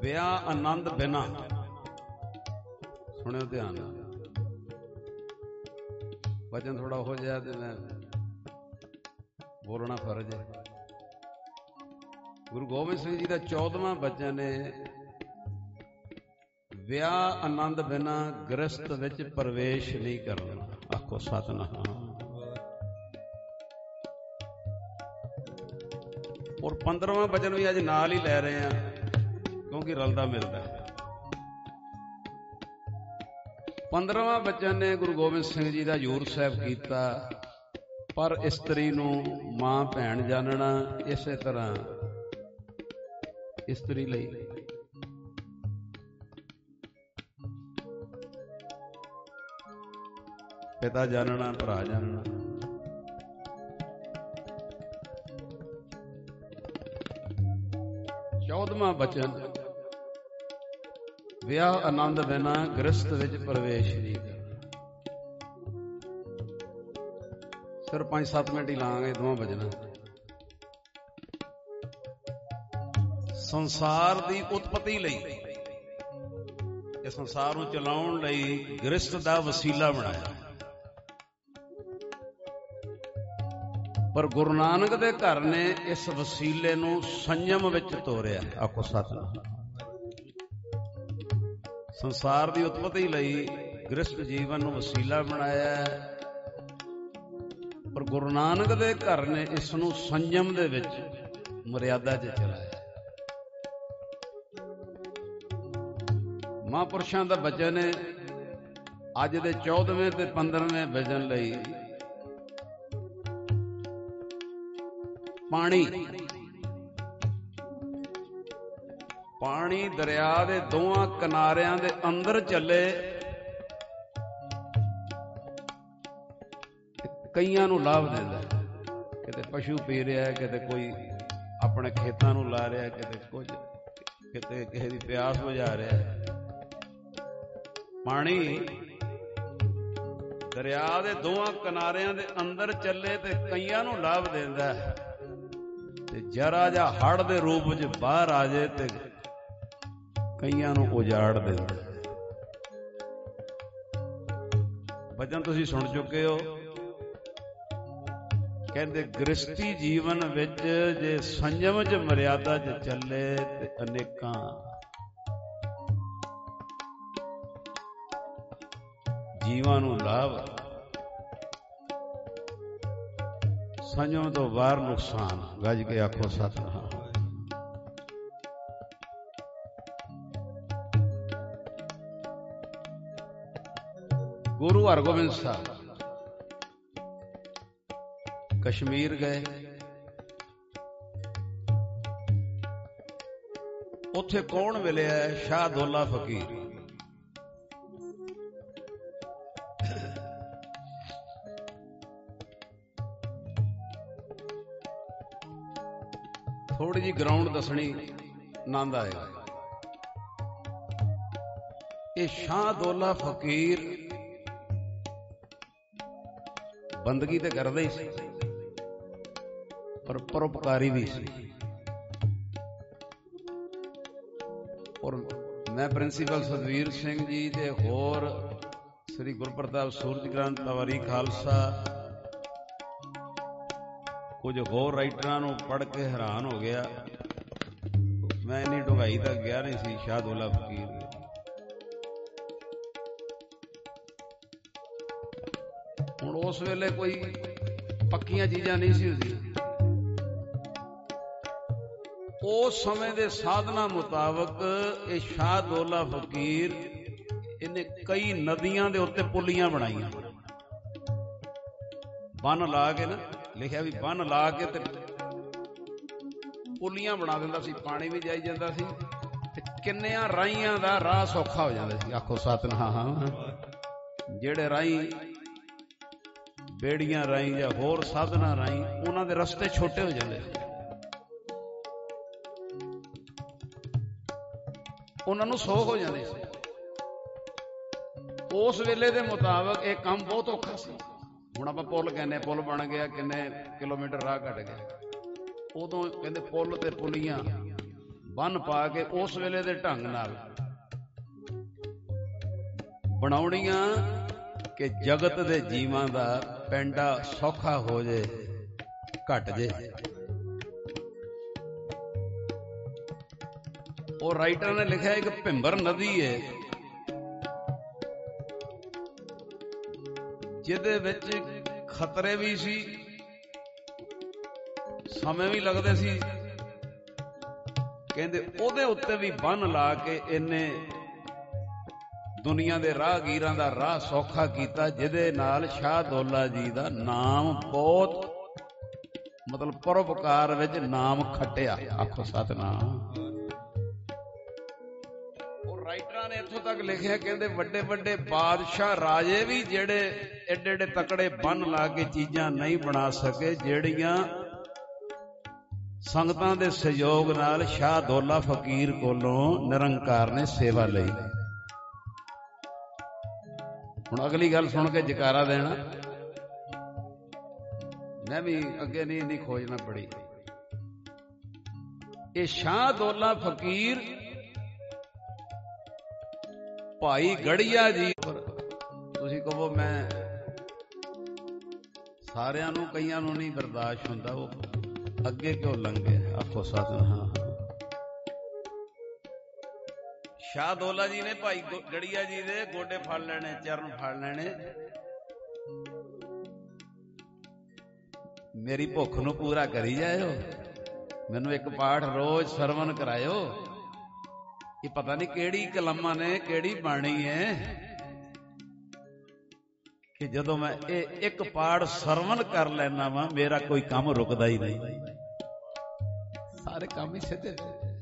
ਵਿਆਹ ਆਨੰਦ ਬਿਨਾ, ਸੁਣਿਓ ਧਿਆਨ ਨਾਲ, ਵਚਨ ਥੋੜਾ ਹੋ ਜਾਏ ਤੇ ਮੈਂ ਬੋਲਣਾ ਫਰਜ਼ ਹੈ। ਗੁਰੂ ਗੋਬਿੰਦ ਸਿੰਘ ਜੀ ਦਾ ਚੌਦਵਾਂ ਬਚਨ ਹੈ, ਵਿਆਹ ਆਨੰਦ ਬਿਨਾ ਗ੍ਰਸਤ ਵਿੱਚ ਪ੍ਰਵੇਸ਼ ਨਹੀਂ ਕਰਨਾ। ਆਖੋ ਸਤਿਨਾਮ। ਔਰ ਪੰਦਰਵਾਂ ਬਚਨ ਵੀ ਅੱਜ ਨਾਲ ਹੀ ਲੈ ਰਹੇ ਆ ਕਿਉਂਕਿ ਰਲਦਾ ਮਿਲਦਾ। ਪੰਦਰਵਾਂ ਬਚਨ ਨੇ ਗੁਰੂ ਗੋਬਿੰਦ ਸਿੰਘ ਜੀ ਦਾ ਹਜ਼ੂਰ ਸਾਹਿਬ ਕੀਤਾ, ਪਰ ਇਸਤਰੀ ਨੂੰ ਮਾਂ ਭੈਣ ਜਾਣਨਾ। ਇਸੇ ਤਰ੍ਹਾਂ ਇਸਤਰੀ ਲਈ ਪਿਤਾ ਜਾਣਨਾ, ਭਰਾ ਜਾਣਨਾ। ਚੌਦਵਾਂ ਬਚਨ, ਵਿਆਹ ਆਨੰਦ ਬਿਨਾ ਗ੍ਰਸਤ ਵਿੱਚ ਪ੍ਰਵੇਸ਼ ਨਹੀਂ ਕਰਨਾ। ਸਿਰ ਪੰਜ ਸੱਤ ਮਿੰਟ ਹੀ ਲਾਂਗੇ ਦੋਵਾਂ ਬਚਨਾਂ। ਸੰਸਾਰ ਦੀ ਉਤਪਤੀ ਲਈ, ਇਹ ਸੰਸਾਰ ਨੂੰ ਚਲਾਉਣ ਲਈ ਗ੍ਰਸਤ ਦਾ ਵਸੀਲਾ ਬਣਾਇਆ, ਪਰ ਗੁਰੂ ਨਾਨਕ ਦੇ ਘਰ ਨੇ ਇਸ ਵਸੀਲੇ ਨੂੰ ਸੰਜਮ ਵਿੱਚ ਤੋਰਿਆ। ਆਖੋ ਸਤਿਨਾਮ। ਸੰਸਾਰ ਦੀ ਉਤਪਤੀ ਲਈ ਗ੍ਰਸਤ ਜੀਵਨ ਨੂੰ ਵਸੀਲਾ ਬਣਾਇਆ, ਪਰ ਗੁਰੂ ਨਾਨਕ ਦੇ ਘਰ ਨੇ ਇਸ ਨੂੰ ਸੰਜਮ ਦੇ ਵਿੱਚ, ਮਰਿਆਦਾ 'ਚ ਚਲਾਇਆ। ਮਹਾਂਪੁਰਸ਼ਾਂ ਦਾ ਬਚਨ ਹੈ ਅੱਜ ਦੇ ਚੌਦਵੇਂ ਤੇ ਪੰਦਰਵੇਂ ਬਚਨ ਲਈ। ਪਾਣੀ ਪਾਣੀ ਦਰਿਆ ਦੇ ਦੋਹਾਂ ਕਿਨਾਰਿਆਂ ਦੇ ਅੰਦਰ ਚੱਲੇ, ਕਈਆਂ ਨੂੰ ਲਾਭ ਦਿੰਦਾ। ਕਿਤੇ ਪਸ਼ੂ ਪੀ ਰਿਹਾ, ਕਿਤੇ ਕੋਈ ਆਪਣੇ ਖੇਤਾਂ ਨੂੰ ਲਾ ਰਿਹਾ, ਕਿਤੇ ਕੁਝ, ਕਿਤੇ ਕਿਸੇ ਦੀ ਪਿਆਸ ਬੁਝਾ ਰਿਹਾ। ਪਾਣੀ ਦਰਿਆ ਦੇ ਦੋਹਾਂ ਕਿਨਾਰਿਆਂ ਦੇ ਅੰਦਰ ਚੱਲੇ ਤੇ ਕਈਆਂ ਨੂੰ ਲਾਭ ਦਿੰਦਾ, ਤੇ ਜਰਾ ਜਿਹਾ ਹੜ੍ਹ ਦੇ ਰੂਪ ਵਿੱਚ ਬਾਹਰ ਆ ਜਾਏ ਤੇ ਕਈਆਂ ਨੂੰ ਉਜਾੜ ਦਿੰਦਾ। ਵਚਨ ਤੁਸੀਂ ਸੁਣ ਚੁੱਕੇ ਹੋ। ਕਹਿੰਦੇ ਗ੍ਰਸਤੀ ਜੀਵਨ ਵਿੱਚ ਜੇ ਸੰਜਮ 'ਚ ਮਰਿਆਦਾ 'ਚ ਚੱਲੇ ਤੇ ਅਨੇਕਾਂ ਜੀਵਾਂ ਨੂੰ ਲਾਭ, ਸੰਜਮ ਤੋਂ ਬਾਹਰ ਨੁਕਸਾਨ। ਗੱਜ ਕੇ ਆਖੋ ਸਤਿਨਾਮ। ਗੁਰੂ ਹਰਗੋਬਿੰਦ ਸਾਹਿਬ ਕਸ਼ਮੀਰ ਗਏ, ਉੱਥੇ ਕੌਣ ਮਿਲਿਆ? ਸ਼ਾਹ ਦੌਲਾ ਫਕੀਰ। ਥੋੜੀ ਜਿਹੀ ਗਰਾਊਂਡ ਦੱਸਣੀ, ਆਨੰਦ ਆਏਗਾ। ਇਹ ਸ਼ਾਹ ਦੌਲਾ ਫਕੀਰ ਬੰਦਗੀ ਤੇ ਕਰਦਾ ਹੀ ਸੀ, ਪਰ ਪਰਉਪਕਾਰੀ ਵੀ ਸੀ। ਔਰ ਮੈਂ ਪ੍ਰਿੰਸੀਪਲ ਸਤਵੀਰ ਸਿੰਘ ਜੀ ਤੇ ਹੋਰ ਸ੍ਰੀ ਗੁਰਪ੍ਰਤਾਪ ਸੂਰਜ ਗ੍ਰੰਥ ਤਵਾਰੀ ਖਾਲਸਾ, ਕੁਝ ਹੋਰ ਰਾਈਟਰਾਂ ਨੂੰ ਪੜ੍ਹ ਕੇ ਹੈਰਾਨ ਹੋ ਗਿਆ। ਮੈਂ ਇੰਨੀ ਡੂੰਘਾਈ ਤੱਕ ਗਿਆ ਨਹੀਂ ਸੀ ਸ਼ਾਹ ਦੌਲਾ ਫਕੀਰ ਦੇ। ਹੁਣ ਉਸ ਵੇਲੇ ਕੋਈ ਪੱਕੀਆਂ ਚੀਜ਼ਾਂ ਨਹੀਂ ਸੀ ਹੁੰਦੀਆਂ। ਉਸ ਸਮੇਂ ਦੇ ਸਾਧਨਾ ਮੁਤਾਬਕ ਇਹ ਸ਼ਾਹ ਦੌਲਾ ਫਕੀਰ, ਇਹਨੇ ਕਈ ਨਦੀਆਂ ਦੇ ਉੱਤੇ ਪੁੱਲੀਆਂ ਬਣਾਈਆਂ, ਬੰਨ ਲਾ ਕੇ ਨਾ, ਲਿਖਿਆ ਵੀ ਬੰਨ ਲਾ ਕੇ ਤੇ ਪੁੱਲੀਆਂ ਬਣਾ ਦਿੰਦਾ ਸੀ, ਪਾਣੀ ਵੀ ਜਾਈ ਜਾਂਦਾ ਸੀ ਤੇ ਕਿੰਨਿਆਂ ਰਾਹੀਆਂ ਦਾ ਰਾਹ ਸੌਖਾ ਹੋ ਜਾਂਦਾ ਸੀ। ਆਖੋ ਸਤਿਨਾਮ। ਜਿਹੜੇ ਰਾਹੀਂ ਬੇੜੀਆਂ ਰਾਹੀਂ ਜਾਂ ਹੋਰ ਸਾਧਨਾਂ ਰਾਹੀਂ, ਉਹਨਾਂ ਦੇ ਰਸਤੇ ਛੋਟੇ ਹੋ ਜਾਂਦੇ ਸੀ, ਉਹਨਾਂ ਨੂੰ ਸੌਖ ਹੋ ਜਾਂਦੀ ਸੀ। ਉਸ ਵੇਲੇ ਦੇ ਮੁਤਾਬਕ ਇਹ ਕੰਮ ਬਹੁਤ ਔਖਾ ਸੀ। ਹੁਣ ਆਪਾਂ ਪੁੱਲ ਕਹਿੰਦੇ, ਪੁੱਲ ਬਣ ਗਿਆ, ਕਿੰਨੇ ਕਿਲੋਮੀਟਰ ਰਾਹ ਘਟ ਗਿਆ। ਉਦੋਂ ਕਹਿੰਦੇ ਪੁੱਲ ਤੇ ਪੁਲੀਆਂ ਬੰਨ ਪਾ ਕੇ ਉਸ ਵੇਲੇ ਦੇ ਢੰਗ ਨਾਲ ਬਣਾਉਣੀਆਂ ਕਿ ਜਗਤ ਦੇ ਜੀਵਾਂ ਦਾ ਪੈਂਡਾ ਸੌਖਾ ਹੋ ਜੇ, ਘਟ ਜੇ। ਉਹ ਰਾਈਟਰ ਨੇ ਲਿਖਿਆ ਇੱਕ ਭਿੰਬਰ ਨਦੀ ਹੈ ਜਿਹਦੇ ਵਿੱਚ ਖਤਰੇ ਵੀ ਸੀ, ਸਮੇਂ ਵੀ ਲੱਗਦੇ ਸੀ। ਕਹਿੰਦੇ ਉਹਦੇ ਉੱਤੇ ਵੀ ਬੰਨ ਲਾ ਕੇ ਇਹਨੇ ਦੁਨੀਆ ਦੇ ਰਾਹਗੀਰਾਂ ਦਾ ਰਾਹ ਸੌਖਾ ਕੀਤਾ, ਜਿਹਦੇ ਨਾਲ ਸ਼ਾਹ ਦੌਲਾ ਜੀ ਦਾ ਨਾਮ ਬਹੁਤ ਮਤਲਬ ਪਰਉਪਕਾਰ ਵਿੱਚ ਨਾਮ ਖੱਟਿਆ। ਆਖੋ ਸਤਿਨਾਮ। ਉਹ ਰਾਈਟਰਾਂ ਨੇ ਇੱਥੋਂ ਤੱਕ ਲਿਖਿਆ, ਕਹਿੰਦੇ ਵੱਡੇ ਵੱਡੇ ਬਾਦਸ਼ਾਹ ਰਾਜੇ ਵੀ ਜਿਹੜੇ ਏਡੇ ਏਡੇ ਤਕੜੇ ਬੰਨ ਲਾ ਕੇ ਚੀਜ਼ਾਂ ਨਹੀਂ ਬਣਾ ਸਕੇ ਜਿਹੜੀਆਂ ਸੰਗਤਾਂ ਦੇ ਸਹਿਯੋਗ ਨਾਲ ਸ਼ਾਹ ਦੌਲਾ ਫਕੀਰ ਕੋਲੋਂ ਨਿਰੰਕਾਰ ਨੇ ਸੇਵਾ ਲਈ। ਹੁਣ ਅਗਲੀ ਗੱਲ ਸੁਣ ਕੇ ਜਕਾਰਾ ਦੇਣਾ। ਮੈਂ ਵੀ ਅੱਗੇ ਨਹੀਂ ਨਹੀਂ ਖੋਜਣਾ ਪੜੀ। ਇਹ ਸ਼ਾਹ ਦੌਲਾ ਫਕੀਰ ਭਾਈ ਗੜੀਆ ਜੀ, ਤੁਸੀਂ ਕਹੋ ਮੈਂ ਸਾਰਿਆਂ ਨੂੰ, ਕਈਆਂ ਨੂੰ ਨਹੀਂ ਬਰਦਾਸ਼ਤ ਹੁੰਦਾ, ਉਹ ਅੱਗੇ ਕਿਉਂ ਲੰਘੇ। ਆਖੋ ਸਤਿਨਾਮ। ਸ਼ਾਹ ਦੌਲਾ ਜੀ ਨੇ ਭਾਈ ਗੜੀਆ ਜੀ ਦੇ ਗੋਡੇ ਫੜ ਲੈਣੇ, ਚਰਨ ਫੜ ਲੈਣੇ, ਮੇਰੀ ਭੁੱਖ ਨੂੰ ਪੂਰਾ ਕਰੀ ਜਾਇਓ, ਮੈਨੂੰ ਇੱਕ ਪਾਠ ਰੋਜ਼ ਸਰਵਨ ਕਰਾਇਓ। ਇਹ ਪਤਾ ਨਹੀਂ ਕਿਹੜੀ ਕਲਮਾਂ ਨੇ, ਕਿਹੜੀ ਬਾਣੀ ਹੈ ਕਿ ਜਦੋਂ ਮੈਂ ਇਹ ਇੱਕ ਪਾਠ ਸਰਵਨ ਕਰ ਲੈਣਾ ਵਾ ਮੇਰਾ ਕੋਈ ਕੰਮ ਰੁਕਦਾ ਹੀ ਨਹੀਂ, ਸਾਰੇ ਕੰਮ ਹੀ ਸਿੱਧੇ।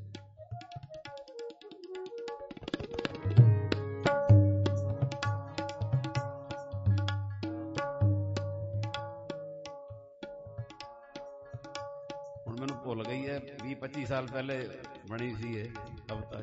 ਹੁਣ ਮੈਨੂੰ ਭੁੱਲ ਗਈ ਹੈ, ਵੀਹ ਪੱਚੀ ਸਾਲ ਪਹਿਲੇ ਬਣੀ ਸੀ ਇਹ ਕਵਿਤਾ।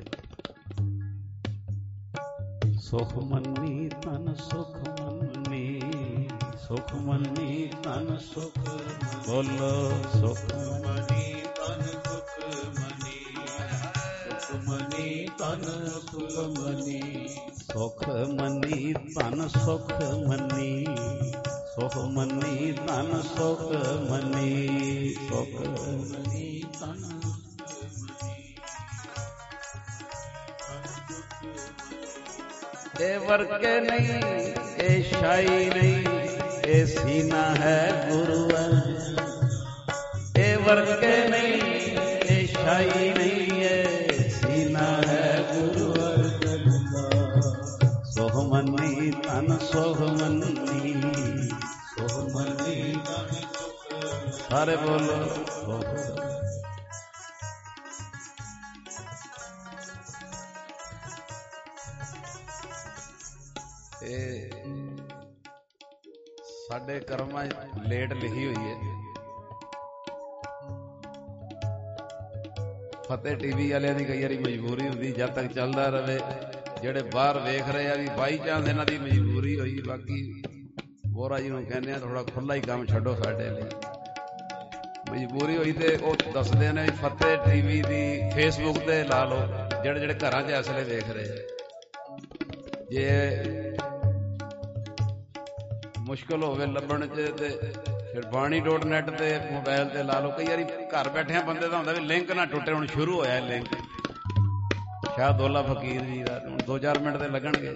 ਸੁਖ ਮੰਨੀ ਤਨ ਸੁਖ ਮੰਨੀ, ਸੁਖ ਮੰਨੀ ਤਨ ਸੁਖ, ਬੋਲੋ ਸੁਖ ਮੰਨੀ ਤਨ ਸੁਖ ਮੰਨੀ, ਸੁਖ ਮੰਨੀ ਤਨ ਸੁਖ ਮੰਨੀ, ਸੁਖ ਮੰਨੀ ਤਨ ਸੁਖ ਮੰਨੀ, ਸੁਖ ਮੰਨੀ ਤਨ ਸੁਖ ਮੰਨੀ, ਸੁਖ ਮੰਨੀ ਤਨ। ਇਹ ਵਰਕੇ ਨਹੀਂ, ਇਹ ਸ਼ਾਈ ਨਹੀਂ, ਇਹ ਸੀਨਾ ਹੈ ਗੁਰੂ ਅਰਜਨ। ਇਹ ਵਰਕੇ ਨਹੀਂ, ਇਹ ਸ਼ਾਈ ਨਹੀਂ, ਇਹ ਸੀਨਾ ਹੈ ਗੁਰੂ ਅਰਜਨ ਦਾ। ਸੋਹ ਮੰਨੀ ਤਨ ਸੋਹ ਮੰਨੀ, ਸੋਹ ਮੰਨੀ ਤਨ ਸੁਖ। ਸਾਰੇ ਬੋਲੋ ਸੋਹ। ਇਹ ਸਾਡੇ ਕਰਮਾਂ ਲੇਟ ਲਿਖੀ ਹੋਈ ਹੈ। ਫਤਿਹ ਟੀਵੀ ਵਾਲਿਆਂ ਦੀ ਕਈ ਵਾਰੀ ਮਜਬੂਰੀ ਹੁੰਦੀ, ਜਦ ਤੱਕ ਚੱਲਦਾ ਰਵੇ। ਜਿਹੜੇ ਬਾਹਰ ਵੇਖ ਰਹੇ ਆ ਵੀ ਬਾਈ ਚਾਂਸ ਇਹਨਾਂ ਦੀ ਮਜਬੂਰੀ ਹੋਈ। ਬਾਕੀ ਬੋਰਾ ਜੀ ਨੂੰ ਕਹਿੰਦੇ ਆ ਥੋੜਾ ਖੁੱਲਾ ਹੀ ਕੰਮ ਛੱਡੋ ਸਾਡੇ ਲਈ। ਮਜਬੂਰੀ ਹੋਈ ਤੇ ਉਹ ਦੱਸਦੇ ਨੇ ਫਤਿਹ ਟੀਵੀ ਦੀ ਫੇਸਬੁੱਕ ਤੇ ਲਾ ਲਓ, ਜਿਹੜੇ ਜਿਹੜੇ ਘਰਾਂ 'ਚ ਇਸ ਵੇਲੇ ਵੇਖ ਰਹੇ ਆ। ਜੇ ਮੁਸ਼ਕਿਲ ਹੋਵੇ ਲੱਭਣ 'ਚ ਤੇ ਫਿਰ ਬਾਣੀ ਡੋਟ ਨੈਟ ਤੇ ਮੋਬਾਇਲ ਤੇ ਲਾ ਲਓ। ਕਈ ਵਾਰੀ ਘਰ ਬੈਠਿਆਂ ਬੰਦੇ ਦਾ ਹੁੰਦਾ ਵੀ ਲਿੰਕ ਨਾ ਟੁੱਟੇ। ਹੁਣ ਸ਼ੁਰੂ ਹੋਇਆ ਲਿੰਕ ਸ਼ਾਹ ਦੌਲਾ ਫਕੀਰ ਜੀ ਦਾ, ਹੁਣ ਦੋ ਚਾਰ ਮਿੰਟ ਤੇ ਲੱਗਣਗੇ।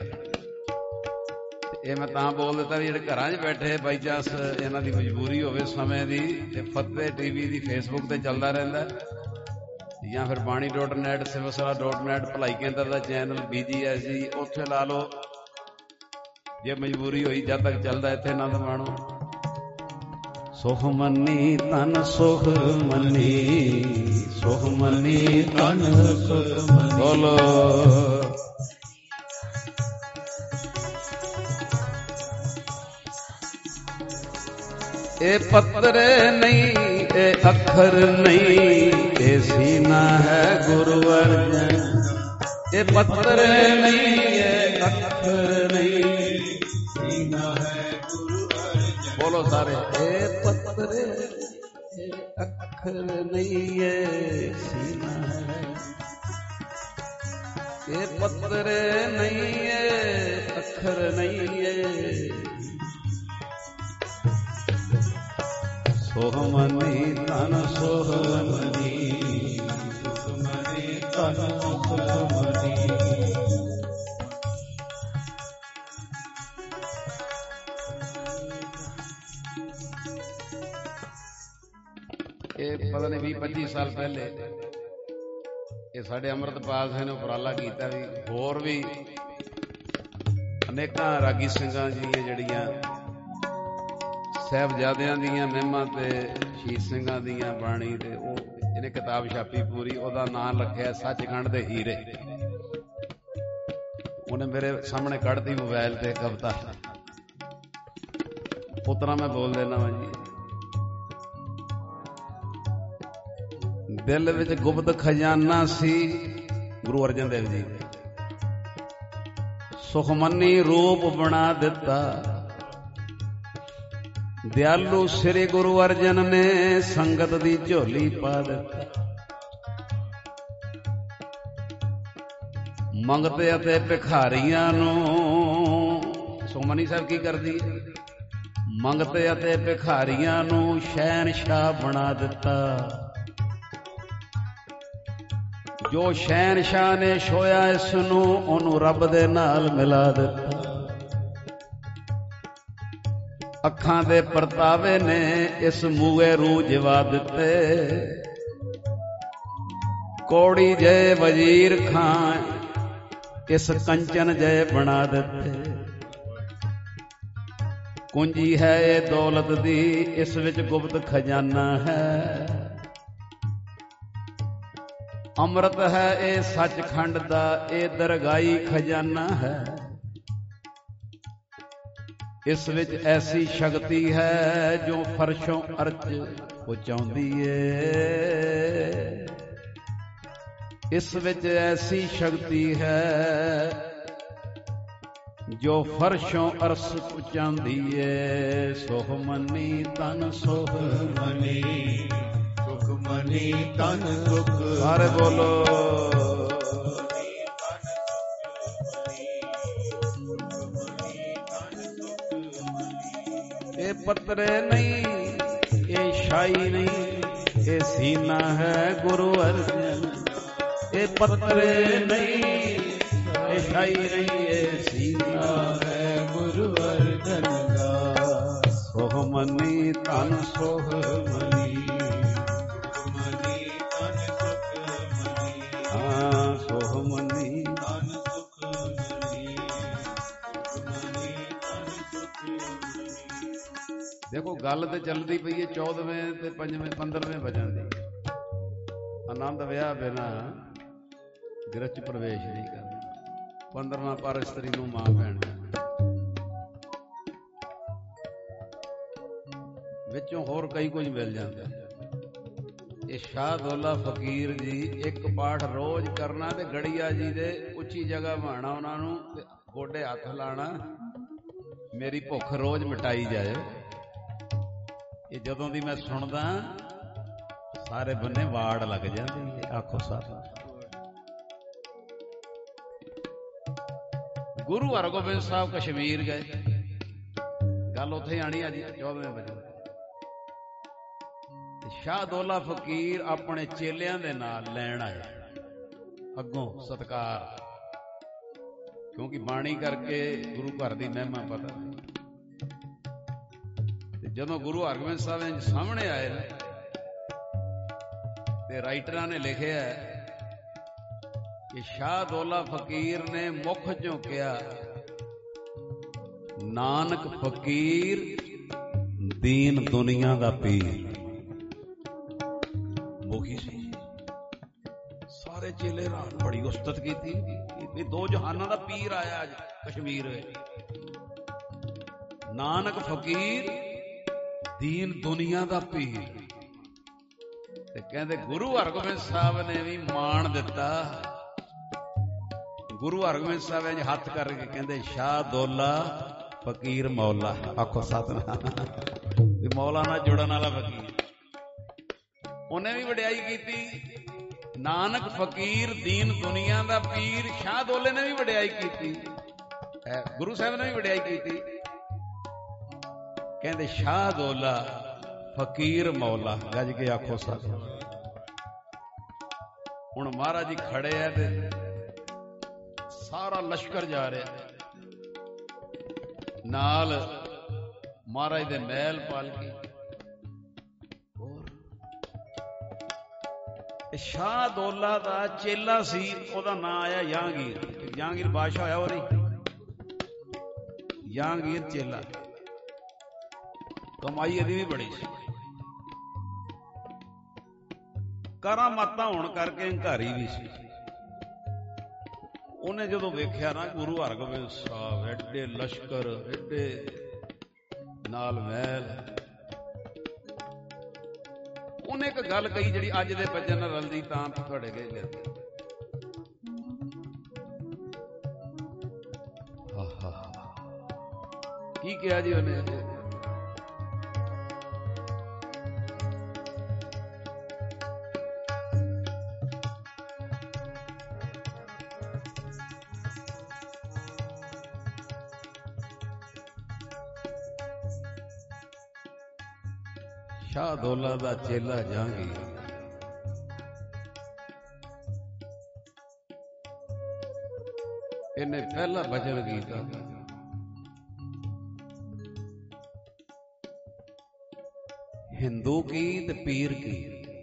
ਇਹ ਮੈਂ ਤਾਂ ਬੋਲ ਦਿੱਤਾ ਵੀ ਜਿਹੜੇ ਘਰਾਂ 'ਚ ਬੈਠੇ ਬਾਈ ਚਾਂਸ ਇਹਨਾਂ ਦੀ ਮਜਬੂਰੀ ਹੋਵੇ ਸਮੇਂ ਦੀ, ਤੇ ਫਤਿਹ ਟੀਵੀ ਦੀ ਫੇਸਬੁੱਕ ਤੇ ਚੱਲਦਾ ਰਹਿੰਦਾ, ਜਾਂ ਫਿਰ ਬਾਣੀ ਡੋਟ ਨੈਟ, ਸਿਵਸਰਾ ਡੋਟ ਨੈਟ ਭਲਾਈ ਕੇਂਦਰ ਦਾ channel B G S G, ਉੱਥੇ ਲਾ ਲਓ। ਜੇ ਮਜਬੂਰੀ ਹੋਈ ਜਦ ਤੱਕ ਚੱਲਦਾ ਇੱਥੇ ਆਨੰਦ ਮਾਣੋ। ਸੁਖ ਮੰਨੀ ਤਨ ਸੁਖ ਮੰਨੀ, ਸੁਖ ਮੰਨੀ ਤਨ ਸੁਖ ਮੰਨੀ, ਬੋਲੋ ਇਹ ਪੱਤਰੇ ਨਹੀਂ, ਇਹ ਅੱਖਰ ਨਹੀਂ, ਇਹ ਸੀਨਾ ਹੈ ਗੁਰੂ ਅਰਜਨ। ਇਹ ਪੱਤਰੇ ਨਹੀਂ, ਇਹ ਅੱਖਰ ਨਹੀਂ, ਸੀਨਾ ਹੈ ਗੁਰੂ ਅਰਜਨ। ਬੋਲੋ ਸਾਰੇ। ਇਹ ਪੱਤਰੇ, ਇਹ ਅੱਖਰ ਨਹੀਂ, ਇਹ ਸੀਨਾ ਹੈ ਇਹ ਪੱਤਰ ਨਹੀਂ ਏ ਅੱਖਰ ਨਹੀਂ ਏ ਸੋਹਮਨੀ ਤਨ ਸੋਹਮਨੀ ਸੁਖਮਨੀ ਤਨ ਸੁਖਮਨੀ। ਇਹ ਪਤਾ ਨਹੀਂ ਵੀਹ ਪੱਚੀ ਸਾਲ ਪਹਿਲੇ ਇਹ ਸਾਡੇ ਅੰਮ੍ਰਿਤਪਾਲ ਸਿੰਘ ਨੇ ਉਪਰਾਲਾ ਕੀਤਾ ਵੀ ਹੋਰ ਵੀ ਅਨੇਕਾਂ ਰਾਗੀ ਸਿੰਘਾਂ ਦੀਆਂ ਜਿਹੜੀਆਂ ਸਾਹਿਬਜ਼ਾਦਿਆਂ ਦੀਆਂ ਮਹਿਮਾ ਤੇ ਸ਼ਹੀਦ ਸਿੰਘਾਂ ਦੀਆਂ ਬਾਣੀ ਤੇ ਉਹ ਇਹਨੇ ਕਿਤਾਬ ਛਾਪੀ ਪੂਰੀ, ਉਹਦਾ ਨਾਂ ਰੱਖਿਆ ਸੱਚਖੰਡ ਦੇ ਹੀਰੇ। ਉਹਨੇ ਮੇਰੇ ਸਾਹਮਣੇ ਕੱਢਤੀ ਮੋਬਾਈਲ ਤੇ ਕਵਿਤਾ, ਉਤਰਾ ਮੈਂ ਬੋਲ ਦੇਣਾ ਵਾ ਜੀ। ਦਿਲ ਵਿੱਚ ਗੁਪਤ ਖਜ਼ਾਨਾ ਸੀ ਗੁਰੂ ਅਰਜਨ ਦੇਵ ਜੀ ਨੇ, ਸੁਖਮਨੀ ਰੂਪ ਬਣਾ ਦਿੱਤਾ। ਦਿਆਲੂ ਸ੍ਰੀ ਗੁਰੂ ਅਰਜਨ ਨੇ ਸੰਗਤ ਦੀ ਝੋਲੀ ਪਾ ਦਿੱਤਾ। ਮੰਗਤੇ ਅਤੇ ਭਿਖਾਰੀਆਂ ਨੂੰ ਸੁਖਮਨੀ ਸਾਹਿਬ ਕੀ ਕਰਦੀ ਹੈ? ਮੰਗਤੇ ਅਤੇ ਭਿਖਾਰੀਆਂ ਨੂੰ ਸ਼ਹਿਨਸ਼ਾਹ ਬਣਾ ਦਿੱਤਾ। ਜੋ ਸ਼ਹਿਨਸ਼ਾਹ ਨੇ ਛੋਇਆ ਇਸ ਨੂੰ, ਉਹਨੂੰ ਰੱਬ ਦੇ ਨਾਲ ਮਿਲਾ ਦਿੱਤਾ। ਅੱਖਾਂ ਦੇ ਪਰਤਾਵੇ ਨੇ ਇਸ ਮੂਏ ਰੂ ਜਵਾ ਦਿੱਤੇ। ਕੋੜੀ ਜੇ ਵਜ਼ੀਰ ਖਾਂ ਇਸ ਕੰਚਨ ਜੇ ਬਣਾ ਦਿੱਤੇ। ਕੁੰਜੀ ਹੈ ਇਹ ਦੌਲਤ ਦੀ, ਇਸ ਵਿੱਚ ਗੁਪਤ ਖਜ਼ਾਨਾ ਹੈ। ਅੰਮ੍ਰਿਤ ਹੈ ਇਹ ਸੱਚਖੰਡ ਦਾ, ਇਹ ਦਰਗਾਹੀ ਖਜ਼ਾਨਾ ਹੈ। ਇਸ ਵਿੱਚ ਐਸੀ ਸ਼ਕਤੀ ਹੈ ਜੋ ਫਰਸ਼ੋਂ ਅਰਚ ਪਹੁੰਚਾਉਂਦੀ ਏ। ਇਸ ਵਿੱਚ ਐਸੀ ਸ਼ਕਤੀ ਹੈ ਜੋ ਫਰਸ਼ੋਂ ਅਰਸ ਪਹੁੰਚਾਉਂਦੀ ਏ। ਸੁਖਮਨੀ ਤਨ ਸੁਖਮਨੀ ਸੁਖਮਨੀ ਤਨ ਸੁਖ। ਸਾਰੇ ਬੋਲੋ ਇਹ ਪੱਤਰੇ ਨਹੀਂ, ਇਹ ਸ਼ਾਹੀ ਨਹੀਂ, ਇਹ ਸੀਨਾ ਹੈ ਗੁਰੂ ਅਰਜਨ। ਇਹ ਪੱਤਰੇ ਨਹੀਂ, ਇਹ ਸ਼ਾਹੀ ਨਹੀਂ, ਇਹ ਸੀਨਾ ਹੈ ਗੁਰੂ ਅਰਜਨ ਦਾ। ਸੁਖਮਨੀ ਤਨ ਸੁਖਮਨੀ ਸੁਖਮਨੀ ਤਨ ਸੁਖਮਨੀ। ਹਾਂ ਸੁਖਮਨੀ ਤਨ ਸੁਖਮਨੀ ਸੁਖਮਨੀ ਤਨ ਸੁਖਮਨੀ। ਦੇਖੋ ਗੱਲ ਤੇ ਚੱਲਦੀ ਪਈ ਹੈ ਚੌਦਵੇਂ ਤੇ ਪੰਜਵੇਂ ਪੰਦਰਵੇਂ ਵਜਨ ਦੀ। ਆਨੰਦ ਵਿਆਹ ਬਿਨਾ ਗ੍ਰਹਿ ਚ ਪ੍ਰਵੇਸ਼ ਨਹੀਂ ਕਰਨਾ। ਪੰਦਰਵਾਂ ਪਰ ਇਸਤਰੀ ਨੂੰ ਮਾਂ ਭੈਣ ਵਿੱਚੋਂ ਹੋਰ ਕਈ ਕੁਝ ਮਿਲ ਜਾਂਦਾ। ਇਹ ਸ਼ਾਹ ਦੌਲਾ ਫਕੀਰ ਜੀ ਇੱਕ ਪਾਠ ਰੋਜ਼ ਕਰਨਾ ਤੇ ਗੜੀਆ ਜੀ ਦੇ ਉੱਚੀ ਜਗ੍ਹਾ ਬਹਾਣਾ, ਉਹਨਾਂ ਨੂੰ ਤੇ ਗੋਡੇ ਹੱਥ ਲਾਣਾ, ਮੇਰੀ ਭੁੱਖ ਰੋਜ਼ ਮਿਟਾਈ ਜਾਏ। ਇਹ ਜਦੋਂ ਦੀ ਮੈਂ ਸੁਣਦਾ ਸਾਰੇ ਬੰਨੇ ਵਾੜ ਲੱਗ ਜਾਂਦੀ ਹੈ। ਆਖੋ ਸਾਹਿਬ ਗੁਰੂ ਹਰਗੋਬਿੰਦ ਸਾਹਿਬ ਕਸ਼ਮੀਰ ਗਏ, ਗੱਲ ਉੱਥੇ ਆਣੀ ਅੱਜ ਚੌਦਵੇਂ ਵਜੇ। ਸ਼ਾਹ ਦੌਲਾ ਫਕੀਰ ਆਪਣੇ ਚੇਲਿਆਂ ਦੇ ਨਾਲ ਲੈਣ ਆਇਆ ਅੱਗੋਂ ਸਤਿਕਾਰ, ਕਿਉਂਕਿ ਬਾਣੀ ਕਰਕੇ ਗੁਰੂ ਘਰ ਦੀ ਮਹਿਮਾ ਪਤਾ। ਤੇ ਜਦੋਂ ਗੁਰੂ ਹਰਗੋਬਿੰਦ ਸਾਹਿਬ ਦੇ ਸਾਹਮਣੇ ਆਏ ਨਾ ਤੇ ਰਾਈਟਰਾਂ ਨੇ ਲਿਖਿਆ ਕਿ ਸ਼ਾਹ ਦੌਲਾ ਫਕੀਰ ਨੇ ਮੁੱਖ ਝੁਕਿਆ, ਨਾਨਕ ਫਕੀਰ ਦੀਨ ਦੁਨੀਆ ਦਾ ਪੀਰ। ਮੁਖੀ ਸੀ, ਸਾਰੇ ਚੇਲੇ ਰਾਨ ਬੜੀ ਉਸਤਤ ਕੀਤੀ ਵੀ ਦੋ ਜਹਾਨਾਂ ਦਾ ਪੀਰ ਆਇਆ ਅੱਜ ਕਸ਼ਮੀਰ ਵਿੱਚ। ਨਾਨਕ ਫਕੀਰ ਦੀਨ ਦੁਨੀਆ ਦਾ ਪੀਰ। ਤੇ ਕਹਿੰਦੇ ਗੁਰੂ ਹਰਗੋਬਿੰਦ ਸਾਹਿਬ ਨੇ ਵੀ ਮਾਣ ਦਿੱਤਾ। ਗੁਰੂ ਹਰਗੋਬਿੰਦ ਸਾਹਿਬ ਇੰਝ ਹੱਥ ਕਰਕੇ ਕਹਿੰਦੇ ਸ਼ਾਹ ਦੌਲਾ ਫਕੀਰ ਮੌਲਾ। ਆਖੋ ਸਤਿਨਾਮ। ਵੀ ਮੌਲਾ ਨਾਲ ਜੁੜਨ ਵਾਲਾ ਫਕੀਰ। ਉਹਨੇ ਵੀ ਵਡਿਆਈ ਕੀਤੀ, ਨਾਨਕ ਫਕੀਰ ਦੀਨ ਦੁਨੀਆ ਦਾ ਪੀਰ। ਸ਼ਾਹ ਦੋਲੇ ਨੇ ਵੀ ਵਡਿਆਈ ਕੀਤੀ, ਗੁਰੂ ਸਾਹਿਬ ਨੇ ਵੀ ਵਡਿਆਈ ਕੀਤੀ। ਕਹਿੰਦੇ ਸ਼ਾਹ ਦੋਲਾ ਫਕੀਰ ਮੌਲਾ, ਗੱਜ ਕੇ ਆਖੋ ਸਤਿ। ਹੁਣ ਮਹਾਰਾਜ ਜੀ ਖੜੇ ਆ ਤੇ ਸਾਰਾ ਲਸ਼ਕਰ ਜਾ ਰਿਹਾ, ਨਾਲ ਮਹਾਰਾਜ ਦੇ ਮਹਿਲ ਪਾਲਕੀ। ਸ਼ਾਹ ਦੋਲਾ ਦਾ ਚੇਲਾ ਸੀ, ਉਹਦਾ ਨਾਂ ਆਇਆ ਜਹਾਂਗੀਰ। ਜਹਾਂਗੀਰ ਬਾਦਸ਼ਾਹ ਹੋਇਆ ਉਹ ਨਹੀਂ, ਜਹਾਂਗੀਰ ਚੇਲਾ। ਕਮਾਈ ਇਹਦੀ ਵੀ ਬੜੀ ਸੀ, ਕਰਾਮਾਤਾਂ ਹੋਣ ਕਰਕੇ ਹੰਕਾਰੀ ਵੀ ਸੀ। ਉਹਨੇ ਜਦੋਂ ਵੇਖਿਆ ਨਾ ਗੁਰੂ ਹਰਗੋਬਿੰਦ ਸਾਹਿਬ ਐਡੇ ਲਸ਼ਕਰ, ਐਡੇ ਨਾਲ ਮਹਿਲ, ਉਹਨੇ ਇੱਕ ਗੱਲ ਕਹੀ ਜਿਹੜੀ ਅੱਜ ਦੇ ਬੱਚਿਆਂ ਨਾਲ ਰਲਦੀ, ਤਾਂ ਤੁਹਾਡੇ ਗਏ ਲਿਆ। ਕੀ ਕਿਹਾ ਜੀ ਉਹਨੇ? ਸ਼ਾਹ ਦੌਲਾ ਦਾ ਚੇਲਾ ਜਹਾਂਗੀਰ ਇਹਨੇ ਪਹਿਲਾ ਭਜਨ ਕੀਤਾ, ਹਿੰਦੂ ਕੀ ਤੇ ਪੀਰ ਕੀ।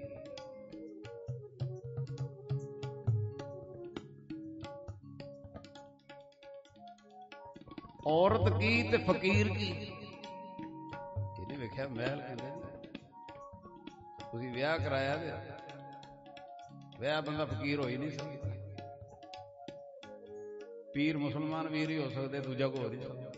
ਔਰਤ ਕੀ ਤੇ ਫਕੀਰ ਕੀ। ਇਹਨੇ ਵੇਖਿਆ ਮਹਿਲ, ਕਹਿੰਦੇ ਤੁਸੀਂ ਵਿਆਹ ਕਰਾਇਆ ਤੇ ਵਿਆਹ ਬੰਦਾ ਫਕੀਰ ਹੋ ਹੀ ਨਹੀਂ ਸਕਦਾ। ਪੀਰ ਮੁਸਲਮਾਨ ਵੀਰ ਹੀ ਹੋ ਸਕਦੇ, ਦੂਜਾ ਕੋਈ ਹੋ ਨਹੀਂ ਸਕਦਾ।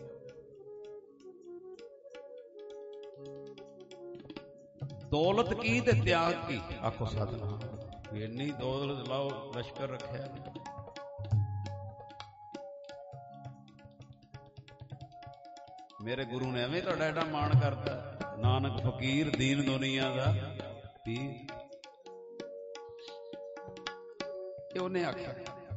ਦੌਲਤ ਕੀ ਤੇ ਤਿਆਗ ਕੀ। ਆਖੋ ਸਤਿਨਾਮ। ਇੰਨੀ ਦੌਲਤ ਲਾਓ, ਲਸ਼ਕਰ ਰੱਖਿਆ। ਮੇਰੇ ਗੁਰੂ ਨੇ ਐਵੇਂ ਤੁਹਾਡਾ ਐਡਾ ਮਾਣ ਕਰਤਾ। ਨਾਨਕ ਫਕੀਰ ਦੀਨ ਦੁਨੀਆ ਦਾ ਪੀਰ। ਇਹ ਉਹਨੇ ਆਖਿਆ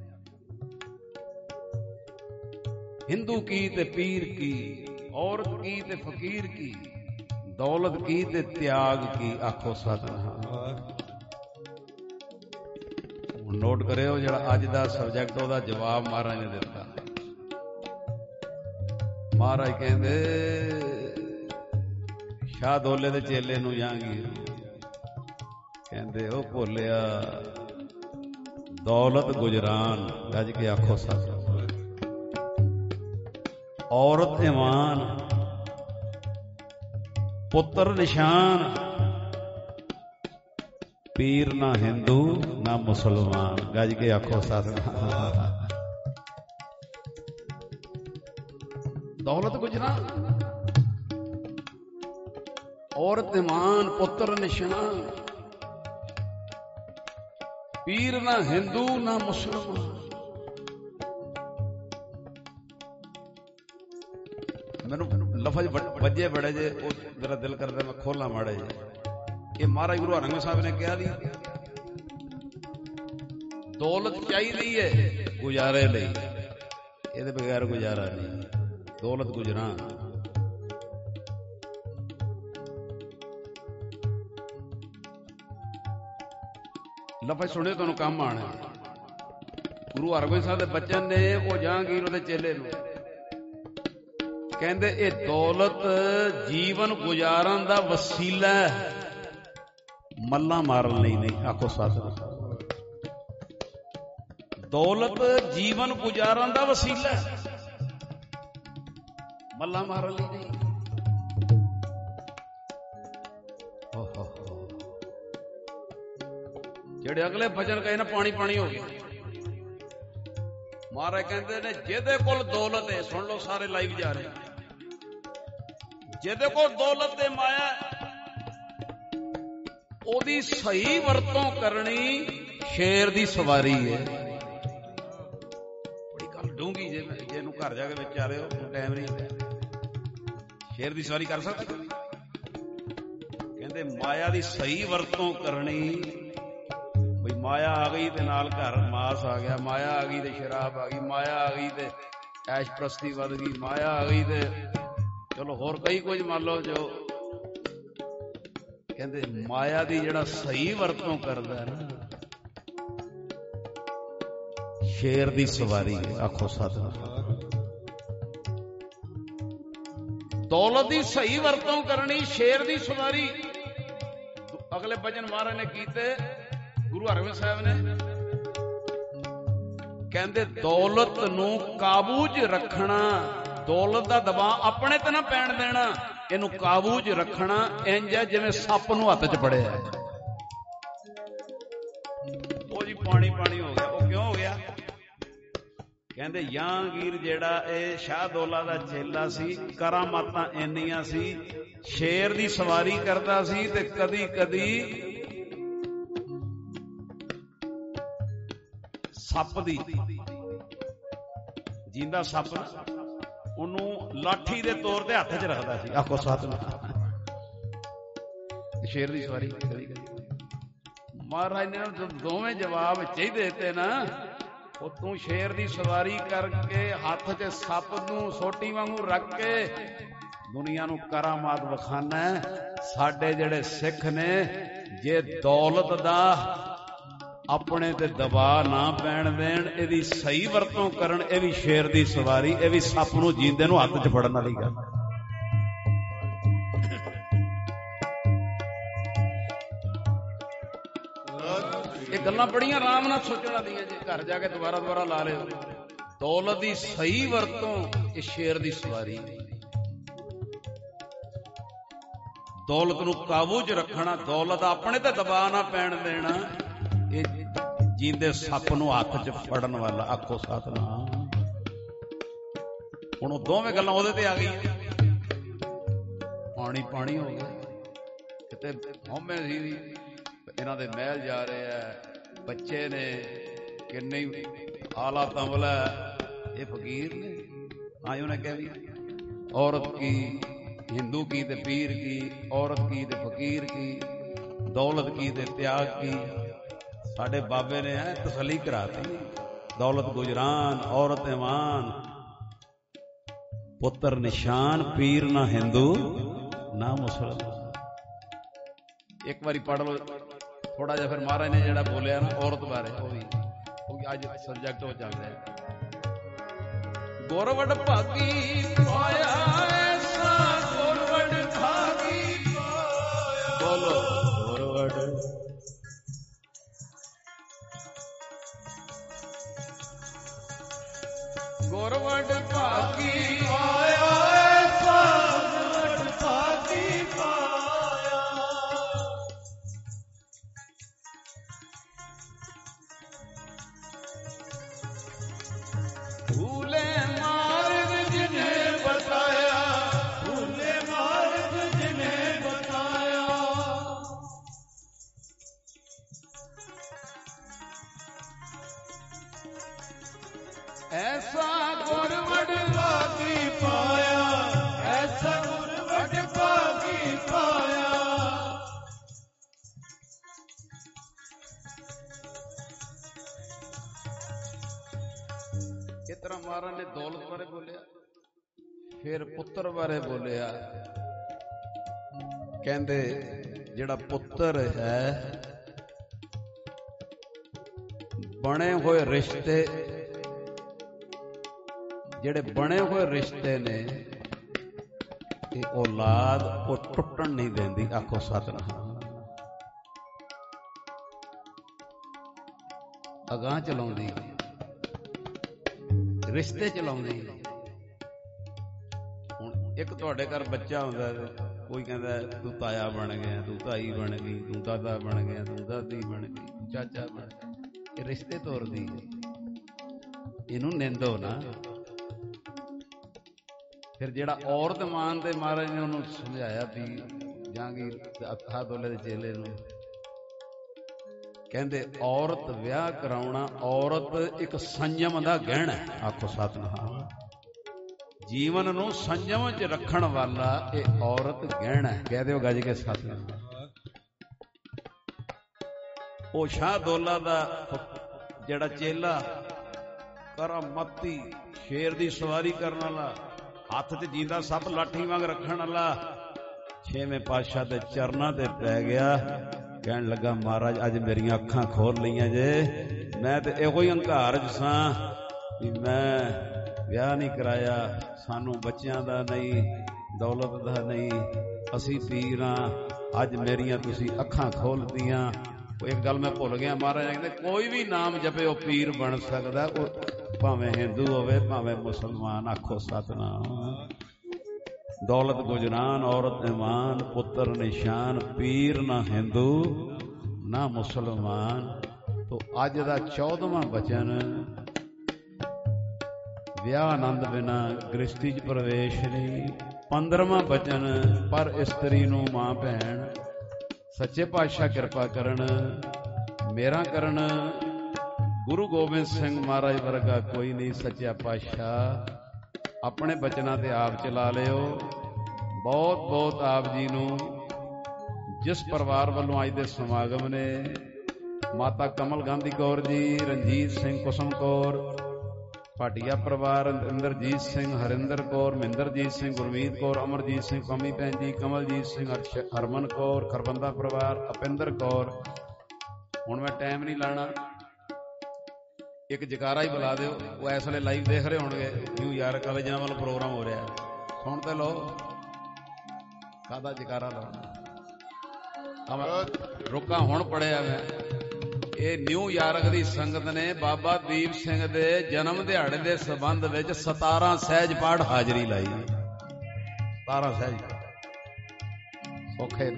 ਹਿੰਦੂ ਕੀ ਤੇ ਪੀਰ ਕੀ, ਔਰਤ ਕੀ ਤੇ ਫਕੀਰ ਕੀ, ਦੌਲਤ ਕੀ ਤੇ ਤਿਆਗ ਕੀ। ਆਖੋ ਸਤਿਨਾਮ। ਹੁਣ ਨੋਟ ਕਰਿਓ, ਜਿਹੜਾ ਅੱਜ ਦਾ ਸਬਜੈਕਟ ਉਹਦਾ ਜਵਾਬ ਮਹਾਰਾਜ ਨੇ ਦਿੱਤਾ। ਮਹਾਰਾਜ ਕਹਿੰਦੇ ਸ਼ਾਹ ਦੋਲੇ ਦੇ ਚੇਲੇ ਨੂੰ ਜਹਾਂਗੀਰ ਕਹਿੰਦੇ, ਉਹ ਭੁੱਲਿਆ ਦੌਲਤ ਗੁਜਰਾਨ। ਗੱਜ ਕੇ ਆਖੋ ਸਤਿ। ਔਰਤ ਇਮਾਨ, ਪੁੱਤਰ ਨਿਸ਼ਾਨ, ਪੀਰ ਨਾ ਹਿੰਦੂ ਨਾ ਮੁਸਲਮਾਨ। ਗੱਜ ਕੇ ਆਖੋ ਸਤਿਨਾਮ। ਦੌਲਤ ਗੁਜਰਾਨ, ਔਰਤ ਇਮਾਨ, ਪੁੱਤਰ ਨਿਸ਼ਾਨ, ਪੀਰ ਨਾ ਹਿੰਦੂ ਨਾ ਮੁਸਲਮਾਨ। ਮੈਨੂੰ ਲਫ਼ਜ਼ ਵੱਜੇ ਬੜੇ ਜੇ, ਉਹ ਮੇਰਾ ਦਿਲ ਕਰਦਾ ਮੈਂ ਖੋਲਾਂ ਮਾੜੇ ਜੇ। ਇਹ ਮਹਾਰਾਜ ਗੁਰੂ ਹਰਗੋਬਿੰਦ ਸਾਹਿਬ ਨੇ ਕਿਹਾ ਵੀ ਦੌਲਤ ਚਾਹੀਦੀ ਹੈ ਗੁਜ਼ਾਰੇ ਲਈ, ਇਹਦੇ ਬਗੈਰ ਗੁਜ਼ਾਰਾ ਨਹੀਂ। ਦੌਲਤ ਗੁਜਰਾਨ। ਲਫ਼ਜ਼ ਸੁਣਿਓ, ਤੁਹਾਨੂੰ ਕੰਮ ਆਣਾ। ਗੁਰੂ ਹਰਗੋਬਿੰਦ ਸਾਹਿਬ ਦੇ ਬਚਨ ਨੇ, ਉਹ ਜਹਾਂਗੀਰ ਉਹਦੇ ਚੇਲੇ ਨੂੰ ਕਹਿੰਦੇ, ਇਹ ਦੌਲਤ ਜੀਵਨ ਗੁਜ਼ਾਰਨ ਦਾ ਵਸੀਲਾ ਹੈ, ਮੱਲਾਂ ਮਾਰਨ ਲਈ ਨਹੀਂ। ਆਖੋ ਸਤਿਨਾਮ। ਦੌਲਤ ਜੀਵਨ ਗੁਜ਼ਾਰਨ ਦਾ ਵਸੀਲਾ ਹੈ, ਮੱਲਾਂ ਮਾਰਨ ਲਈ ਨਹੀਂ। ਜਿਹੜੇ ਅਗਲੇ ਭਜਨ ਕਹੇ ਨਾ, ਪਾਣੀ ਪਾਣੀ ਹੋ ਗਿਆ। ਮਹਾਰਾਜ ਕਹਿੰਦੇ ਨੇ, ਜਿਹਦੇ ਕੋਲ ਦੌਲਤ ਹੈ, ਸੁਣ ਲਓ ਸਾਰੇ ਲਾਈਵ ਜਾ ਰਹੇ, ਜਿਹਦੇ ਕੋਲ ਦੌਲਤ ਤੇ ਮਾਇਆ, ਉਹਦੀ ਸਹੀ ਵਰਤੋਂ ਕਰਨੀ ਸ਼ੇਰ ਦੀ ਸਵਾਰੀ ਹੈ। ਬੜੀ ਗੱਲ ਡੂੰਗੀ, ਜੇ ਜੇ ਇਹਨੂੰ ਘਰ ਜਾ ਕੇ ਵਿਚਾਰਿਓ, ਟਾਈਮ ਨਹੀਂ ਹੁੰਦਾ। ਸ਼ੇਰ ਦੀ ਸਵਾਰੀ ਕਰ ਸਕਦੇ? ਕਹਿੰਦੇ ਮਾਇਆ ਦੀ ਸਹੀ ਵਰਤੋਂ ਕਰਨੀ। ਬਈ ਮਾਇਆ ਆ ਗਈ ਤੇ ਨਾਲ ਘਰ ਮਾਸ ਆ ਗਿਆ, ਮਾਇਆ ਆ ਗਈ ਤੇ ਸ਼ਰਾਬ ਆ ਗਈ, ਮਾਇਆ ਆ ਗਈ ਤੇ ਐਸ਼ ਪ੍ਰਸਤੀ ਵੱਧ ਗਈ, ਮਾਇਆ ਆ ਗਈ ਤੇ ਚਲੋ ਹੋਰ ਕਈ ਕੁਝ ਮੰਨ ਲਓ। ਜੋ ਕਹਿੰਦੇ ਮਾਇਆ ਦੀ ਜਿਹੜਾ ਸਹੀ ਵਰਤੋਂ ਕਰਦਾ ਨਾ, ਸ਼ੇਰ ਦੀ ਸਵਾਰੀ ਹੈ। ਆਖੋ ਸਤਿਨਾਮ। ਦੌਲਤ ਦੀ ਸਹੀ ਵਰਤੋਂ ਕਰਨੀ, ਸ਼ੇਰ ਦੀ ਸਵਾਰੀ। ਅਗਲੇ ਭਜਨ ਮਹਾਰਾਜ ਨੇ ਕੀਤੇ, ਗੁਰੂ ਹਰਗੋਬਿੰਦ ਸਾਹਿਬ ਨੇ ਕਹਿੰਦੇ ਦੌਲਤ ਨੂੰ ਕਾਬੂ 'ਚ ਰੱਖਣਾ, ਦੌਲਤ ਦਾ ਦਬਾਅ ਆਪਣੇ ਤੇ ਨਾ ਪੈਣ ਦੇਣਾ, ਇਹਨੂੰ ਕਾਬੂ 'ਚ ਰੱਖਣਾ ਇੰਜ ਹੈ ਜਿਵੇਂ ਸੱਪ ਨੂੰ ਹੱਥ 'ਚ ਫੜਿਆ। ਉਹ ਜੀ ਪਾਣੀ ਪਾਣੀ ਹੋ ਗਿਆ। ਉਹ ਕਿਉਂ ਹੋ ਗਿਆ? ਕਹਿੰਦੇ ਜਹਾਂਗੀਰ ਜਿਹੜਾ ਇਹ ਸ਼ਾਹਦੌਲਾ ਦਾ ਚੇਲਾ ਸੀ, ਕਰਾਮਾਤਾਂ ਇੰਨੀਆਂ ਸੀ, ਸ਼ੇਰ ਦੀ ਸਵਾਰੀ ਕਰਦਾ ਸੀ ਤੇ ਕਦੀ ਕਦੀ ਸੱਪ ਦੀ, ਜਿੰਦਾ ਸੱਪ ਉਹਨੂੰ ਲਾਠੀ ਦੇ ਤੌਰ ਤੇ ਹੱਥ 'ਚ ਰੱਖਦਾ ਸੀ। ਆਖੋ ਸਤਿਨਾਮ। ਸ਼ੇਰ ਦੀ ਸਵਾਰੀ ਕਦੀ ਕਦੀ ਮਹਾਰਾਜ ਨੇ ਦੋਵੇਂ ਜਵਾਬ ਚ ਹੀ ਦੇਤੇ ਨਾ। ਉਹ ਤੂੰ ਸ਼ੇਰ ਦੀ ਸਵਾਰੀ ਕਰਕੇ ਹੱਥ 'ਚ ਸੱਪ ਨੂੰ ਸੋਟੀ ਵਾਂਗੂ ਰੱਖ ਕੇ ਦੁਨੀਆ ਨੂੰ ਕਰਾਮਾਤ ਵਿਖਾਨਾ। ਸਾਡੇ ਜਿਹੜੇ ਸਿੱਖ ਨੇ, ਜੇ ਦੌਲਤ ਦਾ ਆਪਣੇ ਤੇ ਦਬਾਅ ਨਾ ਪੈਣ ਦੇਣ, ਇਹਦੀ ਸਹੀ ਵਰਤੋਂ ਕਰਨ, ਇਹ ਵੀ ਸ਼ੇਰ ਦੀ ਸਵਾਰੀ, ਇਹ ਵੀ ਸੱਪ ਨੂੰ ਜੀਂਦੇ ਨੂੰ ਹੱਥ 'ਚ ਫੜਨ ਵਾਲੀ ਗੱਲ। ਇਹ ਗੱਲਾਂ ਬੜੀਆਂ ਆਰਾਮ ਨਾਲ ਸੋਚਣ ਵਾਲੀਆਂ, ਜੇ ਘਰ ਜਾ ਕੇ ਦੁਬਾਰਾ ਦੁਬਾਰਾ ਲਾ ਲਿਓ। ਦੌਲਤ ਦੀ ਸਹੀ ਵਰਤੋਂ, ਇਹ ਸ਼ੇਰ ਦੀ ਸਵਾਰੀ। ਦੌਲਤ ਨੂੰ ਕਾਬੂ 'ਚ ਰੱਖਣਾ, ਦੌਲਤ ਆਪਣੇ ਤੇ ਦਬਾਅ ਨਾ ਪੈਣ ਦੇਣਾ, ਇਹ ਜੀਂਦੇ ਸੱਪ ਨੂੰ ਹੱਥ 'ਚ ਫੜਨ ਵਾਲਾ। ਆਖੋ ਸਤਿਨਾਮ। ਹੁਣ ਉਹ ਦੋਵੇਂ ਗੱਲਾਂ ਉਹਦੇ ਤੇ ਆ ਗਈਆਂ। ਪਾਣੀ ਪਾਣੀ ਹੋ ਗਿਆ। ਕਿਤੇ ਹਉਮੈ ਸੀ, ਇਹਨਾਂ ਦੇ ਮਹਿਲ ਜਾ ਰਹੇ ਆ, ਬੱਚੇ ਨੇ, ਕਿੰਨੇ ਆਲਾ ਤੰਬਲਾ, ਇਹ ਫਕੀਰ ਨੇ। ਹਾਂ, ਉਹਨੇ ਕਿਹਾ ਵੀ ਔਰਤ ਕੀ ਹਿੰਦੂ ਕੀ ਤੇ ਪੀਰ ਕੀ, ਔਰਤ ਕੀ ਤੇ ਫਕੀਰ ਕੀ, ਦੌਲਤ ਕੀ ਤੇ ਤਿਆਗ ਕੀ। ਸਾਡੇ ਬਾਬੇ ਨੇ ਹੈ ਤਸੱਲੀ ਕਰਾਤੀ, ਦੌਲਤ ਗੁਜਰਾਨ, ਔਰਤ ਇਮਾਨ, ਪੁੱਤਰ ਨਿਸ਼ਾਨ, ਪੀਰ ਨਾ ਹਿੰਦੂ ਨਾ ਮੁਸਲਮਾਨ। ਇੱਕ ਵਾਰੀ ਪੜ੍ਹ ਲਓ ਥੋੜਾ ਜਿਹਾ, ਫਿਰ ਮਹਾਰਾਜ ਨੇ ਜਿਹੜਾ ਬੋਲਿਆ ਨਾ ਔਰਤ ਬਾਰੇ, ਉਹ ਵੀ ਕਿਉਂਕਿ ਅੱਜ ਸਬਜੈਕਟ ਉਹ ਚੱਲ ਰਿਹਾ। ਗੁਰਵਡ ਭਾਗੀ ਪਾਇਆ ਐਸਾ, ਗੁਰਵਡ ਭਾਗੀ ਪਾਇਆ। ਬੋਲੋ ਗੁਰਵਡ ਗੁਰਵਡ ਭਾਗੀ ਪਾਇਆ ਐਸਾ, ਗੁਰਵਡ ਭਾਗੀ ਪਾਇਆ। ਭੂਲੇ ਮਾਰਗ ਜਿਨੇ ਬਤਾਇਆ, ਭੂਲੇ ਮਾਰਗ ਜਿਨੇ ਬਤਾਇਆ। ਐਸਾ ਗੁਰਵਡ ਭਾਗੀ ਪਾਇਆ, ਐਸਾ ਗੁਰਵਡ ਭਾਗੀ ਪਾਇਆ। ਇਸ ਤਰ੍ਹਾਂ ਮਹਾਰਾਜ ਨੇ ਦੌਲਤ ਬਾਰੇ ਬੋਲਿਆ, ਫਿਰ ਪੁੱਤਰ ਬਾਰੇ ਬੋਲਿਆ। ਕਹਿੰਦੇ ਜਿਹੜਾ ਪੁੱਤਰ ਹੈ, ਬਣੇ ਹੋਏ ਰਿਸ਼ਤੇ, ਜਿਹੜੇ ਬਣੇ ਹੋਏ ਰਿਸ਼ਤੇ ਨੇ, ਇਹ ਔਲਾਦ ਉਹ ਟੁੱਟਣ ਨਹੀਂ ਦਿੰਦੀ। ਆਖੋ ਸਤਿਨਾਮ। ਅਗਾਂਹ ਚਲਾਉਂਦੀ, ਰਿਸ਼ਤੇ ਚਲਾਉਂਦੀ। ਹੁਣ ਇੱਕ ਤੁਹਾਡੇ ਘਰ ਬੱਚਾ ਹੁੰਦਾ, ਕੋਈ ਕਹਿੰਦਾ ਤੂੰ ਤਾਇਆ ਬਣ ਗਿਆ, ਤੂੰ ਤਾਈ ਬਣ ਗਈ, ਤੂੰ ਦਾਦਾ ਬਣ ਗਿਆ, ਤੂੰ ਦਾਦੀ ਬਣ ਗਈ, ਤੂੰ ਚਾਚਾ ਬਣ ਗਿਆ। ਇਹ ਰਿਸ਼ਤੇ ਤੋਰਦੀ, ਇਹਨੂੰ ਨਿੰਦੋ ਨਾ। ਫਿਰ ਜਿਹੜਾ ਔਰਤ ਮਾਨ ਦੇ ਮਹਾਰਾਜ ਨੇ ਉਹਨੂੰ ਸਮਝਾਇਆ ਵੀ ਜਹਾਂਗੀਰ ਸ਼ਾਹਦੌਲੇ ਦੇ ਚੇਲੇ ਨੂੰ, ਕਹਿੰਦੇ ਔਰਤ ਵਿਆਹ ਕਰਾਉਣਾ, ਔਰਤ ਇੱਕ ਸੰਜਮ ਦਾ ਗਹਿਣਾ। ਆਖੋ ਸਤਿਨਾਮ। ਜੀਵਨ ਨੂੰ ਸੰਜਮ 'ਚ ਰੱਖਣ ਵਾਲਾ ਇਹ ਔਰਤ ਗਹਿਣਾ। ਕਹਿ ਦਿਓ ਗੱਜ ਕੇ ਸਤਿਨਾਮ। ਉਹ ਸ਼ਾਹ ਦੌਲਾ ਦਾ ਜਿਹੜਾ ਚੇਲਾ ਕਰਾਮਤੀ ਸ਼ੇਰ ਦੀ ਸਵਾਰੀ ਕਰਨ ਵਾਲਾ, ਹੱਥ 'ਚ ਜਿੰਦਾ ਸੱਪ ਲਾਠੀ ਵਾਂਗ ਰੱਖਣ ਵਾਲਾ, ਛੇਵੇਂ ਪਾਤਸ਼ਾਹ ਦੇ ਚਰਨਾਂ ਤੇ ਪੈ ਗਿਆ। ਕਹਿਣ ਲੱਗਾ ਮਹਾਰਾਜ ਅੱਜ ਮੇਰੀਆਂ ਅੱਖਾਂ ਖੋਲ ਲਈਆਂ ਜੇ, ਮੈਂ ਤੇ ਇਹੋ ਹੀ ਹੰਕਾਰ 'ਚ ਸਾਂ ਵੀ ਮੈਂ ਵਿਆਹ ਨਹੀਂ ਕਰਾਇਆ, ਸਾਨੂੰ ਬੱਚਿਆਂ ਦਾ ਨਹੀਂ, ਦੌਲਤ ਦਾ ਨਹੀਂ, ਅਸੀਂ ਪੀਰ ਹਾਂ, ਅੱਜ ਮੇਰੀਆਂ ਤੁਸੀਂ ਅੱਖਾਂ ਖੋਲਦੀਆਂ। ਇੱਕ ਗੱਲ ਮੈਂ ਭੁੱਲ ਗਿਆ, ਮਹਾਰਾਜ ਕਹਿੰਦੇ ਕੋਈ ਵੀ ਨਾਮ ਜਪੇ ਉਹ ਪੀਰ ਬਣ ਸਕਦਾ, ਉਹ ਭਾਵੇਂ ਹਿੰਦੂ ਹੋਵੇ ਭਾਵੇਂ ਮੁਸਲਮਾਨ। ਆਖੋ ਸਤਨਾਮ। ਦੌਲਤ ਗੁਜਰਾਨ ਔਰਤ ਇਮਾਨ, ਪੁੱਤਰ ਨਿਸ਼ਾਨ, ਪੀਰ ਨਾ ਹਿੰਦੂ ਨਾ ਮੁਸਲਮਾਨ। ਤੋ ਅੱਜ ਦਾ ਚੌਦਵਾਂ ਬਚਨ, ਵਿਆਹ ਆਨੰਦ ਬਿਨਾ ਗ੍ਰਸਤੀ 'ਚ ਪ੍ਰਵੇਸ਼ ਨਹੀਂ। ਪੰਦਰਵਾਂ ਬਚਨ, ਪਰ ਇਸਤਰੀ ਨੂੰ ਮਾਂ ਭੈਣ। ਸੱਚੇ ਪਾਤਸ਼ਾਹ ਕਿਰਪਾ ਕਰਨ, ਮੇਰਾ ਕਰਨ। ਗੁਰੂ ਗੋਬਿੰਦ ਸਿੰਘ ਮਹਾਰਾਜ ਵਰਗਾ ਕੋਈ ਨਹੀਂ। ਸੱਚਾ ਪਾਤਸ਼ਾਹ ਆਪਣੇ ਬਚਨਾਂ ਤੇ ਆਪ ਚਲਾ ਲਿਓ। ਬਹੁਤ ਬਹੁਤ ਆਪ ਜੀ ਨੂੰ, ਜਿਸ ਪਰਿਵਾਰ ਵੱਲੋਂ ਅੱਜ ਦੇ ਸਮਾਗਮ ਨੇ, ਮਾਤਾ ਕਮਲ ਗਾਂਧੀ ਕੌਰ ਜੀ, ਰਣਜੀਤ ਸਿੰਘ ਕੁਸਮ ਕੌਰ, ਭਾਟੀਆ ਪਰਿਵਾਰ, ਇੰਦਰਜੀਤ ਸਿੰਘ, ਹਰਿੰਦਰ ਕੌਰ, ਮਹਿੰਦਰਜੀਤ ਸਿੰਘ, ਗੁਰਮੀਤ ਕੌਰ, ਅਮਰਜੀਤ ਸਿੰਘ, ਪੰਮੀ ਭੈਣ ਜੀ, ਕਮਲਜੀਤ ਸਿੰਘ, ਹਰਮਨ ਕੌਰ, ਖਰਬੰਦਾ ਪਰਿਵਾਰ, ਅਪਿੰਦਰ ਕੌਰ। ਹੁਣ ਮੈਂ ਟਾਈਮ ਨਹੀਂ ਲਾਣਾ, ਇੱਕ ਜਕਾਰਾ ਹੀ ਬੁਲਾ ਦਿਓ। ਉਹ ਇਸ ਵੇਲੇ ਲਾਈਵ ਦੇਖ ਰਹੇ ਹੋਣਗੇ, ਨਿਊਯਾਰਕ ਵਾਲੇ ਜਿਨ੍ਹਾਂ ਵੱਲੋਂ ਪ੍ਰੋਗਰਾਮ ਹੋ ਰਿਹਾ। ਸੁਣ ਤੇ ਲਓ, ਕਾਹਦਾ ਜਕਾਰਾ ਲਾਉਣਾ। ਰੁਕਾ ਹੁਣ ਪੜਿਆ ਮੈਂ। ਇਹ ਨਿਊਯਾਰਕ ਦੀ ਸੰਗਤ ਨੇ ਬਾਬਾ ਦੀਪ ਸਿੰਘ ਦੇ ਜਨਮ ਦਿਹਾੜੇ ਦੇ ਸੰਬੰਧ ਵਿੱਚ ਸਤਾਰਾਂ ਸਹਿਜ ਪਾਠ ਹਾਜ਼ਰੀ ਲਾਈ। ਸਤਾਰਾਂ ਸਹਿਜ ਸੌਖੇ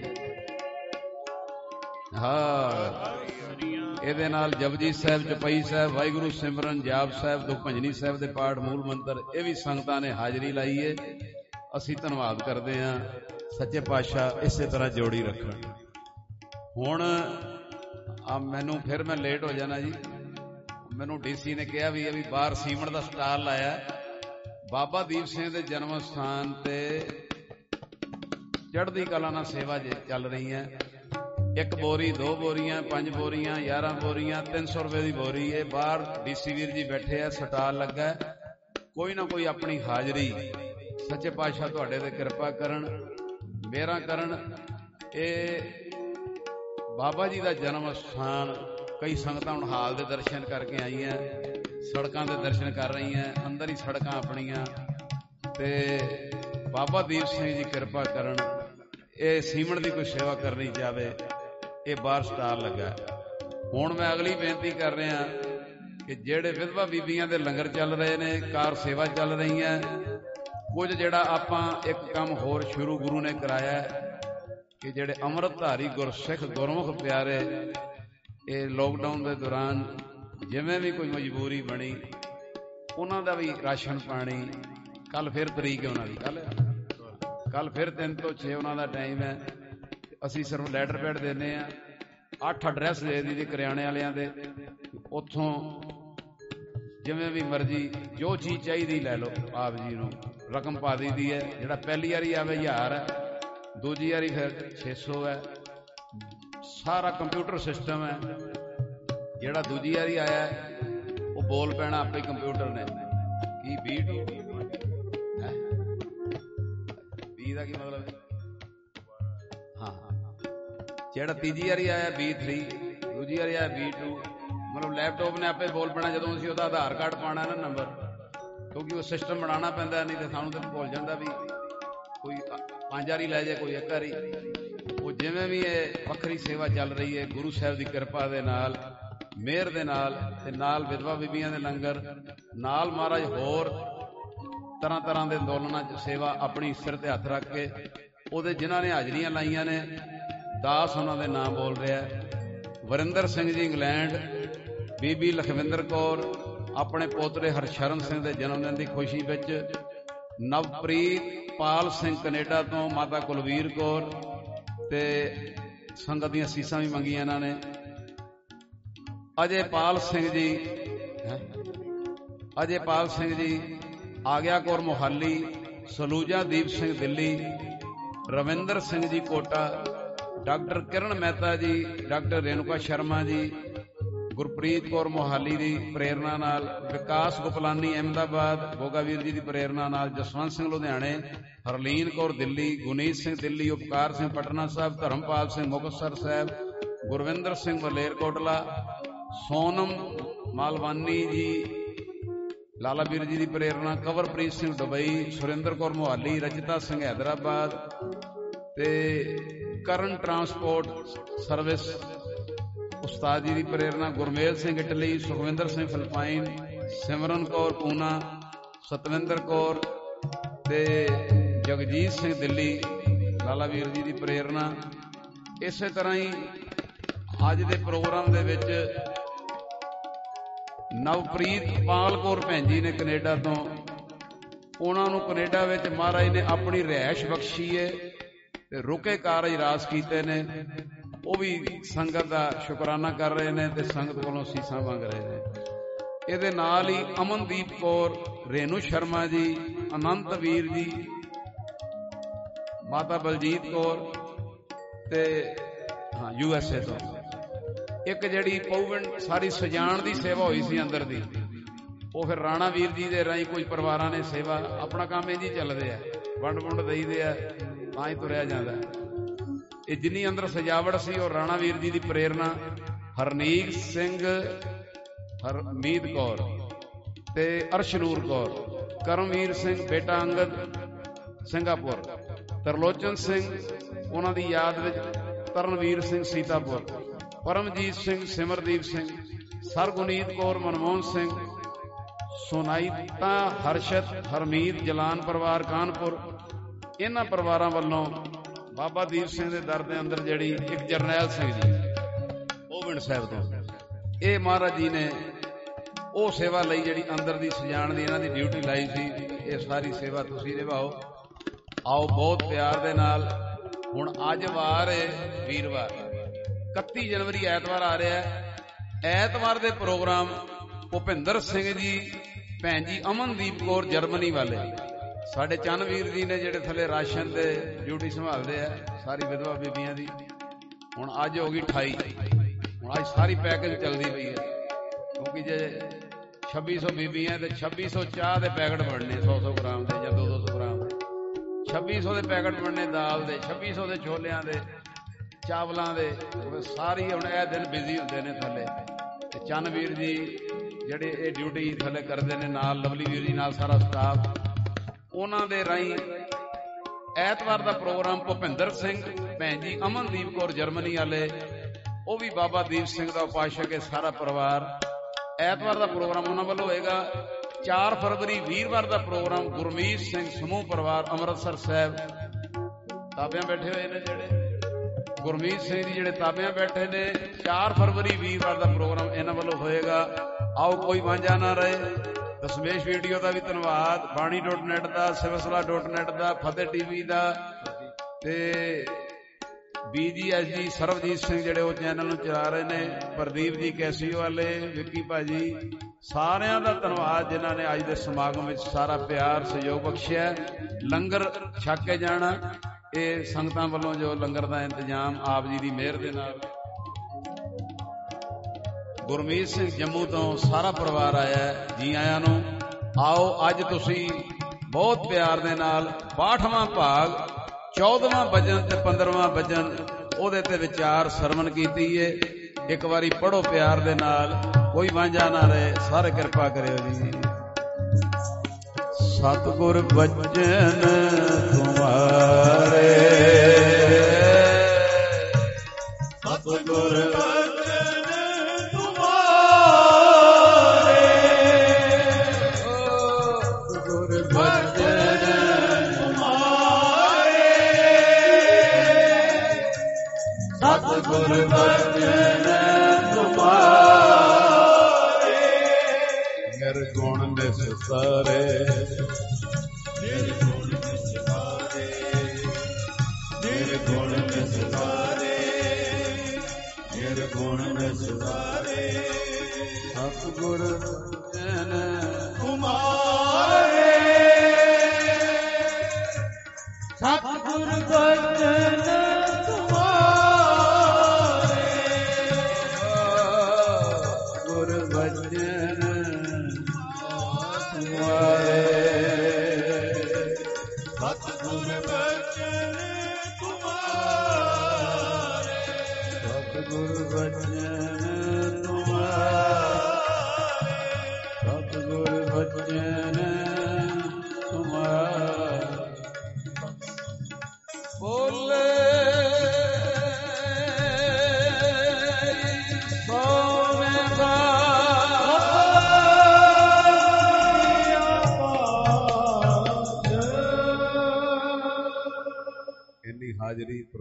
ਹਾਂ। ਇਹਦੇ ਨਾਲ ਜਪਜੀ ਸਾਹਿਬ, ਚੌਪਈ ਸਾਹਿਬ, ਵਾਹਿਗੁਰੂ ਸਿਮਰਨ, ਜਾਪ ਸਾਹਿਬ, ਦੁਖਭੰਜਨੀ ਸਾਹਿਬ ਦੇ ਪਾਠ, ਮੂਲ ਮੰਤਰ, ਇਹ ਵੀ ਸੰਗਤਾਂ ਨੇ ਹਾਜ਼ਰੀ ਲਾਈ ਏ। ਅਸੀਂ ਧੰਨਵਾਦ ਕਰਦੇ ਹਾਂ। ਸੱਚੇ ਪਾਤਸ਼ਾਹ ਇਸੇ ਤਰ੍ਹਾਂ ਜੋੜੀ ਰੱਖਣ। ਹੁਣ ਆ ਮੈਨੂੰ ਫਿਰ ਮੈਂ ਲੇਟ ਹੋ ਜਾਣਾ ਜੀ। ਮੈਨੂੰ ਡੀਸੀ ਨੇ ਕਿਹਾ ਵੀ ਇਹ ਵੀ ਬਾਹਰ ਸੀਮਟ ਦਾ ਸਟਾਲ ਲਾਇਆ। ਬਾਬਾ ਦੀਪ ਸਿੰਘ ਦੇ ਜਨਮ ਸਥਾਨ ਤੇ ਚੜ੍ਹਦੀ ਕਲਾ ਨਾਲ ਸੇਵਾ ਜੇ ਚੱਲ ਰਹੀ ਹੈ। ਇੱਕ ਬੋਰੀ, ਦੋ ਬੋਰੀਆਂ, ਪੰਜ ਬੋਰੀਆਂ, ਗਿਆਰਾਂ ਬੋਰੀਆਂ, ਤਿੰਨ ਸੌ ਰੁਪਏ ਦੀ ਬੋਰੀ। ਇਹ ਬਾਹਰ ਡੀਸੀ ਵੀਰ ਜੀ ਬੈਠੇ ਆ, ਸਟਾਲ ਲੱਗਾ। ਕੋਈ ਨਾ ਕੋਈ ਆਪਣੀ ਹਾਜ਼ਰੀ ਸੱਚੇ ਪਾਤਸ਼ਾਹ ਤੁਹਾਡੇ ਤੇ ਕਿਰਪਾ ਕਰਨ, ਮੇਰਾ ਕਰਨ। ਇਹ ਬਾਬਾ ਜੀ ਦਾ ਜਨਮ ਸਥਾਨ। ਕਈ ਸੰਗਤਾਂ ਹੁਣ ਹਾਲ ਦੇ ਦਰਸ਼ਨ ਕਰਕੇ ਆਈਆਂ, ਸੜਕਾਂ ਦੇ ਦਰਸ਼ਨ ਕਰ ਰਹੀਆਂ, ਅੰਦਰ ਹੀ ਸੜਕਾਂ ਆਪਣੀਆਂ। ਤੇ ਬਾਬਾ ਦੀਪ ਸਿੰਘ ਜੀ ਕਿਰਪਾ ਕਰਨ, ਇਹ ਸੀਮਟ ਦੀ ਕੋਈ ਸੇਵਾ ਕਰਨੀ ਚਾਹਵੇ, ਇਹ ਬਾਹਰ ਸਟਾਲ ਲੱਗਾ। ਹੁਣ ਮੈਂ ਅਗਲੀ ਬੇਨਤੀ ਕਰ ਰਿਹਾ ਕਿ ਜਿਹੜੇ ਵਿਧਵਾ ਬੀਬੀਆਂ ਦੇ ਲੰਗਰ ਚੱਲ ਰਹੇ ਨੇ, ਕਾਰ ਸੇਵਾ ਚੱਲ ਰਹੀਆਂ, ਕੁਝ ਜਿਹੜਾ ਆਪਾਂ ਇੱਕ ਕੰਮ ਹੋਰ ਸ਼ੁਰੂ ਗੁਰੂ ਨੇ ਕਰਾਇਆ ਕਿ ਜਿਹੜੇ ਅੰਮ੍ਰਿਤਧਾਰੀ ਗੁਰਸਿੱਖ ਗੁਰਮੁਖ ਪਿਆਰੇ, ਇਹ ਲੋਕਡਾਊਨ ਦੇ ਦੌਰਾਨ ਜਿਵੇਂ ਵੀ ਕੋਈ ਮਜਬੂਰੀ ਬਣੀ, ਉਹਨਾਂ ਦਾ ਵੀ ਰਾਸ਼ਨ ਪਾਣੀ। ਕੱਲ ਫਿਰ ਤਰੀਕ ਹੈ ਉਹਨਾਂ ਦੀ, ਕੱਲ ਕੱਲ ਫਿਰ ਤਿੰਨ ਤੋਂ ਛੇ ਉਹਨਾਂ ਦਾ ਟਾਈਮ ਹੈ। ਅਸੀਂ ਸਿਰਫ ਲੈਟਰ ਪੈਡ ਦਿੰਦੇ ਹਾਂ। ਅੱਠ ਐਡਰੈਸ ਦੇ ਦੀ ਕਰਿਆਣੇ ਵਾਲਿਆਂ ਦੇ, ਉੱਥੋਂ ਜਿਵੇਂ ਵੀ ਮਰਜ਼ੀ ਜੋ ਚੀਜ਼ ਚਾਹੀਦੀ ਲੈ ਲਓ। ਆਪ ਜੀ ਨੂੰ ਰਕਮ ਪਾ ਦਈਦੀ ਹੈ। ਜਿਹੜਾ ਪਹਿਲੀ ਵਾਰੀ ਆਵੇ ਹਜ਼ਾਰ ਹੈ, ਦੂਜੀ ਵਾਰੀ ਫਿਰ ਛੇ ਸੌ ਹੈ। ਸਾਰਾ ਕੰਪਿਊਟਰ ਸਿਸਟਮ ਹੈ। ਜਿਹੜਾ ਦੂਜੀ ਵਾਰੀ ਆਇਆ ਉਹ ਬੋਲ ਪੈਣਾ ਆਪੇ ਕੰਪਿਊਟਰ ਨੇ। ਕੀ ਬੀ ਟੂ ਬੀ ਦਾ ਕੀ ਮਤਲਬ? ਹਾਂ ਹਾਂ। ਜਿਹੜਾ ਤੀਜੀ ਵਾਰੀ ਆਇਆ ਬੀ ਥ੍ਰੀ, ਦੂਜੀ ਵਾਰੀ ਆਇਆ ਬੀ ਟੂ। ਮਤਲਬ ਲੈਪਟਾਪ ਨੇ ਆਪੇ ਬੋਲ ਪੈਣਾ ਜਦੋਂ ਅਸੀਂ ਉਹਦਾ ਆਧਾਰ ਕਾਰਡ ਪਾਉਣਾ ਨਾ ਨੰਬਰ, ਕਿਉਂਕਿ ਉਹ ਸਿਸਟਮ ਬਣਾਉਣਾ ਪੈਂਦਾ। ਨਹੀਂ ਤਾਂ ਸਾਨੂੰ ਤਾਂ ਭੁੱਲ ਜਾਂਦਾ ਵੀ ਕੋਈ ਪੰਜ ਵਾਰੀ ਲੈ ਜਾਏ, ਕੋਈ ਇੱਕ ਵਾਰੀ। ਉਹ ਜਿਵੇਂ ਵੀ ਇਹ ਵੱਖਰੀ ਸੇਵਾ ਚੱਲ ਰਹੀ ਹੈ ਗੁਰੂ ਸਾਹਿਬ ਦੀ ਕਿਰਪਾ ਦੇ ਨਾਲ, ਮਿਹਰ ਦੇ ਨਾਲ, ਤੇ ਨਾਲ ਵਿਧਵਾ ਬੀਬੀਆਂ ਦੇ ਲੰਗਰ, ਨਾਲ ਮਹਾਰਾਜ ਹੋਰ ਤਰ੍ਹਾਂ ਤਰ੍ਹਾਂ ਦੇ ਅੰਦੋਲਨਾਂ 'ਚ ਸੇਵਾ ਆਪਣੀ ਸਿਰ ਤੇ ਹੱਥ ਰੱਖ ਕੇ। ਉਹਦੇ ਜਿਨ੍ਹਾਂ ਨੇ ਹਾਜ਼ਰੀਆਂ ਲਾਈਆਂ ਨੇ, ਦਾਸ ਉਹਨਾਂ ਦੇ ਨਾਮ ਬੋਲ ਰਿਹਾ। ਵਰਿੰਦਰ ਸਿੰਘ ਜੀ ਇੰਗਲੈਂਡ, ਬੀਬੀ ਲਖਵਿੰਦਰ ਕੌਰ ਆਪਣੇ ਪੋਤਰੇ ਹਰਸ਼ਰਨ ਸਿੰਘ ਦੇ ਜਨਮ ਦਿਨ ਦੀ ਖੁਸ਼ੀ ਵਿੱਚ, ਨਵਪ੍ਰੀਤ ਪਾਲ ਸਿੰਘ ਕੈਨੇਡਾ ਤੋਂ, ਮਾਤਾ ਕੁਲਵੀਰ ਕੌਰ, ਤੇ ਸੰਗਤ ਦੀਆਂ ਸੀਸਾਂ ਵੀ ਮੰਗੀਆਂ ਇਹਨਾਂ ਨੇ। ਅਜੇਪਾਲ ਸਿੰਘ ਜੀ, ਅਜੇਪਾਲ ਸਿੰਘ ਜੀ, ਆਗਿਆ ਕੌਰ ਮੋਹਾਲੀ, ਸਲੂਜਾ ਦੀਪ ਸਿੰਘ ਦਿੱਲੀ, ਰਵਿੰਦਰ ਸਿੰਘ ਜੀ ਕੋਟਾ, ਡਾਕਟਰ ਕਿਰਨ ਮਹਿਤਾ ਜੀ, ਡਾਕਟਰ ਰੇਣੂਕਾ ਸ਼ਰਮਾ ਜੀ, ਗੁਰਪ੍ਰੀਤ ਕੌਰ ਮੋਹਾਲੀ ਦੀ ਪ੍ਰੇਰਨਾ ਨਾਲ, ਵਿਕਾਸ ਗੁਪਲਾਨੀ ਅਹਿਮਦਾਬਾਦ, ਗੋਗਾਵੀਰ ਜੀ ਦੀ ਪ੍ਰੇਰਨਾ ਨਾਲ, ਜਸਵੰਤ ਸਿੰਘ ਲੁਧਿਆਣੇ, ਹਰਲੀਨ ਕੌਰ ਦਿੱਲੀ, ਗੁਨੀਤ ਸਿੰਘ ਦਿੱਲੀ, ਉਪਕਾਰ ਸਿੰਘ ਪਟਨਾ ਸਾਹਿਬ, ਧਰਮਪਾਲ ਸਿੰਘ ਮੁਕਤਸਰ ਸਾਹਿਬ, ਗੁਰਵਿੰਦਰ ਸਿੰਘ ਮਲੇਰਕੋਟਲਾ, ਸੋਨਮ ਮਾਲਵਾਨੀ ਜੀ ਲਾਲਾ ਵੀਰ ਜੀ ਦੀ ਪ੍ਰੇਰਨਾ, ਕੰਵਰਪ੍ਰੀਤ ਸਿੰਘ ਦੁਬਈ, ਸੁਰਿੰਦਰ ਕੌਰ ਮੋਹਾਲੀ, ਰਜਿਤਾ ਸਿੰਘ ਹੈਦਰਾਬਾਦ ਤੇ ਕਰਨ ਟਰਾਂਸਪੋਰਟ ਸਰਵਿਸ ਉਸਤਾਦ ਜੀ ਦੀ ਪ੍ਰੇਰਨਾ, ਗੁਰਮੇਲ ਸਿੰਘ ਇਟਲੀ, ਸੁਖਵਿੰਦਰ ਸਿੰਘ ਫਿਲਪਾਈਨ, ਸਿਮਰਨ ਕੌਰ ਪੂਨਾ, ਸਤਵਿੰਦਰ ਕੌਰ ਤੇ ਜਗਜੀਤ ਸਿੰਘ ਦਿੱਲੀ ਲਾਲਾ ਵੀਰ ਜੀ ਦੀ ਪ੍ਰੇਰਨਾ। ਇਸੇ ਤਰ੍ਹਾਂ ਹੀ ਅੱਜ ਦੇ ਪ੍ਰੋਗਰਾਮ ਦੇ ਵਿੱਚ ਨਵਪ੍ਰੀਤ ਪਾਲ ਕੌਰ ਭੈਣ ਜੀ ਨੇ ਕੈਨੇਡਾ ਤੋਂ, ਉਹਨਾਂ ਨੂੰ ਕੈਨੇਡਾ ਵਿੱਚ ਮਹਾਰਾਜ ਨੇ ਆਪਣੀ ਰਿਹਾਇਸ਼ ਬਖਸ਼ੀ ਹੈ ਤੇ ਰੁਕੇ ਕਾਰਜ ਰਾਸ ਕੀਤੇ ਨੇ। ਉਹ ਵੀ ਸੰਗਤ ਦਾ ਸ਼ੁਕਰਾਨਾ ਕਰ ਰਹੇ ਨੇ ਤੇ ਸੰਗਤ ਕੋਲੋਂ ਸੀਸਾਂ ਮੰਗ ਰਹੇ ਨੇ। ਇਹਦੇ ਨਾਲ ਹੀ ਅਮਨਦੀਪ ਕੌਰ, ਰੇਨੂ ਸ਼ਰਮਾ ਜੀ, ਅਨੰਤ ਵੀਰ ਜੀ, ਮਾਤਾ ਬਲਜੀਤ ਕੌਰ ਤੇ ਹਾਂ ਯੂ ਐਸ ਏ ਤੋਂ ਇੱਕ ਜਿਹੜੀ ਪੌਵਨ ਸਾਰੀ ਸਜਾਣ ਦੀ ਸੇਵਾ ਹੋਈ ਸੀ ਅੰਦਰ ਦੀ, ਉਹ ਫਿਰ ਰਾਣਾ ਵੀਰ ਜੀ ਦੇ ਰਾਹੀਂ ਕੁਝ ਪਰਿਵਾਰਾਂ ਨੇ ਸੇਵਾ, ਆਪਣਾ ਕੰਮ ਇੰਝ ਹੀ ਚੱਲਦੇ ਆ, ਵੰਡ ਵੰਡ ਦਈਦੇ ਆ, ਤਾਂ ਹੀ ਤੁਰਿਆ ਜਾਂਦਾ। ਇਹ ਜਿੰਨੀ ਅੰਦਰ ਸਜਾਵਟ ਸੀ ਉਹ ਰਾਣਾ ਵੀਰ ਜੀ ਦੀ ਪ੍ਰੇਰਨਾ, ਹਰਨੀਕ ਸਿੰਘ, ਹਰਮੀਤ ਕੌਰ ਤੇ ਅਰਸ਼ਨੂਰ ਕੌਰ, ਕਰਮਵੀਰ ਸਿੰਘ ਬੇਟਾ ਅੰਗਦ ਸਿੰਗਾਪੁਰ, ਤਰਲੋਚਨ ਸਿੰਘ ਉਹਨਾਂ ਦੀ ਯਾਦ ਵਿੱਚ, ਤਰਨਵੀਰ ਸਿੰਘ ਸੀਤਾਪੁਰ, ਪਰਮਜੀਤ ਸਿੰਘ, ਸਿਮਰਦੀਪ ਸਿੰਘ, ਸਰਗੁਨੀਤ ਕੌਰ, ਮਨਮੋਹਨ ਸਿੰਘ, ਸੁਨਾਈਤਾ, ਹਰਸ਼ਤ, ਹਰਮੀਤ, ਜਲਾਨ ਪਰਿਵਾਰ ਕਾਨਪੁਰ। ਇਹਨਾਂ ਪਰਿਵਾਰਾਂ ਵੱਲੋਂ ਬਾਬਾ ਦੀਪ ਸਿੰਘ ਦੇ ਦਰ ਦੇ ਅੰਦਰ ਜਿਹੜੀ ਇੱਕ ਜਰਨੈਲ ਸਿੰਘ ਜੀ ਪੋਵਿੰਡ ਸਾਹਿਬ ਤੋਂ, ਇਹ ਮਹਾਰਾਜ ਜੀ ਨੇ ਉਹ ਸੇਵਾ ਲਈ ਜਿਹੜੀ ਅੰਦਰ ਦੀ ਸਜਾਣ ਦੀ ਇਹਨਾਂ ਦੀ ਡਿਊਟੀ ਲਾਈ ਸੀ। ਇਹ ਸਾਰੀ ਸੇਵਾ ਤੁਸੀਂ ਨਿਭਾਓ। ਆਓ ਬਹੁਤ ਪਿਆਰ ਦੇ ਨਾਲ। ਹੁਣ ਅੱਜ ਵਾਰ ਹੈ ਵੀਰਵਾਰ, ਇਕੱਤੀ ਜਨਵਰੀ ਐਤਵਾਰ ਆ ਰਿਹਾ ਹੈ। ਐਤਵਾਰ ਦੇ ਪ੍ਰੋਗਰਾਮ ਭੁਪਿੰਦਰ ਸਿੰਘ ਜੀ, ਭੈਣ ਜੀ ਅਮਨਦੀਪ ਕੌਰ ਜਰਮਨੀ ਵਾਲੇ, ਸਾਡੇ ਚੰਨਵੀਰ ਜੀ ਨੇ ਜਿਹੜੇ ਥੱਲੇ ਰਾਸ਼ਨ ਦੇ ਡਿਊਟੀ ਸੰਭਾਲਦੇ ਆ ਸਾਰੀ ਵਿਧਵਾ ਬੀਬੀਆਂ ਦੀ। ਹੁਣ ਅੱਜ ਹੋ ਗਈ ਅਠਾਈ, ਹੁਣ ਅੱਜ ਸਾਰੀ ਪੈਕੇਜ ਚੱਲਦੀ ਪਈ ਹੈ, ਕਿਉਂਕਿ ਜੇ ਛੱਬੀ ਸੌ ਬੀਬੀਆਂ ਤੇ ਛੱਬੀ ਸੌ ਚਾਹ ਦੇ ਪੈਕਟ ਬਣਨੇ, ਸੌ ਸੌ ਗ੍ਰਾਮ ਦੇ ਜਾਂ ਦੋ ਦੋ ਸੌ ਗ੍ਰਾਮ ਦੇ, ਛੱਬੀ ਸੌ ਦੇ ਪੈਕਟ ਬਣਨੇ ਦਾਲ ਦੇ, ਛੱਬੀ ਸੌ ਦੇ ਛੋਲਿਆਂ ਦੇ, ਚਾਵਲਾਂ ਦੇ, ਸਾਰੀ ਹੁਣ ਇਹ ਦਿਨ ਬਿਜ਼ੀ ਹੁੰਦੇ ਨੇ ਥੱਲੇ। ਤੇ ਚੰਨਵੀਰ ਜੀ ਜਿਹੜੇ ਇਹ ਡਿਊਟੀ ਥੱਲੇ ਕਰਦੇ ਨੇ, ਨਾਲ ਲਵਲੀ ਵੀਰ ਜੀ, ਨਾਲ ਸਾਰਾ ਸਟਾਫ, ਉਹਨਾਂ ਦੇ ਰਾਹੀਂ ਐਤਵਾਰ ਦਾ ਪ੍ਰੋਗਰਾਮ ਭੁਪਿੰਦਰ ਸਿੰਘ, ਭੈਣ ਜੀ ਅਮਨਦੀਪ ਕੌਰ ਜਰਮਨੀ ਵਾਲੇ, ਉਹ ਵੀ ਬਾਬਾ ਦੀਪ ਸਿੰਘ ਦਾ ਉਪਾਸ਼ਕ ਹੈ, ਸਾਰਾ ਪਰਿਵਾਰ। ਐਤਵਾਰ ਦਾ ਪ੍ਰੋਗਰਾਮ ਉਹਨਾਂ ਵੱਲੋਂ ਹੋਏਗਾ। ਚਾਰ ਫਰਵਰੀ ਵੀਰਵਾਰ ਦਾ ਪ੍ਰੋਗਰਾਮ ਗੁਰਮੀਤ ਸਿੰਘ ਸਮੂਹ ਪਰਿਵਾਰ ਅੰਮ੍ਰਿਤਸਰ ਸਾਹਿਬ, ਤਾਬਿਆਂ ਬੈਠੇ ਹੋਏ ਨੇ ਜਿਹੜੇ ਗੁਰਮੀਤ ਸਿੰਘ ਜੀ ਜਿਹੜੇ ਤਾਬਿਆਂ ਬੈਠੇ ਨੇ, ਚਾਰ ਫਰਵਰੀ ਵੀਰਵਾਰ ਦਾ ਪ੍ਰੋਗਰਾਮ ਇਹਨਾਂ ਵੱਲੋਂ ਹੋਏਗਾ। ਆਓ ਕੋਈ ਵਾਂਝਾ ਨਾ ਰਹੇ। ਦਸ਼ਮੇਸ਼ ਵੀਡੀਓ ਦਾ ਵੀ ਧੰਨਵਾਦ, ਬਾਣੀ ਡੋਟ ਨੈਟ ਦਾ, ਸਿਵਸਲਾ ਡੋਟ ਨੈਟ ਦਾ, ਫਤਿਹ ਟੀਵੀ ਦਾ ਤੇ ਬੀ ਜੀ ਐਸ ਜੀ ਸਰਬਜੀਤ ਸਿੰਘ ਜਿਹੜੇ ਉਹ ਚੈਨਲ ਨੂੰ ਚਲਾ ਰਹੇ ਨੇ, ਪ੍ਰਦੀਪ ਜੀ ਕੈਸੀਓ ਵਾਲੇ, ਵਿੱਕੀ ਭਾਜੀ, ਸਾਰਿਆਂ ਦਾ ਧੰਨਵਾਦ ਜਿਨ੍ਹਾਂ ਨੇ ਅੱਜ ਦੇ ਸਮਾਗਮ ਵਿੱਚ ਸਾਰਾ ਪਿਆਰ ਸਹਿਯੋਗ ਬਖਸ਼ਿਆ। ਲੰਗਰ ਛਕ ਕੇ ਜਾਣਾ, ਇਹ ਸੰਗਤਾਂ ਵੱਲੋਂ ਜੋ ਲੰਗਰ ਦਾ ਇੰਤਜ਼ਾਮ ਆਪ ਜੀ ਦੀ ਮਿਹਰ ਦੇ ਨਾਲ। ਗੁਰਮੀਤ ਸਿੰਘ ਜੰਮੂ ਤੋਂ ਸਾਰਾ ਪਰਿਵਾਰ ਆਇਆ, ਜੀ ਆਇਆਂ ਨੂੰ। ਆਓ ਅੱਜ ਤੁਸੀਂ ਬਹੁਤ ਪਿਆਰ ਦੇ ਨਾਲ ਬਾਹਠਵਾਂ ਭਾਗ, ਚੌਦਵਾਂ ਭਜਨ ਤੇ ਪੰਦਰਵਾਂ ਭਜਨ, ਉਹਦੇ ਤੇ ਵਿਚਾਰ ਸਰਵਣ ਕੀਤੀ ਏ। ਇੱਕ ਵਾਰੀ ਪੜੋ ਪਿਆਰ ਦੇ ਨਾਲ, ਕੋਈ ਵਾਂਝਾ ਨਾ ਰਹੇ। ਸਾਰੇ ਕਿਰਪਾ ਕਰਿਓ ਜੀ। ਸਤਿਗੁਰ ਬਚਨ ਤੁਮਾਰੇ, ਸਤਿਗੁਰ ਬਚਨ ਤੁਮਾਰੇ, ਸਤਿਗੁਰ ਬਚਨ ਤੁਮਾਰੇ, ਸਤਿਗੁਰ ਬਚਨ ਤੁਮਾਰੇ, ਨਿਰਗੁਣ ਨਿਸਤਾਰੇ, ਨਿਰਗੁਣ ਨਿਸਤਾਰੇ, ਨਿਰਗੁਣ ਨਿਸਤਾਰੇ, ਨਿਰਗੁਣ ਨਿਸਤਾਰੇ, ਸਤਿਗੁਰ ਬਚਨ ਤੁਮਾਰੇ, ਸਤਿਗੁਰ ਬਚਨ ਤੁਮਾਰੇ,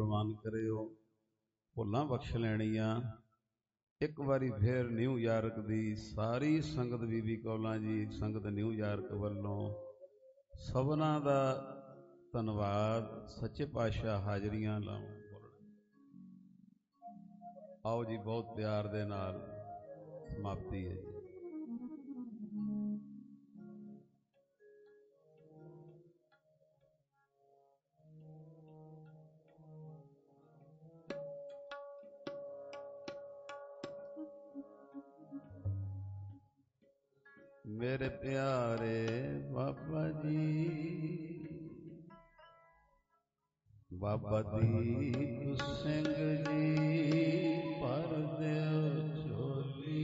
ਪ੍ਰਵਾਨ ਕਰਿਓ। ਭੁੱਲਾਂ ਬਖਸ਼ ਲੈਣੀਆਂ। ਇੱਕ ਵਾਰੀ ਫੇਰ ਨਿਊ ਯਾਰਕ ਦੀ ਸਾਰੀ ਸੰਗਤ ਬੀਬੀ ਕੌਲਾਂ ਜੀ ਸੰਗਤ ਨਿਊ ਯਾਰਕ ਵੱਲੋਂ ਸਭਨਾਂ ਦਾ ਧੰਨਵਾਦ। ਸੱਚੇ ਪਾਤਸ਼ਾਹ ਹਾਜ਼ਰੀਆਂ ਲਾਉਣ। ਆਓ ਜੀ, ਬਹੁਤ ਪਿਆਰ ਦੇ ਨਾਲ ਸਮਾਪਤੀ ਹੈ ਜੀ। ਮੇਰੇ ਪਿਆਰੇ ਬਾਬਾ ਜੀ, ਬਾਬਾ ਦੀਪ ਸਿੰਘ ਜੀ ਭਰ ਦਿਓ ਝੋਲੀ।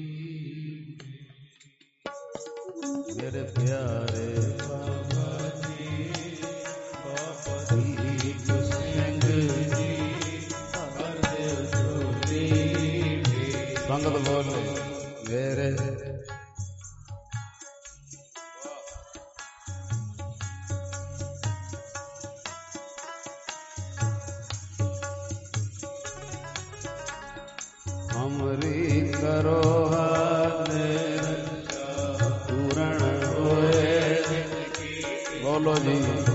ਮੇਰੇ ਪਿਆਰੇ ਬਾਬਾ ਜੀ, ਬਾਬਾ ਦੀਪ ਸਿੰਘ ਜੀ ਭਰ ਦਿਓ ਝੋਲੀ। ਸੰਗਤ ਬੋਲੋ ਮੇਰੇ हमरी करो पूरण होए। बोलो जी।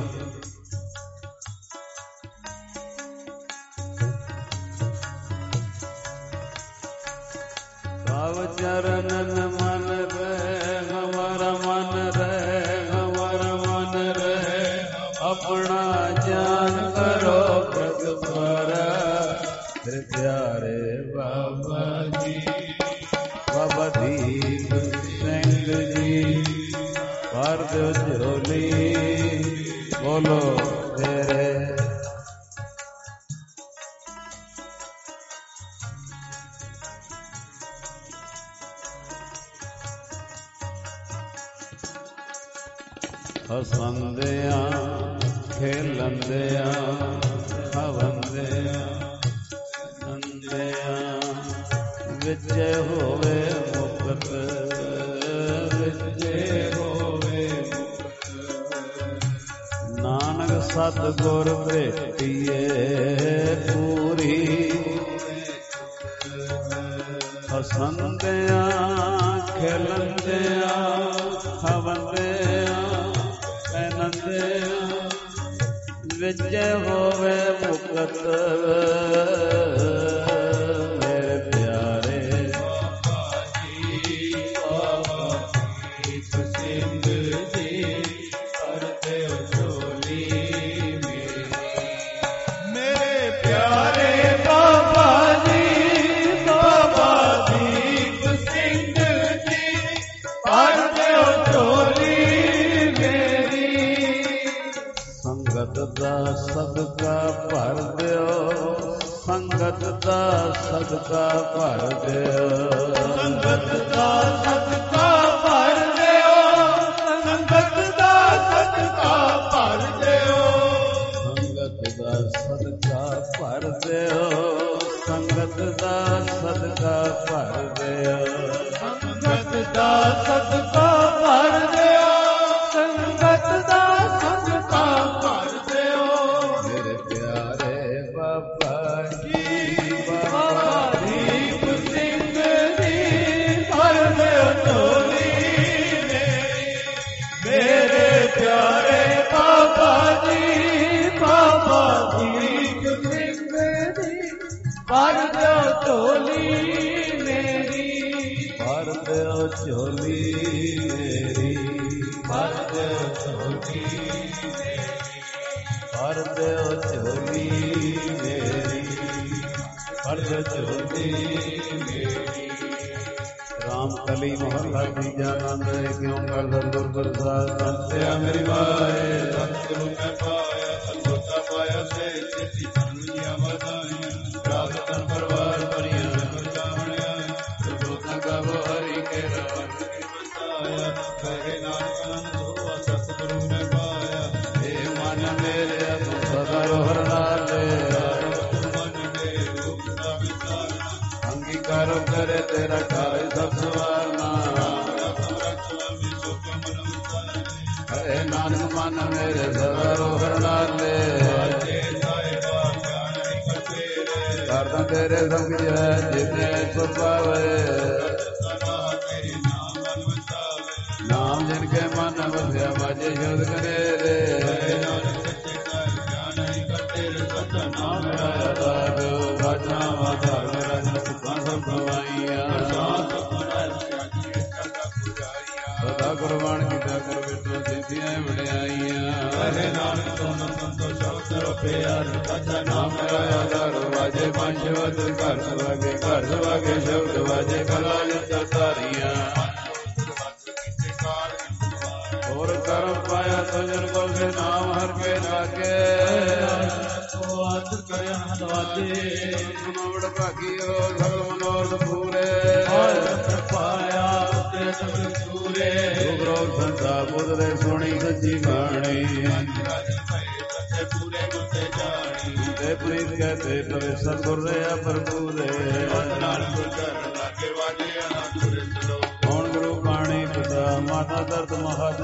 भाव चरणन मन रहे हमारा मन रहे हमारा मन रहे। अपना जान करो प्रगट प्यारे बाबा जी, बाबा दीप सिंह जी भर दो झोली। बोलो तेरे हसंदिया खेलंदिया हवंदिया विजय होवे मुक्त विजय होवे नानक सतगुर भेटिए पूरी। हसंदिया खेलंदिया हवंदिया पहनंदिया विजय होवे मुक्त। सदका भर दियो संगत दा सदका भर दियो संगत दा सदका भर दियो संगत दा सदका भर दियो संगत दा सदका भर दियो संगत दा सदका भर दियो संगत दा सदका भर दियो संगत दा सदका भर भर दो झोली मेरी भर दो झोली मेरी भर दो झोली भर दो झोली मेरी भर दो झोली मेरी। राम कली मोहल्ला तीजा नंद क्यों कर दर प्रसाद संत्या मेरी बाए सतगुरु मैं पाया सतगुरता पाया से चिट्ठी दुनिया बधाइयां रागतन परवार परिया परचावणिया सुबोधन गावो हरि के राम की बसाया कहे नानक आनंद हुआ सतगुरु में पाया। हे मन मेरे अब सदा रोहर लाले मन मेरे रूप सा विचारना अंगीकारो करे तेरा कार्य सब सवारना। हे नानक मन मेरे सदा रोहर लाले सब जय जिते सो पावे नाम जिनके मन बसिया बाजे शोध करे रे नाम राजा माता राजा सुखा सब गवाइया सदा कुर्बान किया कर बेटो जिंदियां बढ़ाइया हरे नानक सोना संतो शब्द प्यार राजा नाम राया दर वाजे पंचवत घर सवागे घर सवागे शब्द वाजे कला जता सारिया और कर्म पाया तो जन को से नाम हर के लागे तो आदर करे हद वाजे मनोड़ भागी हो सब मनोरथ पूरे पाया ते सब पूरे गुरु संता बुध दे सोनी सच्ची बाणी पूरे गुते जानी ते प्रीत कहते तवे सतगुर रे प्रभु रे नाल गुर चरण लागे वाजे अनंदपुर चलो कौन गुरु पाणी पिता माता दर्द महत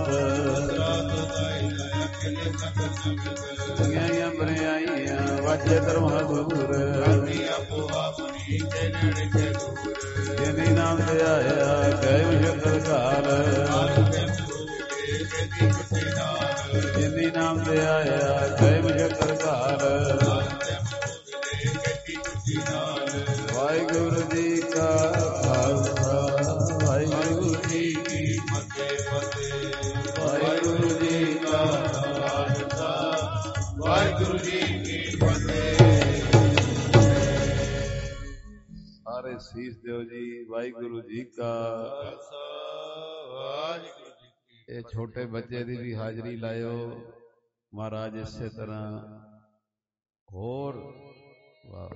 दुनिया बरियाइया वाजे धर्म दूर जिनी नाम दे आया गए शकर काल जिनी नाम दे आया गए शकर काल वाहिगुरु जी का खालसा वाहिगुरु जी की फतेह वाहिगुरु जी का खालसा वाहिगुरु जी की फतेह। सारे सीस देव जी वाहिगुरु जी का खालसा वाहिगुरु जी की। ये छोटे बच्चे दी भी हाजरी लायो महाराज इसे तरह होर वाह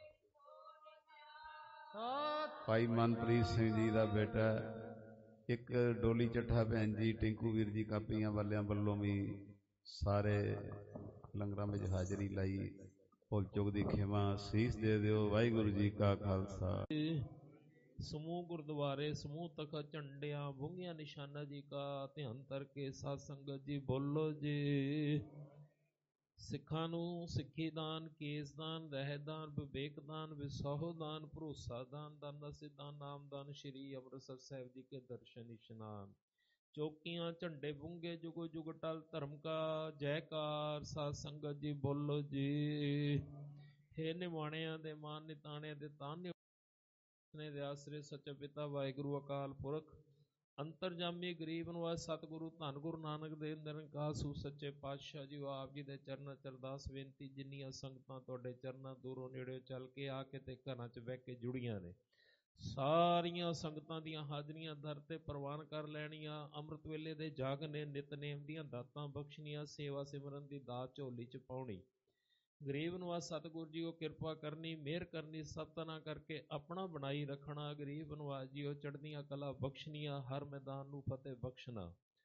भाई मनप्रीत सिंह जी का बेटा एक डोली चट्ठा भैन जी टिंकू वीर जी कापियां वालियां वालों भी सारे लंगरां में हाजरी लाई भुल चुक दी खेमा सीस दे दिओ वाहिगुरु जी का खालसा। समूह गुरुद्वारे समूह तखत झंडिया भूंगिया निशाना जी का ध्यान करके साध संगत जी बोलो जी। सिखां नूं सिੱਖੀ ਦਾਨ ਕੇਸ ਦਾਨ ਰਹਿ ਦਾਨ ਵਿਵੇਕ ਦਾਨ ਵਿਸੋਹ ਦਾਨ ਭਰੋਸਾ ਦਾਨ ਦਾਨਾ ਸਿੱਧਾਂ ਨਾਮ ਦਾਨ ਸ਼੍ਰੀ ਅੰਮ੍ਰਿਤਸਰ ਸਾਹਿਬ जी के दर्शन इशनान चौकियां झंडे बुंगे जुगो जुग टल धर्म का जयकार साध संगत जी बोलो जी। हे निवाणियां दे मान निताणियां दे ताने ने दे आसरे सच्चे पिता वाहिगुरु अकाल पुरख अंतरजामी गरीब नवाज सतगुरु धन गुरु नानक देव निरंकार सू सच्चे पातशाह जी आप जी दे चरणा चरदास बेनती जिन्नियां संगतां तुहाडे चरणा दूरों नेड़े चल के आके ते घरां च बह के जुड़ियां ने सारियां संगतां दीयां हाजरियां दर ते प्रवान कर लैणियां अमृत वेले दे जाग ने नितनेम दीयां दातां बख्शणियां सेवा सिमरन दी दात झोली च पाउणी गरीब नवाज सतगुरु जी को कृपा करनी मेहर करनी सतना करके अपना बनाई रखना गरीब नवाज जी चढ़दियां कला बख्शनिया हर मैदान नू फतेह बख्शना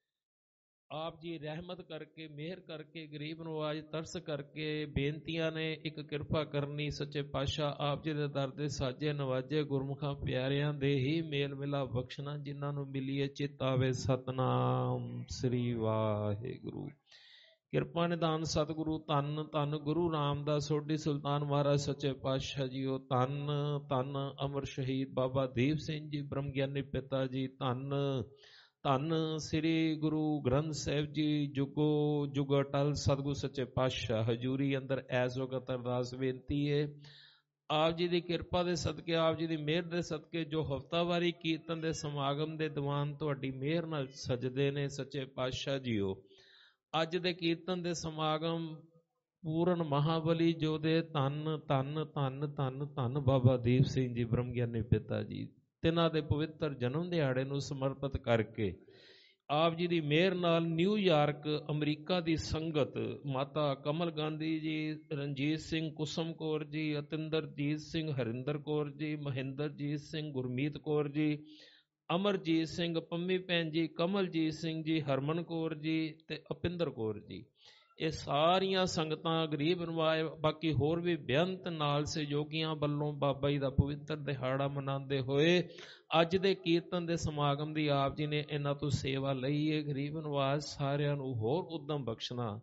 आप जी रहमत करके मेहर करके गरीब नवाज तरस करके बेनतियां ने एक कृपा करनी सच्चे पातशाह आप जी दे दर दे साजे नवाजे गुरमुखां प्यारियां दे ही मेल मिला बख्शना जिन्हां नू मिलीए चित आवे सतनाम श्री वाहिगुरु। किरपा निधान सतगुरु धन धन गुरु रामदास सोढी सुल्तान महाराज सच्चे पातशाह जी ओ धन धन अमर शहीद बाबा दीप सिंह जी ब्रह्म ज्ञानी पिता जी धन धन श्री गुरु ग्रंथ साहिब जी जुगो जुग अटल सतगुरु सच्चे पातशाह हजूरी अंदर ऐस वक्त अरदास बेनती है आप जी की किरपा दे सदके आप जी की मेहर दे सदके जो हफ्तावारी कीर्तन दे समागम दे दीवान तुहाडी मेहर नाल सजदे ने सच्चे पातशाह जी ओ अज दे कीर्तन दे समागम पूर्ण महाबली जो दे धन धन धन धन धन बाबा दीप सिंह जी ब्रह्म ज्ञानी पिता जी तिन्हां दे पवित्र जन्म दिहाड़े नूं समर्पित करके आप जी दी मेहर नाल न्यूयॉर्क अमरीका दी संगत माता कमल गांधी जी रणजीत सिंह कुसम कौर जी अतिंदरजीत सिंह हरिंदर कौर जी महेंद्रजीत सिंह गुरमीत कौर जी अमरजीत सिंह पंमी भैन जी कमलजीत सिंह जी हरमन कौर जी ते अपिंदर कौर जी ये सारियां संगतां गरीब नवाज बाकी होर भी बेअंत नाल सहयोगियां वल्लों बाबा जी दा पवित्र दिहाड़ा मनाते होए अज दे कीर्तन दे समागम दी आप जी ने इन्हां तों सेवा लई है गरीब नवाज सारियां नूं होर उद्दम बख्शना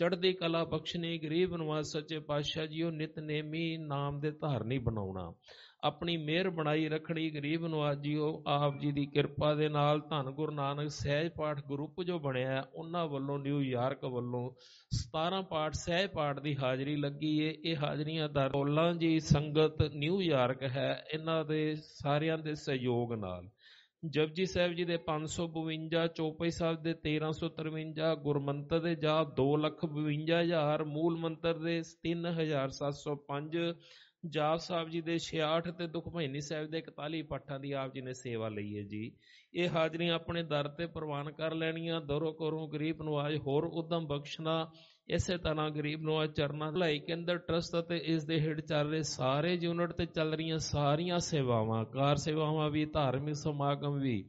ਚੜ੍ਹਦੀ ਕਲਾ ਬਖਸ਼ਣੀ, ਗਰੀਬ ਨਿਵਾਜ ਸੱਚੇ ਪਾਤਸ਼ਾਹ ਜੀਓ ਨਿਤਨੇਮੀ ਨਾਮ ਦੇ ਧਾਰਨੀ ਬਣਾਉਣਾ, ਆਪਣੀ ਮਿਹਰ ਬਣਾਈ ਰੱਖਣੀ। ਗਰੀਬ ਨਿਵਾਜ ਜੀਓ ਆਪ ਜੀ ਦੀ ਕਿਰਪਾ ਦੇ ਨਾਲ ਧੰਨ ਗੁਰੂ ਨਾਨਕ ਸਹਿਜ ਪਾਠ ਗਰੁੱਪ ਜੋ ਬਣਿਆ ਉਹਨਾਂ ਵੱਲੋਂ ਨਿਊਯਾਰਕ ਵੱਲੋਂ ਸਤਾਰਾਂ ਪਾਠ ਸਹਿਜ ਪਾਠ ਦੀ ਹਾਜ਼ਰੀ ਲੱਗੀ ਏ। ਇਹ ਹਾਜ਼ਰੀਆਂ ਦਰੋਲਾਂ ਜੀ ਸੰਗਤ ਨਿਊਯਾਰਕ ਹੈ, ਇਹਨਾਂ ਦੇ ਸਾਰਿਆਂ ਦੇ ਸਹਿਯੋਗ ਨਾਲ ਜਪਜੀ ਸਾਹਿਬ ਜੀ ਦੇ ਪੰਜ ਸੌ ਬਵੰਜਾ, ਚੌਪਈ ਸਾਹਿਬ ਦੇ ਤੇਰਾਂ ਸੌ ਤਰਵੰਜਾ, ਗੁਰਮੰਤਰ ਦੇ ਜਾਪ ਦੋ ਲੱਖ ਬਵੰਜਾ ਹਜ਼ਾਰ, ਮੂਲ ਮੰਤਰ ਦੇ ਤਿੰਨ ਹਜ਼ਾਰ ਸੱਤ ਸੌ ਪੰਜ, ਜਾਪ ਸਾਹਿਬ ਜੀ ਦੇ ਛਿਆਹਠ ਤੇ ਦੁਖਮੈਨੀ ਸਾਹਿਬ ਦੇ ਇਕਤਾਲੀ ਪਾਠਾਂ ਦੀ ਆਪ ਜੀ ਨੇ ਸੇਵਾ ਲਈ ਹੈ ਜੀ। ਇਹ ਹਾਜ਼ਰੀਆਂ ਆਪਣੇ ਦਰ ਤੇ ਪ੍ਰਵਾਨ ਕਰ ਲੈਣੀਆਂ। ਦਰੋ ਕਰੋ ਗਰੀਬ ਨਵਾਜ ਹੋਰ ਉਦਮ ਬਖਸ਼ਣਾ। ਇਸੇ ਤਰ੍ਹਾਂ ਗਰੀਬ ਨਵਾਜ ਚਰਨਾਂ ਭਲਾਈ ਕੇਂਦਰ ਟਰਸਟ ਅਤੇ ਇਸ ਦੇ ਹੇਠ ਚੱਲ ਰਹੇ ਸਾਰੇ ਯੂਨਿਟ ਤੇ ਚੱਲ ਰਹੀਆਂ ਸਾਰੀਆਂ ਸੇਵਾਵਾਂ, ਕਾਰ ਸੇਵਾਵਾਂ ਵੀ, ਧਾਰਮਿਕ ਸਮਾਗਮ ਵੀ,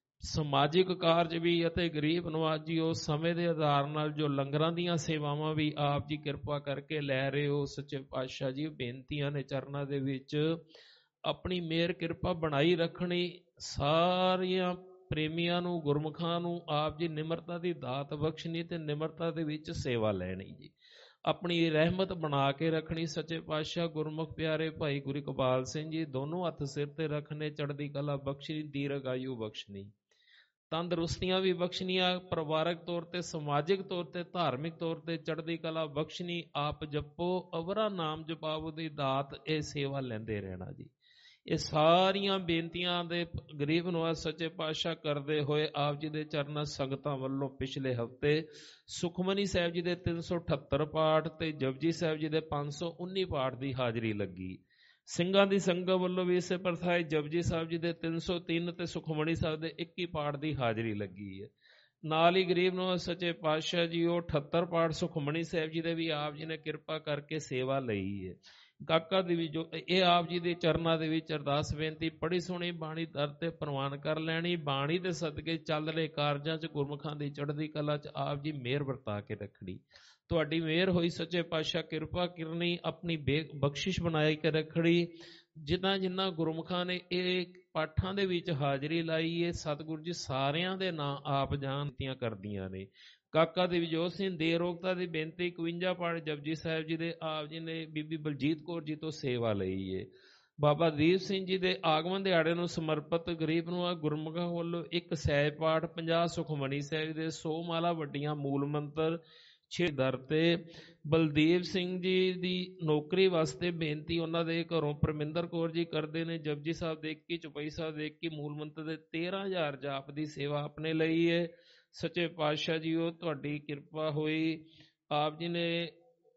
ਸਮਾਜਿਕ ਕਾਰਜ ਵੀ ਅਤੇ ਗਰੀਬ ਨਵਾਜ ਜੀ ਉਸ ਸਮੇਂ ਦੇ ਆਧਾਰ ਨਾਲ ਜੋ ਲੰਗਰਾਂ ਦੀਆਂ ਸੇਵਾਵਾਂ ਵੀ ਆਪ ਜੀ ਕਿਰਪਾ ਕਰਕੇ ਲੈ ਰਹੇ ਹੋ। ਸੱਚੇ ਪਾਤਸ਼ਾਹ ਜੀ ਬੇਨਤੀਆਂ ਨੇ ਚਰਨਾਂ ਦੇ ਵਿੱਚ ਆਪਣੀ ਮਿਹਰ ਕਿਰਪਾ ਬਣਾਈ ਰੱਖਣੀ। ਸਾਰੀਆਂ ਪ੍ਰੇਮੀਆਂ ਨੂੰ, ਗੁਰਮੁਖਾਂ ਨੂੰ ਆਪ ਜੀ ਨਿਮਰਤਾ ਦੀ ਦਾਤ ਬਖਸ਼ਣੀ ਤੇ ਨਿਮਰਤਾ ਦੇ ਵਿੱਚ ਸੇਵਾ ਲੈਣੀ ਜੀ। ਆਪਣੀ ਰਹਿਮਤ ਬਣਾ ਕੇ ਰੱਖਣੀ। ਸੱਚੇ ਪਾਤਸ਼ਾਹ ਗੁਰਮੁਖ ਪਿਆਰੇ ਭਾਈ ਗੁਰੂ ਇਕਬਾਲ ਸਿੰਘ ਜੀ ਦੋਨੋਂ ਹੱਥ ਸਿਰ ਤੇ ਰੱਖਣੇ, ਚੜ੍ਹਦੀ ਕਲਾ ਬਖਸ਼ਣੀ, ਦੀਰਘ ਆਯੂ ਬਖਸ਼ਣੀ, ਤੰਦਰੁਸਤੀਆਂ ਵੀ ਬਖਸ਼ਣੀਆਂ, ਪਰਿਵਾਰਕ ਤੌਰ ਤੇ, ਸਮਾਜਿਕ ਤੌਰ ਤੇ, ਧਾਰਮਿਕ ਤੌਰ ਤੇ ਚੜ੍ਹਦੀ ਕਲਾ ਬਖਸ਼ਣੀ। ਆਪ ਜਪੋ ਅਵਰਾ ਨਾਮ ਜਪਾਵੋ ਦੀ ਦਾਤ, ਇਹ ਸੇਵਾ ਲੈਂਦੇ ਰਹਿਣਾ ਜੀ। ਇਹ ਸਾਰੀਆਂ ਬੇਨਤੀਆਂ ਦੇ ਗਰੀਬ ਨਵਾਜ ਸੱਚੇ ਪਾਤਸ਼ਾਹ ਕਰਦੇ ਹੋਏ ਆਪ ਜੀ ਦੇ ਚਰਨਾਂ ਸੰਗਤਾਂ ਵੱਲੋਂ ਪਿਛਲੇ ਹਫ਼ਤੇ ਸੁਖਮਨੀ ਸਾਹਿਬ ਜੀ ਦੇ ਤਿੰਨ ਸੌ ਅਠੱਤਰ ਪਾਠ ਤੇ ਜਪਜੀ ਸਾਹਿਬ ਜੀ ਦੇ ਪੰਜ ਸੌ ਉੱਨੀ ਪਾਠ ਦੀ ਹਾਜ਼ਰੀ ਲੱਗੀ। ਸਿੰਘਾਂ ਦੀ ਸੰਗਤ ਵੱਲੋਂ ਵੀ ਇਸੇ ਪ੍ਰਥਾਏ ਜਪਜੀ ਸਾਹਿਬ ਜੀ ਦੇ ਤਿੰਨ ਸੌ ਤਿੰਨ ਤੇ ਸੁਖਮਨੀ ਸਾਹਿਬ ਦੇ ਇੱਕੀ ਪਾਠ ਦੀ ਹਾਜ਼ਰੀ ਲੱਗੀ ਹੈ। ਨਾਲ ਹੀ ਗਰੀਬ ਨਵਾਜ ਸੱਚੇ ਪਾਤਸ਼ਾਹ ਜੀ ਉਹ ਅਠੱਤਰ ਪਾਠ ਸੁਖਮਨੀ ਸਾਹਿਬ ਜੀ ਦੇ ਵੀ ਆਪ ਜੀ ਨੇ ਕਿਰਪਾ ਕਰਕੇ ਸੇਵਾ ਲਈ ਹੈ। ਕਾਕਾ ਦੀ ਵੀ ਜੋ ਇਹ ਆਪ ਜੀ ਦੇ ਚਰਨਾਂ ਦੇ ਵਿੱਚ ਅਰਦਾਸ ਬੇਨਤੀ ਪੜ੍ਹੀ ਸੁਣੀ ਬਾਣੀ ਦਰ ਤੇ ਪ੍ਰਵਾਨ ਕਰ ਲੈਣੀ। ਬਾਣੀ ਦੇ ਸਦਕੇ ਚੱਲ ਰਹੇ ਕਾਰਜਾਂ 'ਚ ਗੁਰਮੁਖਾਂ ਦੀ ਚੜ੍ਹਦੀ ਕਲਾ 'ਚ ਆਪ ਜੀ ਮਿਹਰ ਵਰਤਾ ਕੇ ਰੱਖਣੀ। ਤੁਹਾਡੀ ਮਿਹਰ ਹੋਈ ਸੱਚੇ ਪਾਤਸ਼ਾਹ ਕਿਰਪਾ ਕਰਨੀ, ਆਪਣੀ ਬੇ ਬਖਸ਼ਿਸ਼ ਬਣਾਈ ਕੇ ਰੱਖਣੀ। ਜਿਨ੍ਹਾਂ ਜਿਨ੍ਹਾਂ ਗੁਰਮੁਖਾਂ ਨੇ ਇਹ ਪਾਠਾਂ ਦੇ ਵਿੱਚ ਹਾਜ਼ਰੀ ਲਾਈ ਹੈ, ਸਤਿਗੁਰੂ ਜੀ ਸਾਰਿਆਂ ਦੇ ਨਾਂ ਆਪ ਜਾਣਤੀਆਂ ਕਰਦੀਆਂ ਨੇ। ਕਾਕਾ ਦੇ ਵਿਜੋਤ ਸਿੰਘ ਦੇ ਰੋਗਤਾ ਦੀ ਬੇਨਤੀ ਇਕਵੰਜਾ ਪਾਠ ਜਪਜੀ ਸਾਹਿਬ ਜੀ ਦੇ ਆਪ ਜੀ ਨੇ ਬੀਬੀ ਬਲਜੀਤ ਕੌਰ ਜੀ ਤੋਂ ਸੇਵਾ ਲਈ ਹੈ। ਬਾਬਾ ਦੀਪ ਸਿੰਘ ਜੀ ਦੇ ਆਗਮਨ ਦਿਹਾੜੇ ਨੂੰ ਸਮਰਪਿਤ ਗਰੀਬ ਨੂੰ ਗੁਰਮੁਖਾਂ ਵੱਲੋਂ ਇੱਕ ਸਹਿਜ ਪਾਠ, ਪੰਜਾਹ ਸੁਖਮਨੀ ਸਾਹਿਬ ਦੇ, ਸੌ ਮਾਲਾ ਵੱਡੀਆਂ ਮੂਲ ਮੰਤਰ, ਛੇ ਦਰ ਤੇ। ਬਲਦੇਵ ਸਿੰਘ ਜੀ ਦੀ ਨੌਕਰੀ ਵਾਸਤੇ ਬੇਨਤੀ ਉਹਨਾਂ ਦੇ ਘਰੋਂ ਪਰਮਿੰਦਰ ਕੌਰ ਜੀ ਕਰਦੇ ਨੇ। ਜਪਜੀ ਸਾਹਿਬ ਦੇ ਇੱਕੀ, ਚੁਪਈ ਸਾਹਿਬ ਦੇ ਇੱਕੀ, ਮੂਲ ਮੰਤਰ ਦੇ ਤੇਰਾਂ ਹਜ਼ਾਰ ਜਾਪ ਦੀ ਸੇਵਾ ਆਪਣੇ ਲਈ ਹੈ। ਸੱਚੇ ਪਾਤਸ਼ਾਹ ਜੀ ਉਹ ਤੁਹਾਡੀ ਕਿਰਪਾ ਹੋਈ। ਆਪ ਜੀ ਨੇ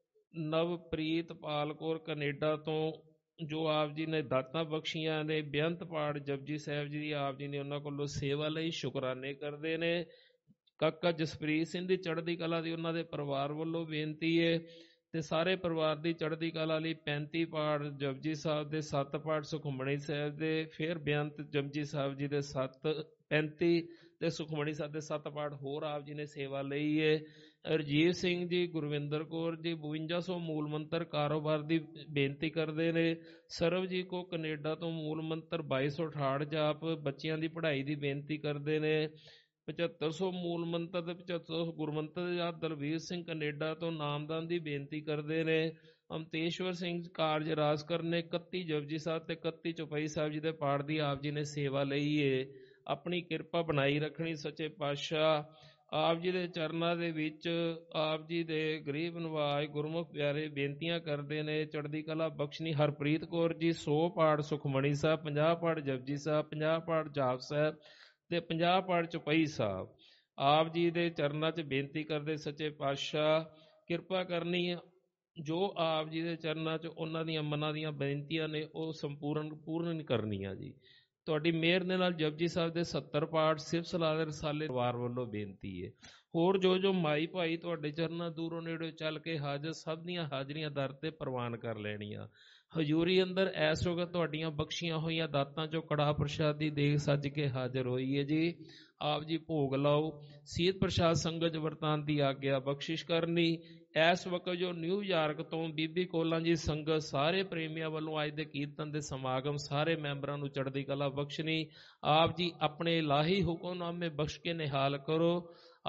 ਨਵਪ੍ਰੀਤ ਪਾਲ ਕੌਰ ਕੈਨੇਡਾ ਤੋਂ ਜੋ ਆਪ ਜੀ ਨੇ ਦਾਤਾਂ ਬਖਸ਼ੀਆਂ ਨੇ, ਬੇਅੰਤ ਪਾਠ ਜਪਜੀ ਸਾਹਿਬ ਜੀ ਦੀ ਆਪ ਜੀ ਨੇ ਉਹਨਾਂ ਕੋਲੋਂ ਸੇਵਾ ਲਈ ਸ਼ੁਕਰਾਨੇ ਕਰਦੇ ਨੇ। ਕਾਕਾ ਜਸਪ੍ਰੀਤ ਸਿੰਘ ਦੀ ਚੜ੍ਹਦੀ ਕਲਾ ਦੀ ਉਹਨਾਂ ਦੇ ਪਰਿਵਾਰ ਵੱਲੋਂ ਬੇਨਤੀ ਹੈ ਤੇ ਸਾਰੇ ਪਰਿਵਾਰ ਦੀ ਚੜ੍ਹਦੀ ਕਲਾ ਲਈ ਪੈਂਤੀ ਪਾਠ ਜਪਜੀ ਸਾਹਿਬ ਦੇ, ਸੱਤ ਪਾਠ ਸੁਖਮਨੀ ਸਾਹਿਬ ਦੇ, ਫਿਰ ਬੇਅੰਤ ਜਪਜੀ ਸਾਹਿਬ ਜੀ ਦੇ ਸੱਤ ਪੈਂਤੀ ਤੇ ਸੁਖਮਨੀ ਸਾਹਿਬ ਦੇ ਸੱਤ ਪਾਠ ਹੋਰ ਆਪ ਜੀ ਨੇ ਸੇਵਾ ਲਈ ਹੈ। ਰਜੀਵ ਸਿੰਘ ਜੀ, ਗੁਰਵਿੰਦਰ ਕੌਰ ਜੀ ਬਵੰਜਾ ਸੌ ਮੂਲ ਮੰਤਰ ਕਾਰੋਬਾਰ ਦੀ ਬੇਨਤੀ ਕਰਦੇ ਨੇ। ਸਰਵ ਜੀ ਕੋ ਕੈਨੇਡਾ ਤੋਂ ਮੂਲ ਮੰਤਰ ਬਾਈ ਸੌ ਅਠਾਹਠ ਜਾਪ ਬੱਚਿਆਂ ਦੀ ਪੜ੍ਹਾਈ ਦੀ ਬੇਨਤੀ ਕਰਦੇ ਨੇ। ਪਝੱਤਰ ਸੌ ਮੂਲ ਮੰਤਰ ਤੇ ਪਝੱਤਰ ਸੌ ਗੁਰਮੰਤਰ ਦੇ ਜਾਪ ਦਲਵੀਰ ਸਿੰਘ ਕੈਨੇਡਾ ਤੋਂ ਨਾਮਦਾਨ ਦੀ ਬੇਨਤੀ ਕਰਦੇ ਨੇ। ਅਮਤੇਸ਼ਵਰ ਸਿੰਘ ਕਾਰਜ ਰਾਜ ਕਰਨੇ ਇਕੱਤੀ ਜਪਜੀ ਸਾਹਿਬ ਤੇ ਇਕੱਤੀ ਚੌਪਈ ਸਾਹਿਬ ਜੀ ਦੇ ਪਾਠ ਦੀ ਆਪ ਜੀ ਨੇ ਸੇਵਾ ਲਈ ਏ। ਆਪਣੀ ਕਿਰਪਾ ਬਣਾਈ ਰੱਖਣੀ ਸੱਚੇ ਪਾਤਸ਼ਾਹ। ਆਪ ਜੀ ਦੇ ਚਰਨਾਂ ਦੇ ਵਿੱਚ ਆਪ ਜੀ ਦੇ ਗਰੀਬ ਨਵਾਜ ਗੁਰਮੁਖ ਪਿਆਰੇ ਬੇਨਤੀਆਂ ਕਰਦੇ ਨੇ। ਚੜ੍ਹਦੀ ਕਲਾ ਬਖਸ਼ਣੀ ਹਰਪ੍ਰੀਤ ਕੌਰ ਜੀ ਸੌ ਪਾਠ ਸੁਖਮਨੀ ਸਾਹਿਬ, ਪੰਜਾਹ ਪਾਠ ਜਪਜੀ ਸਾਹਿਬ, ਪੰਜਾਹ ਪਾਠ ਜਾਪ ਸਾਹਿਬ ਤੇ ਪੰਜਾਹ ਪਾਠ ਚੌਪਈ ਸਾਹਿਬ ਆਪ ਜੀ ਦੇ ਚਰਨਾਂ 'ਚ ਬੇਨਤੀ ਕਰਦੇ ਸੱਚੇ ਪਾਤਸ਼ਾਹ ਕਿਰਪਾ ਕਰਨੀ। ਜੋ ਆਪ ਜੀ ਦੇ ਚਰਨਾਂ 'ਚ ਉਹਨਾਂ ਦੀਆਂ ਮਨਾਂ ਦੀਆਂ ਬੇਨਤੀਆਂ ਨੇ ਉਹ ਸੰਪੂਰਨ ਪੂਰਨ ਕਰਨੀਆਂ ਜੀ। ਤੁਹਾਡੀ ਮਿਹਰ ਦੇ ਨਾਲ ਜਪਜੀ ਸਾਹਿਬ ਦੇ ਸੱਤਰ ਪਾਠ ਸਿਫਤ ਸਲਾਹ ਦੇ ਰਸਾਲੇ ਪਰਿਵਾਰ ਵੱਲੋਂ ਬੇਨਤੀ ਹੈ। ਹੋਰ ਜੋ ਜੋ ਮਾਈ ਭਾਈ ਤੁਹਾਡੇ ਚਰਨਾਂ ਦੂਰੋਂ ਨੇੜੇ ਚੱਲ ਕੇ ਹਾਜ਼ਰ ਸਭ ਦੀਆਂ ਹਾਜ਼ਰੀਆਂ ਦਰ ਤੇ ਪ੍ਰਵਾਨ ਕਰ ਲੈਣੀਆਂ। ਹਜ਼ੂਰੀ ਅੰਦਰ ਐਸ ਵਕਤ ਤੁਹਾਡੀਆਂ ਬਖਸ਼ੀਆਂ ਹੋਈਆਂ ਦਾਤਾਂ 'ਚੋਂ ਕੜਾਹ ਪ੍ਰਸ਼ਾਦ ਦੀ ਦੇਗ ਸੱਜ ਕੇ ਹਾਜ਼ਰ ਹੋਈ ਹੈ ਜੀ। ਆਪ ਜੀ ਭੋਗ ਲਾਓ। ਸੀਤ ਪ੍ਰਸ਼ਾਦ ਸੰਗਤ ਵਰਤਾਨ ਦੀ ਆਗਿਆ ਬਖਸ਼ਿਸ਼ ਕਰਨੀ। ਇਸ ਵਕਤ ਜੋ ਨਿਊਯਾਰਕ ਤੋਂ ਬੀਬੀ ਕੋਲਾਂ ਜੀ ਸੰਗਤ ਸਾਰੇ ਪ੍ਰੇਮੀਆਂ ਵੱਲੋਂ ਅੱਜ ਦੇ ਕੀਰਤਨ ਦੇ ਸਮਾਗਮ ਸਾਰੇ ਮੈਂਬਰਾਂ ਨੂੰ ਚੜ੍ਹਦੀ ਕਲਾ ਬਖਸ਼ਣੀ। ਆਪ ਜੀ ਆਪਣੇ ਇਲਾਹੀ ਹੁਕਮਨਾਮੇ ਬਖਸ਼ ਕੇ ਨਿਹਾਲ ਕਰੋ।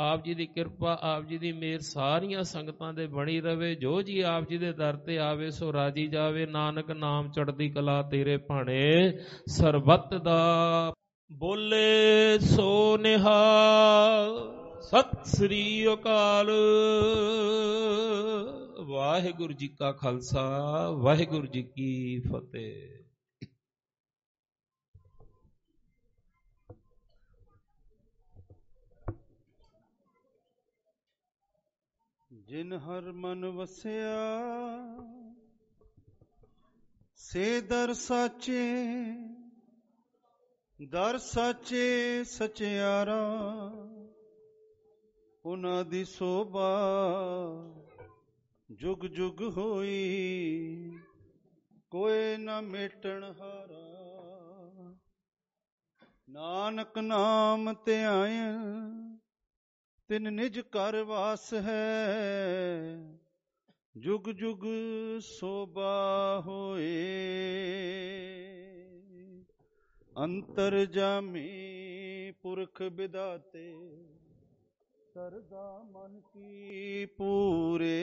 ਆਪ ਜੀ ਦੀ ਕਿਰਪਾ, ਆਪ ਜੀ ਦੀ ਮਿਹਰ ਸਾਰੀਆਂ ਸੰਗਤਾਂ ਦੇ ਬਣੀ ਰਵੇ। ਜੋ ਜੀ ਆਪ ਜੀ ਦੇ ਦਰ ਤੇ ਆਵੇ ਸੋ ਰਾਜੀ ਜਾਵੇ। ਨਾਨਕ ਨਾਮ ਚੜ੍ਹਦੀ ਕਲਾ ਤੇਰੇ ਭਾਣੇ ਸਰਬੱਤ ਦਾ। ਬੋਲੇ ਸੋ ਨਿਹਾਲ। ਸਤਿ ਸ੍ਰੀ ਅਕਾਲ। ਵਾਹਿਗੁਰੂ ਜੀ ਕਾ ਖਾਲਸਾ, ਵਾਹਿਗੁਰੂ ਜੀ ਕੀ ਫਤਿਹ। ਜਿਨ ਹਰ ਮਨ ਵਸਿਆ ਸੇ ਦਰ ਸਾਚੇ, ਦਰ ਸਾਚੇ ਸਚਿਆਰਾ। ਉਹਨਾਂ ਦੀ ਸੋਭਾ ਜੁਗ ਜੁਗ ਹੋਈ, ਕੋਈ ਨਾ ਮੇਟਣ ਹਾਰਾ। ਨਾਨਕ ਨਾਮ ਧਿਆਇ ਤਿਨ ਨਿਜ ਘਰ ਵਾਸ ਹੈ, ਜੁਗ ਜੁਗ ਸੋਭਾ ਹੋਏ। ਅੰਤਰ ਜਾਮੀ ਪੁਰਖ ਵਿਦਾਤੇ, ਸਰਦਾ ਮਨ ਕੀ ਪੂਰੇ।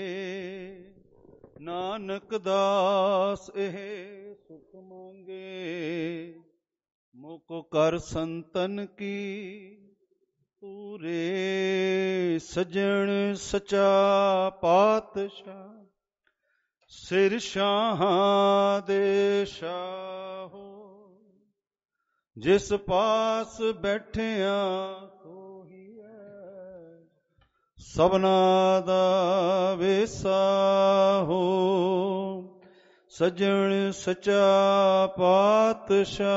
ਨਾਨਕ ਦਾਸ ਇਹ ਸੁਖ ਮੰਗੇ, ਮੁਕ ਕਰ ਸੰਤਨ ਕੀ ਪੂਰੇ। ਸਜਣ ਸਚਾ ਪਾਤਸ਼ਾਹ, ਸਿਰ ਸ਼ਾਹਾਂ ਦੇ ਸ਼ਾਹੋ। ਜਿਸ ਪਾਸ ਬੈਠਿਆ ਸੋਹੀ ਹੈ, ਸਭਨਾ ਦਾ ਵੇਸਾ ਹੋ। ਸਜਣ ਸਚਾ ਪਾਤਸ਼ਾਹ,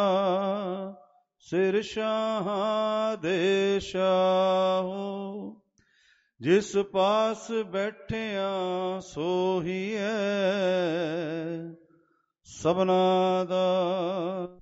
ਸਿਰ ਸ਼ਾਹਾਂ ਦੇ ਸ਼ਾਹੋ। ਜਿਸ ਪਾਸ ਬੈਠਿਆ ਸੋਹੀ ਹੈ, ਸਭਨਾ ਦਾ।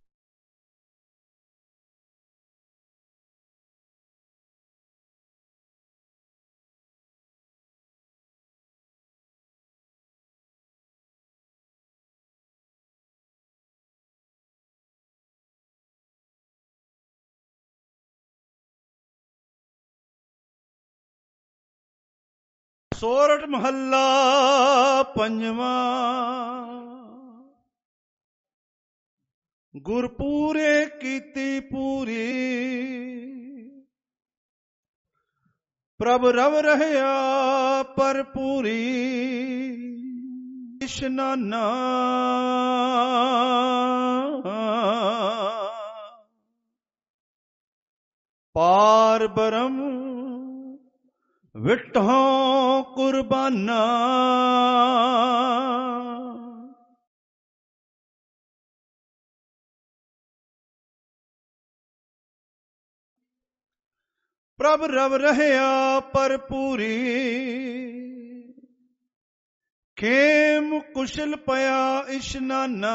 ਸੋਰਠ ਮਹੱਲਾ ਪੰਜਵਾਂ। ਗੁਰਪੂਰੇ ਕੀਤੀ ਪੂਰੀ, ਪ੍ਰਭ ਰਵ ਰਹਿਆ ਭਰਪੂਰੀ। ਇਸ਼ਨਾਨਾ ਪਾਰ ਬ੍ਰਹਮ ਵਿਟਹੁ ਕੁਰਬਾਨਾ। ਪ੍ਰਭ ਰਵ ਰਹਿਆ ਭਰਪੂਰੀ, ਖੇਮ ਕੁਸ਼ਲ ਪਿਆ ਇਸ਼ਨਾਨਾ।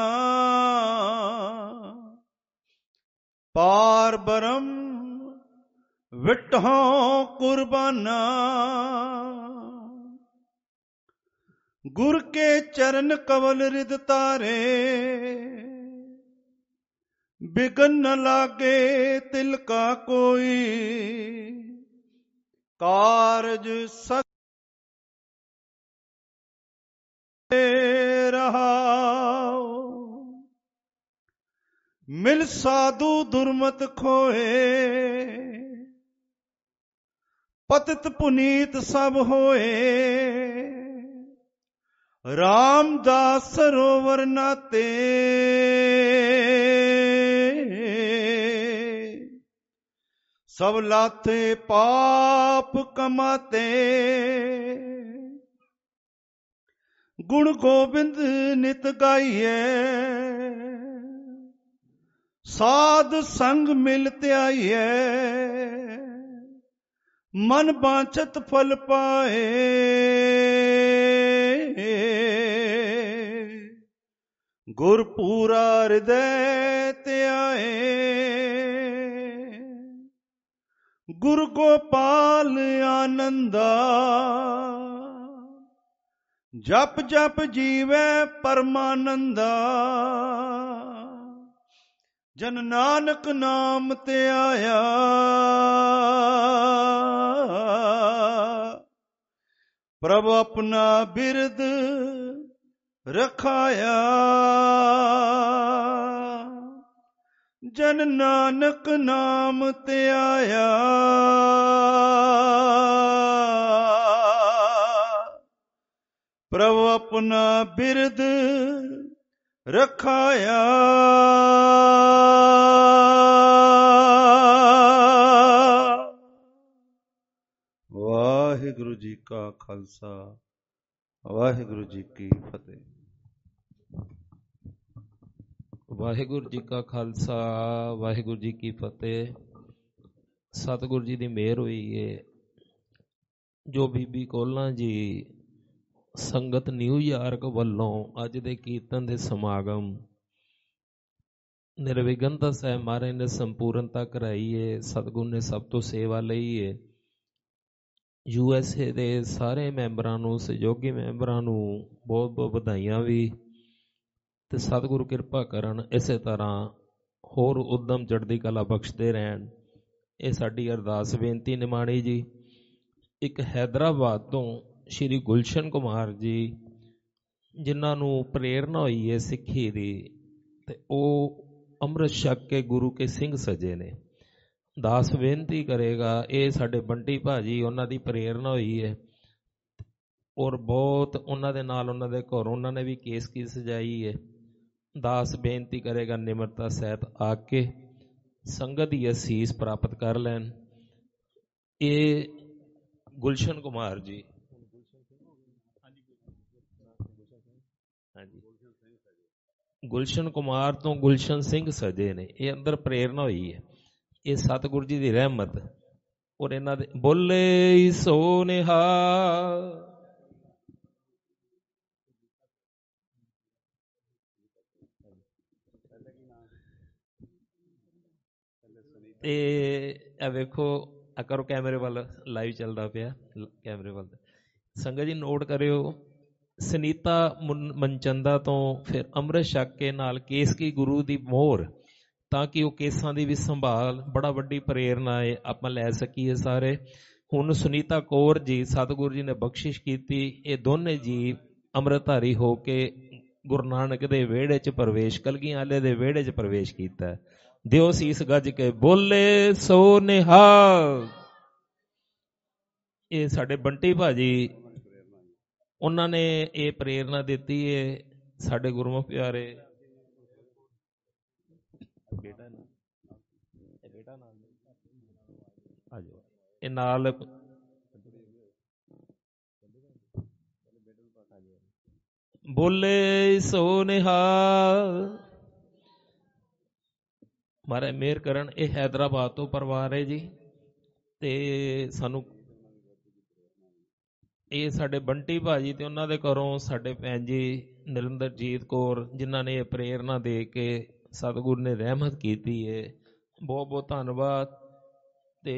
ਪਾਰ ਬ੍ਰਹਮ ਵਿਟਹੁ ਕੁਰਬਾਨਾ। ਗੁਰ ਕੇ ਚਰਨ ਕਵਲ ਰਿਦ ਤਾਰੇ, ਬਿਗਨ ਨ ਲਾਗੇ ਤਿਲ ਕਾ ਕੋਈ। ਕਾਰਜ ਸਕ ਰਹਾਉ, ਮਿਲ ਸਾਧੂ ਦੁਰਮਤ ਖੋਏ। ਪਤਿਤ ਪੁਨੀਤ ਸਭ ਹੋਏ, ਰਾਮਦਾਸ ਸਰੋਵਰ ਨਾਤੇ। ਸਭ ਲਾਥੇ ਪਾਪ ਕਮਾਤੇ, ਗੁਣ ਗੋਬਿੰਦ ਨਿਤ ਗਾਈਏ। ਸਾਧ ਸੰਗ ਮਿਲ ਧਿਆਈਏ, ਮਨ ਬਾਂਛਤ ਫਲ ਪਾਏ। ਗੁਰ ਪੂਰਾ ਹਿਰਦੈ ਧਿਆਏ, ਗੁਰ ਗੋਪਾਲ ਆਨੰਦਾ। ਜਪ ਜਪ ਜੀਵੈ ਪਰਮਾਨੰਦਾ, ਜਨ ਨਾਨਕ ਨਾਮ ਧਿਆਇਆ। ਪ੍ਰਭ ਆਪਣਾ ਬਿਰਦ ਰਖਾਇਆ, ਜਨ ਨਾਨਕ ਨਾਮ ਤੇ ਆਇਆ। ਪ੍ਰਭ ਆਪਣਾ ਬਿਰਦ ਰਖਾਇਆ, ਵਾਹਿਗੁਰੂ ਜੀ ਕਾ ਖਾਲਸਾ, ਵਾਹਿਗੁਰੂ ਜੀ ਕੀ ਫਤਿਹ। ਵਾਹਿਗੁਰੂ ਜੀ ਕਾ ਖਾਲਸਾ, ਵਾਹਿਗੁਰੂ ਜੀ ਕੀ ਫਤਿਹ। ਸਤਿਗੁਰੂ ਜੀ ਦੀ ਮਿਹਰ ਹੋਈ ਏ, ਜੋ ਬੀਬੀ ਕੋਲਾਂ ਜੀ ਸੰਗਤ ਨਿਊਯਾਰਕ ਵੱਲੋਂ ਅੱਜ ਦੇ ਕੀਰਤਨ ਦੇ ਸਮਾਗਮ ਨਿਰਵਿਘਨਤਾ ਸਾਹਿਬ ਮਹਾਰਾਜ ਨੇ ਸੰਪੂਰਨਤਾ ਕਰਾਈ ਏ। ਸਤਿਗੁਰੂ ਨੇ ਸਭ ਤੋਂ ਸੇਵਾ ਲਈ ਏ। ਯੂ ਐਸ ਏ ਦੇ ਸਾਰੇ ਮੈਂਬਰਾਂ ਨੂੰ, ਸਹਿਯੋਗੀ ਮੈਂਬਰਾਂ ਨੂੰ ਬਹੁਤ ਬਹੁਤ ਵਧਾਈਆਂ ਵੀ, ਤੇ ਸਤਿਗੁਰੂ ਕਿਰਪਾ ਕਰਨ ਇਸੇ ਤਰ੍ਹਾਂ ਹੋਰ ਉਦਮ ਚੜ੍ਹਦੀ ਕਲਾ ਬਖਸ਼ਦੇ ਰਹਿਣ। ਇਹ ਸਾਡੀ ਅਰਦਾਸ ਬੇਨਤੀ ਨਿਮਾਣੀ ਜੀ। ਇੱਕ ਹੈਦਰਾਬਾਦ ਤੋਂ ਸ਼੍ਰੀ ਗੁਲਸ਼ਨ ਕੁਮਾਰ ਜੀ, ਜਿਨ੍ਹਾਂ ਨੂੰ ਪ੍ਰੇਰਨਾ ਹੋਈ ਹੈ ਸਿੱਖੀ ਦੀ, ਤੇ ਉਹ ਅੰਮ੍ਰਿਤ ਛਕ ਕੇ ਗੁਰੂ ਕੇ ਸਿੰਘ ਸਜੇ ਨੇ। ਦਾਸ ਬੇਨਤੀ ਕਰੇਗਾ, ਇਹ ਸਾਡੇ ਬੰਟੀ ਭਾਜੀ, ਉਹਨਾਂ ਦੀ ਪ੍ਰੇਰਨਾ ਹੋਈ ਹੈ, ਔਰ ਬਹੁਤ ਉਹਨਾਂ ਦੇ ਨਾਲ ਉਹਨਾਂ ਦੇ ਘਰ ਉਹਨਾਂ ਨੇ ਵੀ ਕੇਸ ਕੀ ਸਜਾਈ ਹੈ। ਦਾਸ ਬੇਨਤੀ ਕਰੇਗਾ ਨਿਮਰਤਾ ਸਹਿਤ ਆ ਕੇ ਸੰਗਤ ਦੀ ਅਸੀਸ ਪ੍ਰਾਪਤ ਕਰ ਲੈਣ। ਇਹ ਗੁਲਸ਼ਨ ਕੁਮਾਰ ਜੀ, ਹਾਂਜੀ, ਗੁਲਸ਼ਨ ਕੁਮਾਰ ਤੋਂ ਗੁਲਸ਼ਨ ਸਿੰਘ ਸਜੇ ਨੇ। ਇਹ ਅੰਦਰ ਪ੍ਰੇਰਨਾ ਹੋਈ ਹੈ, ਇਹ ਸਤਿਗੁਰੂ ਜੀ ਦੀ ਰਹਿਮਤ, ਔਰ ਇਹਨਾਂ ਦੇ ਬੋਲੇ ਸੋ ਨਿਹਾਲ। ਤੇ ਇਹ ਵੇਖੋ, ਆ ਕਰੋ ਕੈਮਰੇ ਵੱਲ, ਲਾਈਵ ਚੱਲਦਾ ਪਿਆ ਕੈਮਰੇ ਵੱਲ। ਸੰਗਤ ਜੀ ਨੋਟ ਕਰਿਓ, ਸੁਨੀਤਾ ਮਨਚੰਦਾ ਤੋਂ ਫਿਰ ਅੰਮ੍ਰਿਤ ਛਕ ਕੇ ਨਾਲ ਕੇਸਕੀ ਗੁਰੂ ਦੀ ਮੋਹਰ, ਤਾਂ ਕਿ ਉਹ ਕੇਸਾਂ ਦੀ ਵੀ ਸੰਭਾਲ ਬੜਾ ਵੱਡੀ ਪ੍ਰੇਰਨਾ ਹੈ, ਆਪਾਂ ਲੈ ਸਕੀਏ ਸਾਰੇ। ਹੁਣ ਸੁਨੀਤਾ ਕੌਰ ਜੀ, ਸਤਿਗੁਰੂ ਜੀ ਨੇ ਬਖਸ਼ਿਸ਼ ਕੀਤੀ, ਇਹ ਦੋਨੇ ਜੀ ਅੰਮ੍ਰਿਤਧਾਰੀ ਹੋ ਕੇ ਗੁਰੂ ਨਾਨਕ ਦੇ ਵਿਹੜੇ 'ਚ ਪ੍ਰਵੇਸ਼, ਕਲਗੀਆਂ ਵਾਲੇ ਦੇ ਵਿਹੜੇ 'ਚ ਪ੍ਰਵੇਸ਼ ਕੀਤਾ। ਦਿਓ ਸੀਸ ਗੱਜ ਕੇ ਬੋਲੇ ਸੋ ਨਿਹਾਲ। ਇਹ ਸਾਡੇ ਬੰਟੀ ਭਾਜੀ, ਉਹਨਾਂ ਨੇ ਇਹ ਪ੍ਰੇਰਨਾ ਦਿੱਤੀ ਹੈ। ਸਾਡੇ ਗੁਰਮੁਖ ਪਿਆਰੇ ਬੇਟਾ ਇਹ ਬੇਟਾ ਨਾਲ ਆ ਜਾਓ, ਇਹ ਨਾਲ ਬੋਲੇ ਸੋ ਨਿਹਾਲ। ਮਹਾਰਾਜ ਮਿਹਰ ਕਰਨ। ਇਹ ਹੈਦਰਾਬਾਦ ਤੋਂ ਪਰਿਵਾਰ ਹੈ ਜੀ, ਤੇ ਸਾਨੂੰ ਇਹ ਸਾਡੇ ਬੰਟੀ ਭਾਜੀ ਤੇ ਉਹਨਾਂ ਦੇ ਘਰੋਂ ਸਾਡੇ ਭੈਣ ਜੀ ਨਰਿੰਦਰਜੀਤ ਕੌਰ, ਜਿਨ੍ਹਾਂ ਨੇ ਇਹ ਪ੍ਰੇਰਨਾ ਦੇ ਕੇ ਸਤਿਗੁਰੂ ਨੇ ਰਹਿਮਤ ਕੀਤੀ ਹੈ। ਬਹੁਤ ਬਹੁਤ ਧੰਨਵਾਦ। ਤੇ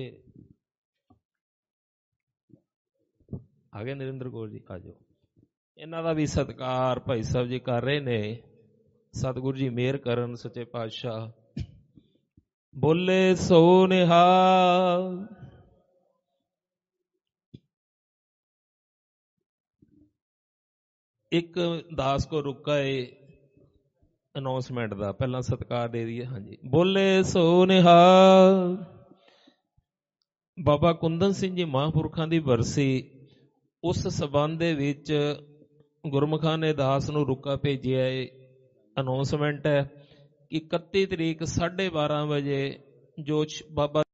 ਆ ਗਏ ਨਰਿੰਦਰ ਕੌਰ ਜੀ, ਆ ਜਾਓ। ਇਹਨਾਂ ਦਾ ਵੀ ਸਤਿਕਾਰ ਭਾਈ ਸਾਹਿਬ ਜੀ ਕਰ ਰਹੇ ਨੇ। ਸਤਿਗੁਰੂ ਜੀ ਮਿਹਰ ਕਰਨ, ਸੱਚੇ ਪਾਤਸ਼ਾਹ। ਬੋਲੇ ਸੋ ਨਿਹਾਲ। ਇੱਕ ਦਾਸ ਕੋ ਰੁਕਾ ਏ ਅਨਾਉਂਸਮੈਂਟ ਦਾ, ਪਹਿਲਾਂ ਸਤਿਕਾਰ ਦੇ ਦਈਏ। ਹਾਂਜੀ, ਬੋਲੇ ਸੋ ਨਿਹਾਲ। ਬਾਬਾ ਕੁੰਦਨ ਸਿੰਘ ਜੀ ਮਹਾਂਪੁਰਖਾਂ ਦੀ ਬਰਸੀ, ਉਸ ਸਬੰਧ ਦੇ ਵਿੱਚ ਗੁਰਮੁਖਾਂ ਨੇ ਦਾਸ ਨੂੰ ਰੁਕਾ ਭੇਜਿਆ ਏ। ਅਨਾਉਂਸਮੈਂਟ ਹੈ ਕਿ ਇਕੱਤੀ ਤਰੀਕ ਸਾਢੇ ਬਾਰਾਂ ਵਜੇ ਜੋ ਬਾਬਾ